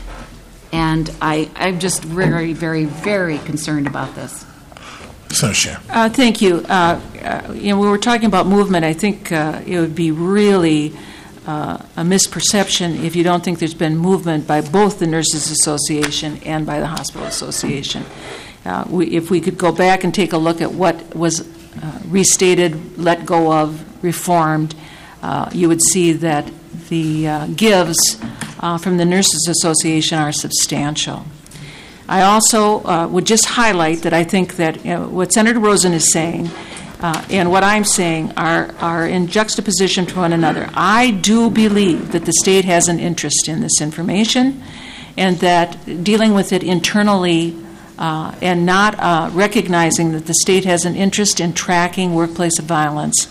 And I'm just very, very, very concerned about this. Senator Sharon. Thank you. We were talking about movement. I think it would be really a misperception if you don't think there's been movement by both the Nurses Association and by the Hospital Association. If we could go back and take a look at what was restated, let go of, reformed, you would see that the gives from the Nurses Association are substantial. I also would just highlight that I think that what Senator Rosen is saying and what I'm saying are in juxtaposition to one another. I do believe that the state has an interest in this information and that dealing with it internally and not recognizing that the state has an interest in tracking workplace violence,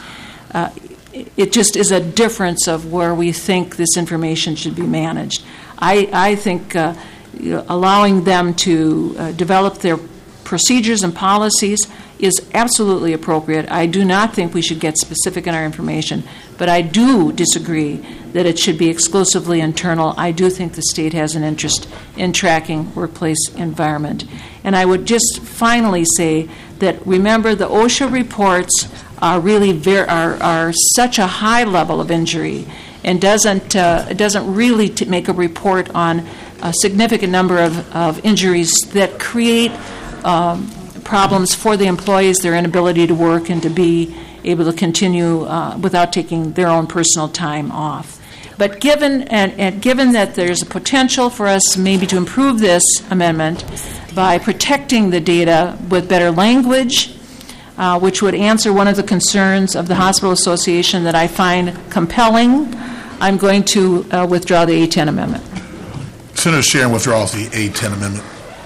it just is a difference of where we think this information should be managed. I think allowing them to develop their procedures and policies is absolutely appropriate. I do not think we should get specific in our information, but I do disagree that it should be exclusively internal. I do think the state has an interest in tracking workplace environment. And I would just finally say that, remember, the OSHA reports are really are such a high level of injury and doesn't really make a report on a significant number of injuries that create problems for the employees, their inability to work and to be able to continue without taking their own personal time off. But given that there's a potential for us maybe to improve this amendment by protecting the data with better language, which would answer one of the concerns of the Hospital Association that I find compelling, I'm going to withdraw the A10 amendment. Senator Sharon withdraws the A10 amendment.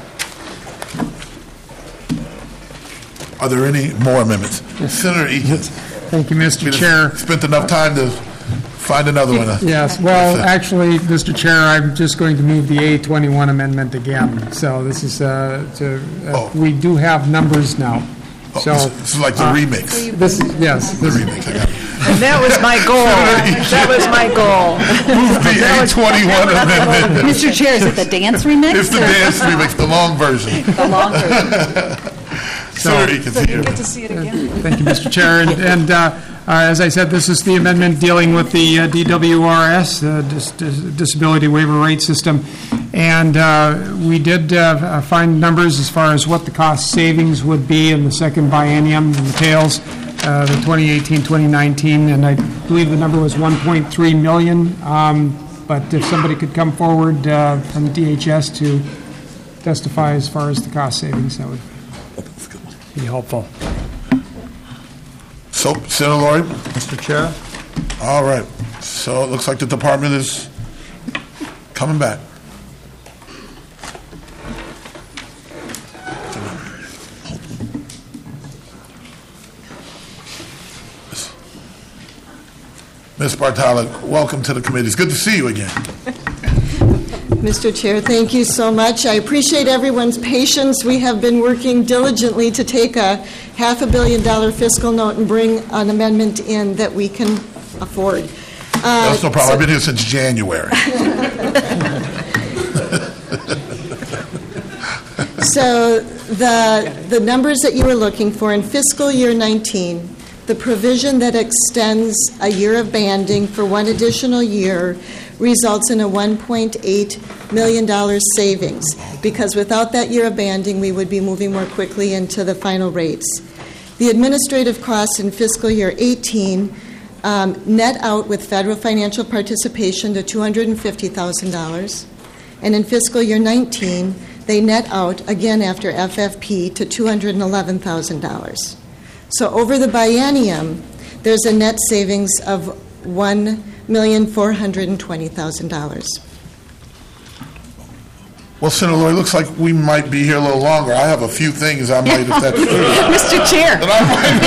Are there any more amendments? Yes. Senator Eakins. Thank you, Mr. Chair. Spent enough time to find another one. Yes. Well, actually, Mr. Chair, I'm just going to move the A21 amendment again. So this is we do have numbers now. So this is like the remix. This is the remix. I got it. And that was my goal. That was my goal. Move the A21 amendment. Mr. Chair, is it the dance remix? It's the dance remix, the long version. The long version. Senator Eakins here. Good to see it again. Thank you, Mr. Chair. And as I said, this is the amendment dealing with the DWRS, Disability Waiver Rate System. And we did find numbers as far as what the cost savings would be in the second biennium in the tails, the 2018-2019. And I believe the number was $1.3 million. But if somebody could come forward from DHS to testify as far as the cost savings, that would be helpful. So, Senator Laurie? Mr. Chair? All right. So it looks like the department is coming back. Ms. Bartalik, welcome to the committee. It's good to see you again. Mr. Chair, thank you so much. I appreciate everyone's patience. We have been working diligently to take a $500 million fiscal note and bring an amendment in that we can afford. That's no problem. I've been here since January. So the numbers that you were looking for in fiscal year 19, the provision that extends a year of banding for one additional year results in a $1.8 million savings, because without that year of banding, we would be moving more quickly into the final rates. The administrative costs in fiscal year 18 net out with federal financial participation to $250,000, and in fiscal year 19, they net out, again after FFP, to $211,000. So over the biennium, there's a net savings of $1,420,000. Well, Senator Laurie, looks like we might be here a little longer. I have a few things I might, if that's true. Mr. Chair. Bingo.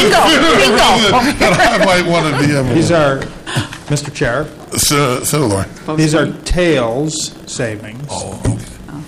That I might want to be able. These are, Mr. Chair. Senator Laurie. These are tails savings. Oh, okay.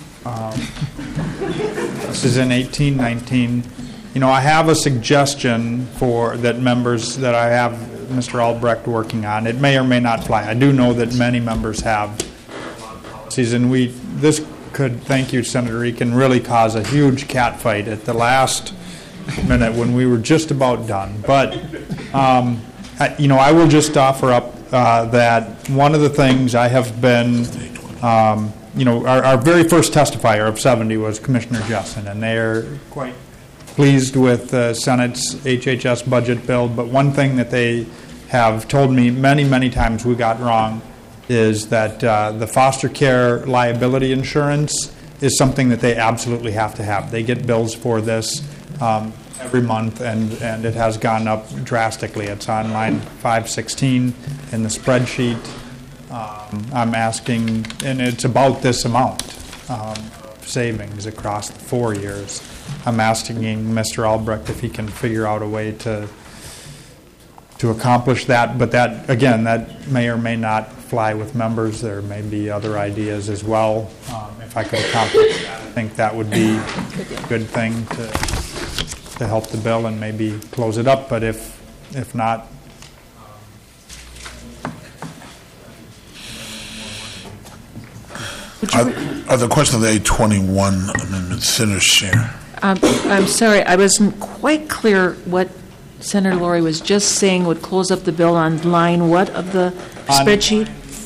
This is in 18-19. You know, I have a suggestion for that members that I have Mr. Albrecht working on. It may or may not fly. I do know that many members have policies, and this could, thank you, Senator Eakin, really cause a huge catfight at the last minute when we were just about done. But, you know, I will just offer up that one of the things I have been, you know, our very first testifier of 70 was Commissioner Jessen, and they are quite pleased with the Senate's HHS budget bill, but one thing that they have told me many, many times we got wrong is that the foster care liability insurance is something that they absolutely have to have. They get bills for this every month, and it has gone up drastically. It's on line 516 in the spreadsheet. I'm asking, and it's about this amount of savings across the 4 years. I'm asking Mr. Albrecht if he can figure out a way to accomplish that, but that, again, that may or may not fly with members. There may be other ideas as well. If I could accomplish that, I think that would be a good thing to help the bill and maybe close it up, but if not, Are the question of the 821 amendment, Senator Scher? I'm sorry, I wasn't quite clear what Senator Laurie was just saying would close up the bill on line what of the spreadsheet?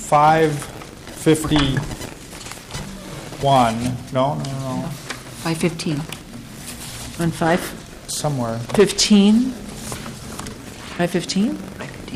551. No. 515. On 5? Somewhere. 15? 515?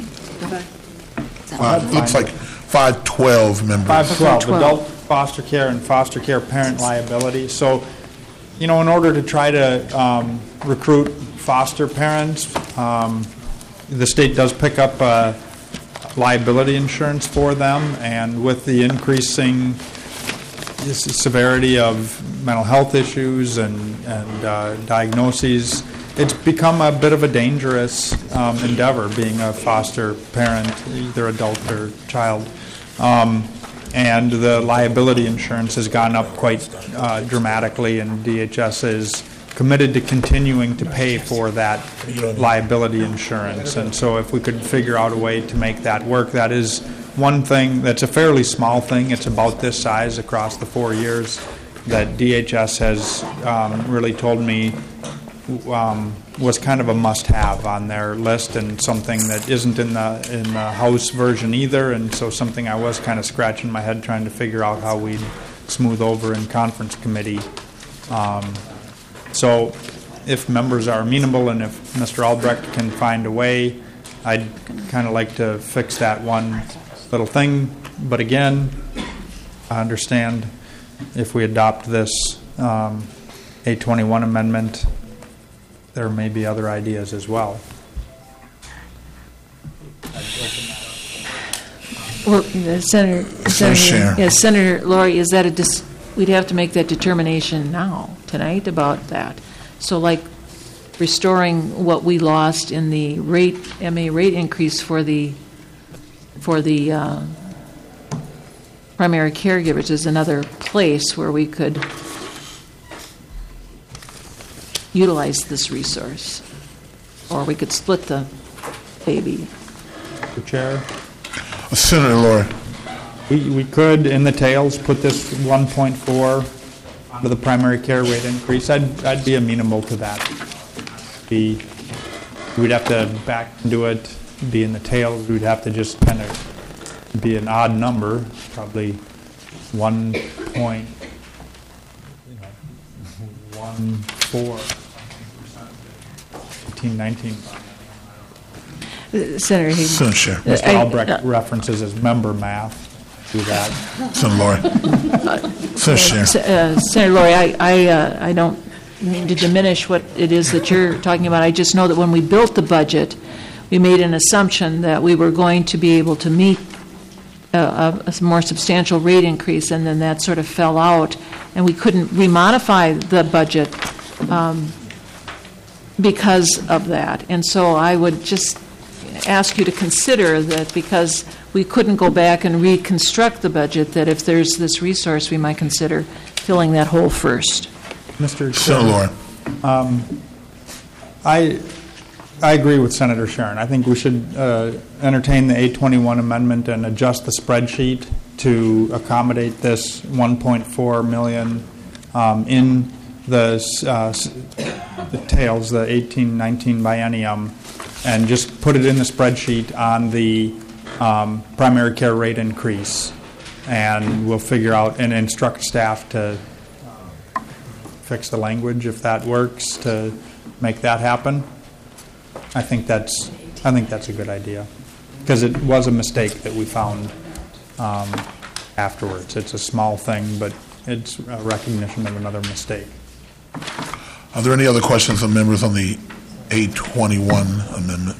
515. Looks like 512 members. 512, adult foster care and foster care parent liability. So, you know, in order to try to recruit foster parents, the state does pick up liability insurance for them, and with the increasing severity of mental health issues and diagnoses, it's become a bit of a dangerous endeavor being a foster parent, either adult or child. And the liability insurance has gone up quite dramatically, and DHS is committed to continuing to pay for that liability insurance. And so if we could figure out a way to make that work, that is one thing that's a fairly small thing. It's about this size across the 4 years that DHS has really told me was kind of a must-have on their list, and something that isn't in the House version either, and so something I was kind of scratching my head trying to figure out how we'd smooth over in conference committee. So if members are amenable and if Mr. Albrecht can find a way, I'd kind of like to fix that one little thing. But again, I understand if we adopt this 821 amendment, there may be other ideas as well. Well, Senator Laurie, is that we'd have to make that determination now, tonight, about that. So like restoring what we lost in the MA rate increase for the primary caregivers is another place where we could utilize this resource, or we could split the baby. Mr. Chair? Senator Laurie. We could, in the tails, put this 1.4 onto the primary care rate increase. I'd be amenable to that. We'd have to back into it, be in the tails. We'd have to just kind of be an odd number, probably 1.14. 1819. Senator Hayden. Senator Mr. Albrecht references as member math. Do that. Senator Laurie. Senator Laurie, I don't mean to diminish what it is that you're talking about. I just know that when we built the budget, we made an assumption that we were going to be able to meet a more substantial rate increase, and then that sort of fell out, and we couldn't remodify the budget because of that. And so I would just ask you to consider that, because we couldn't go back and reconstruct the budget, that if there's this resource, we might consider filling that hole first. Mr. Chairman, I agree with Senator Sharon. I think we should entertain the 821 amendment and adjust the spreadsheet to accommodate this 1.4 million in the tails, the 18-19 biennium, and just put it in the spreadsheet on the primary care rate increase, and we'll figure out and instruct staff to fix the language if that works to make that happen. I think that's a good idea, because it was a mistake that we found afterwards. It's a small thing, but it's a recognition of another mistake. Are there any other questions from members on the 821 amendment?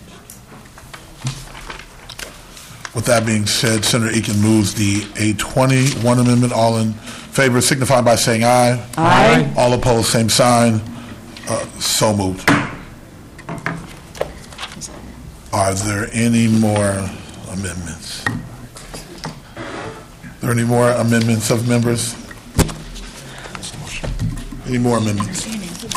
With that being said, Senator Eakin moves the 821 amendment. All in favor signify by saying aye. Aye. All opposed, same sign. So moved. Are there any more amendments? Are there any more amendments of members? Any more amendments?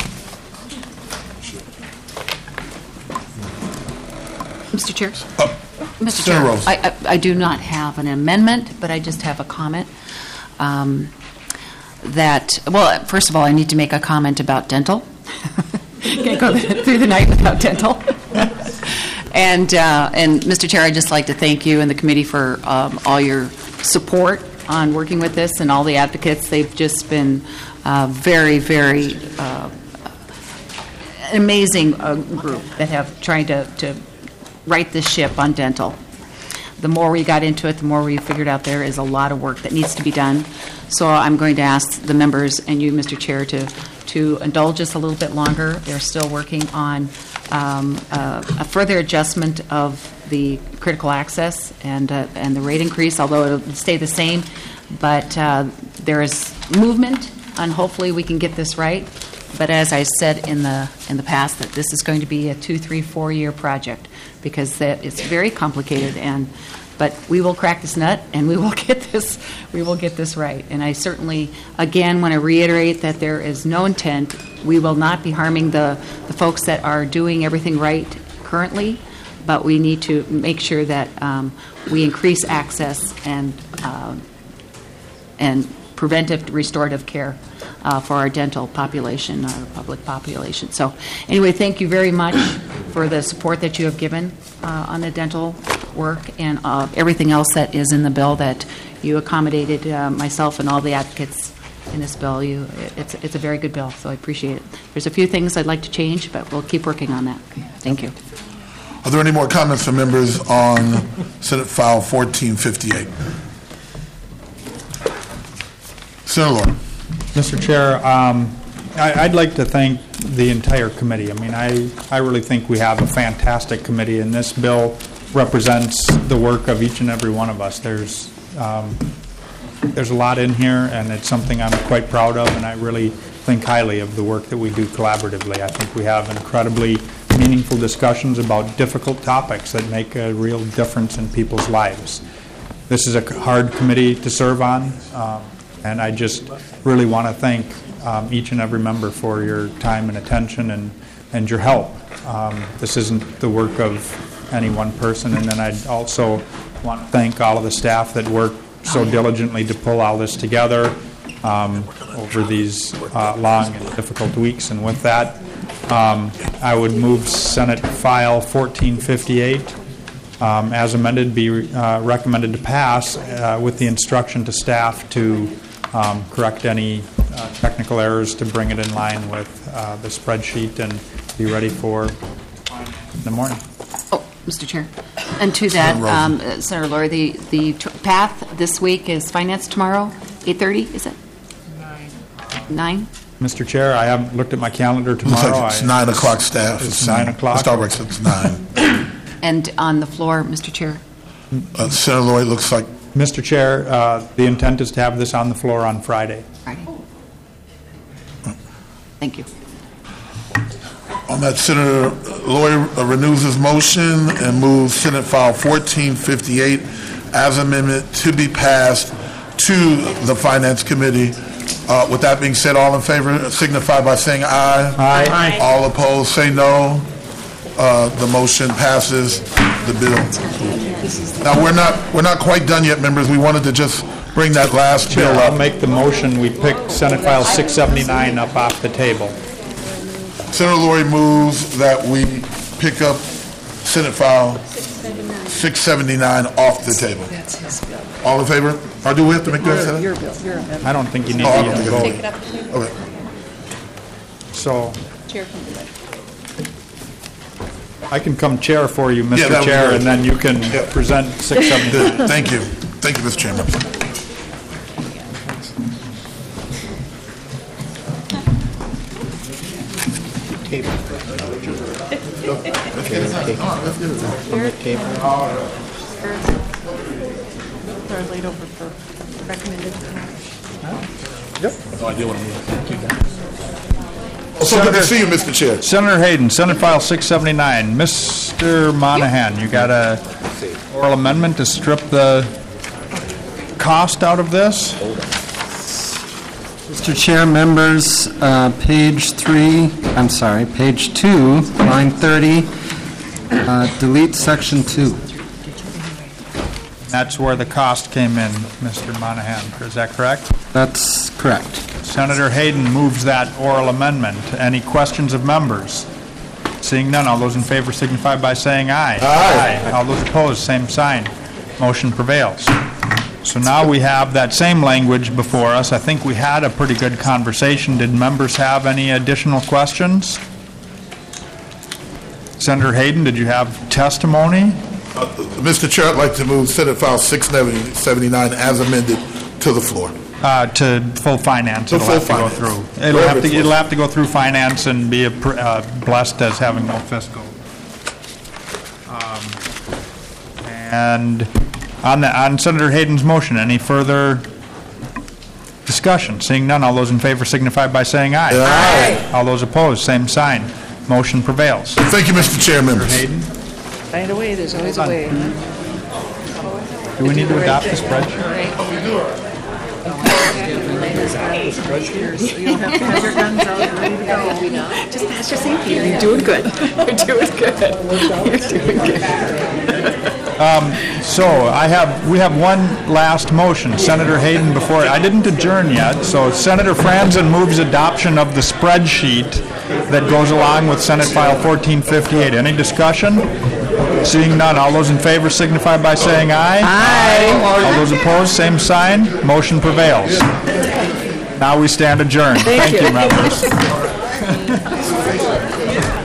Mr. Chair? Mr. Senator Chair, Rose. I do not have an amendment, but I just have a comment. Well, first of all, I need to make a comment about dental. Can't go through the night without dental. And Mr. Chair, I'd just like to thank you and the committee for all your support on working with this, and all the advocates. They've just been very, very amazing group that have tried to right this ship on dental. The more we got into it, the more we figured out there is a lot of work that needs to be done. So I'm going to ask the members and you, Mr. Chair, to indulge us a little bit longer. They're still working on a further adjustment of the critical access and the rate increase, although it'll stay the same. But there is movement, and hopefully we can get this right. But as I said in the past, that this is going to be a 2, 3, 4 year project, because it's very complicated. But we will crack this nut, and we will get this right. And I certainly, again, want to reiterate that there is no intent. We will not be harming the folks that are doing everything right currently, but we need to make sure that we increase access and preventive restorative care for our dental population, our public population. So anyway, thank you very much for the support that you have given on the dental work and everything else that is in the bill that you accommodated myself and all the advocates in this bill. It's a very good bill, so I appreciate it. There's a few things I'd like to change, but we'll keep working on that. Thank you. Are there any more comments from members on Senate File 1458? Senator Lord. Mr. Chair, I'd like to thank the entire committee. I mean, I really think we have a fantastic committee, and this bill represents the work of each and every one of us. There's a lot in here, and it's something I'm quite proud of, and I really think highly of the work that we do collaboratively. I think we have incredibly meaningful discussions about difficult topics that make a real difference in people's lives. This is a hard committee to serve on, and I just really want to thank each and every member for your time and attention and your help. This isn't the work of any one person, and then I'd also want to thank all of the staff that worked so diligently to pull all this together over these long and difficult weeks. And with that, I would move Senate File 1458 as amended be recommended to pass with the instruction to staff to correct any technical errors to bring it in line with the spreadsheet and be ready for in the morning. Oh, Mr. Chair. And to that, Senator Lori, the path this week is finance tomorrow, 8:30, is it? 9. Mr. Chair, I haven't looked at my calendar tomorrow. It's 9 o'clock, staff. It's 9 o'clock. Starbucks, it's 9. And on the floor, Mr. Chair? Senator Lloyd, looks like... Mr. Chair, the intent is to have this on the floor on Friday. Friday. Thank you. On that, Senator Lloyd renews his motion and moves Senate File 1458 as amendment to be passed to the Finance Committee. With that being said, all in favor signify by saying aye. Aye. All opposed say no. The motion passes. The bill. Now we're not quite done yet, members. We wanted to just bring that last bill up. I'll make the motion. We pick Senate File 679 up off the table. Senator Lori moves that we pick up Senate File 679 off the table. That's his bill. All in favor? Or do we have to make that, Senator? Your bill. Your amendment. I don't think you need Oh, to okay. vote. Take it up to the Okay. So chair can do it. I can come chair for you, Yeah, Mr. that would be Chair, great. and then you can present 679. Thank you. Thank you, Mr. Chairman. They're laid over for recommended. No idea what I'm doing. So good to see you, Mr. Chair. Senator Hayden, Senate File 679. Mr. Monahan, you got a oral amendment to strip the cost out of this? Mr. Chair, members, page 2, line 30, delete section 2. That's where the cost came in, Mr. Monahan. Is that correct? That's correct. Senator Hayden moves that oral amendment. Any questions of members? Seeing none, all those in favor signify by saying aye. Aye. All those opposed, same sign. Motion prevails. So now we have that same language before us. I think we had a pretty good conversation. Did members have any additional questions? Senator Hayden, did you have testimony? Mr. Chair, I'd like to move Senate File 679 as amended to the floor. To full finance. It'll have to go through. It'll have to go through finance and be blessed as having no fiscal. And on Senator Hayden's motion, any further discussion? Seeing none, all those in favor signify by saying aye. Aye. All those opposed, same sign. Motion prevails. Thank you, Mr. Chair, members. Hayden, Find a way, there's always a way. do we need to adopt the spreadsheet? You don't have to have your guns out ready to go. Just pass your safety. You're doing good. You're doing good. You're doing good. So we have one last motion. Senator Hayden before, I didn't adjourn yet, so Senator Franzen moves adoption of the spreadsheet that goes along with Senate File 1458. Any discussion? Seeing none, all those in favor signify by saying aye. Aye. All those opposed, same sign. Motion prevails. Now we stand adjourned. Thank you, members.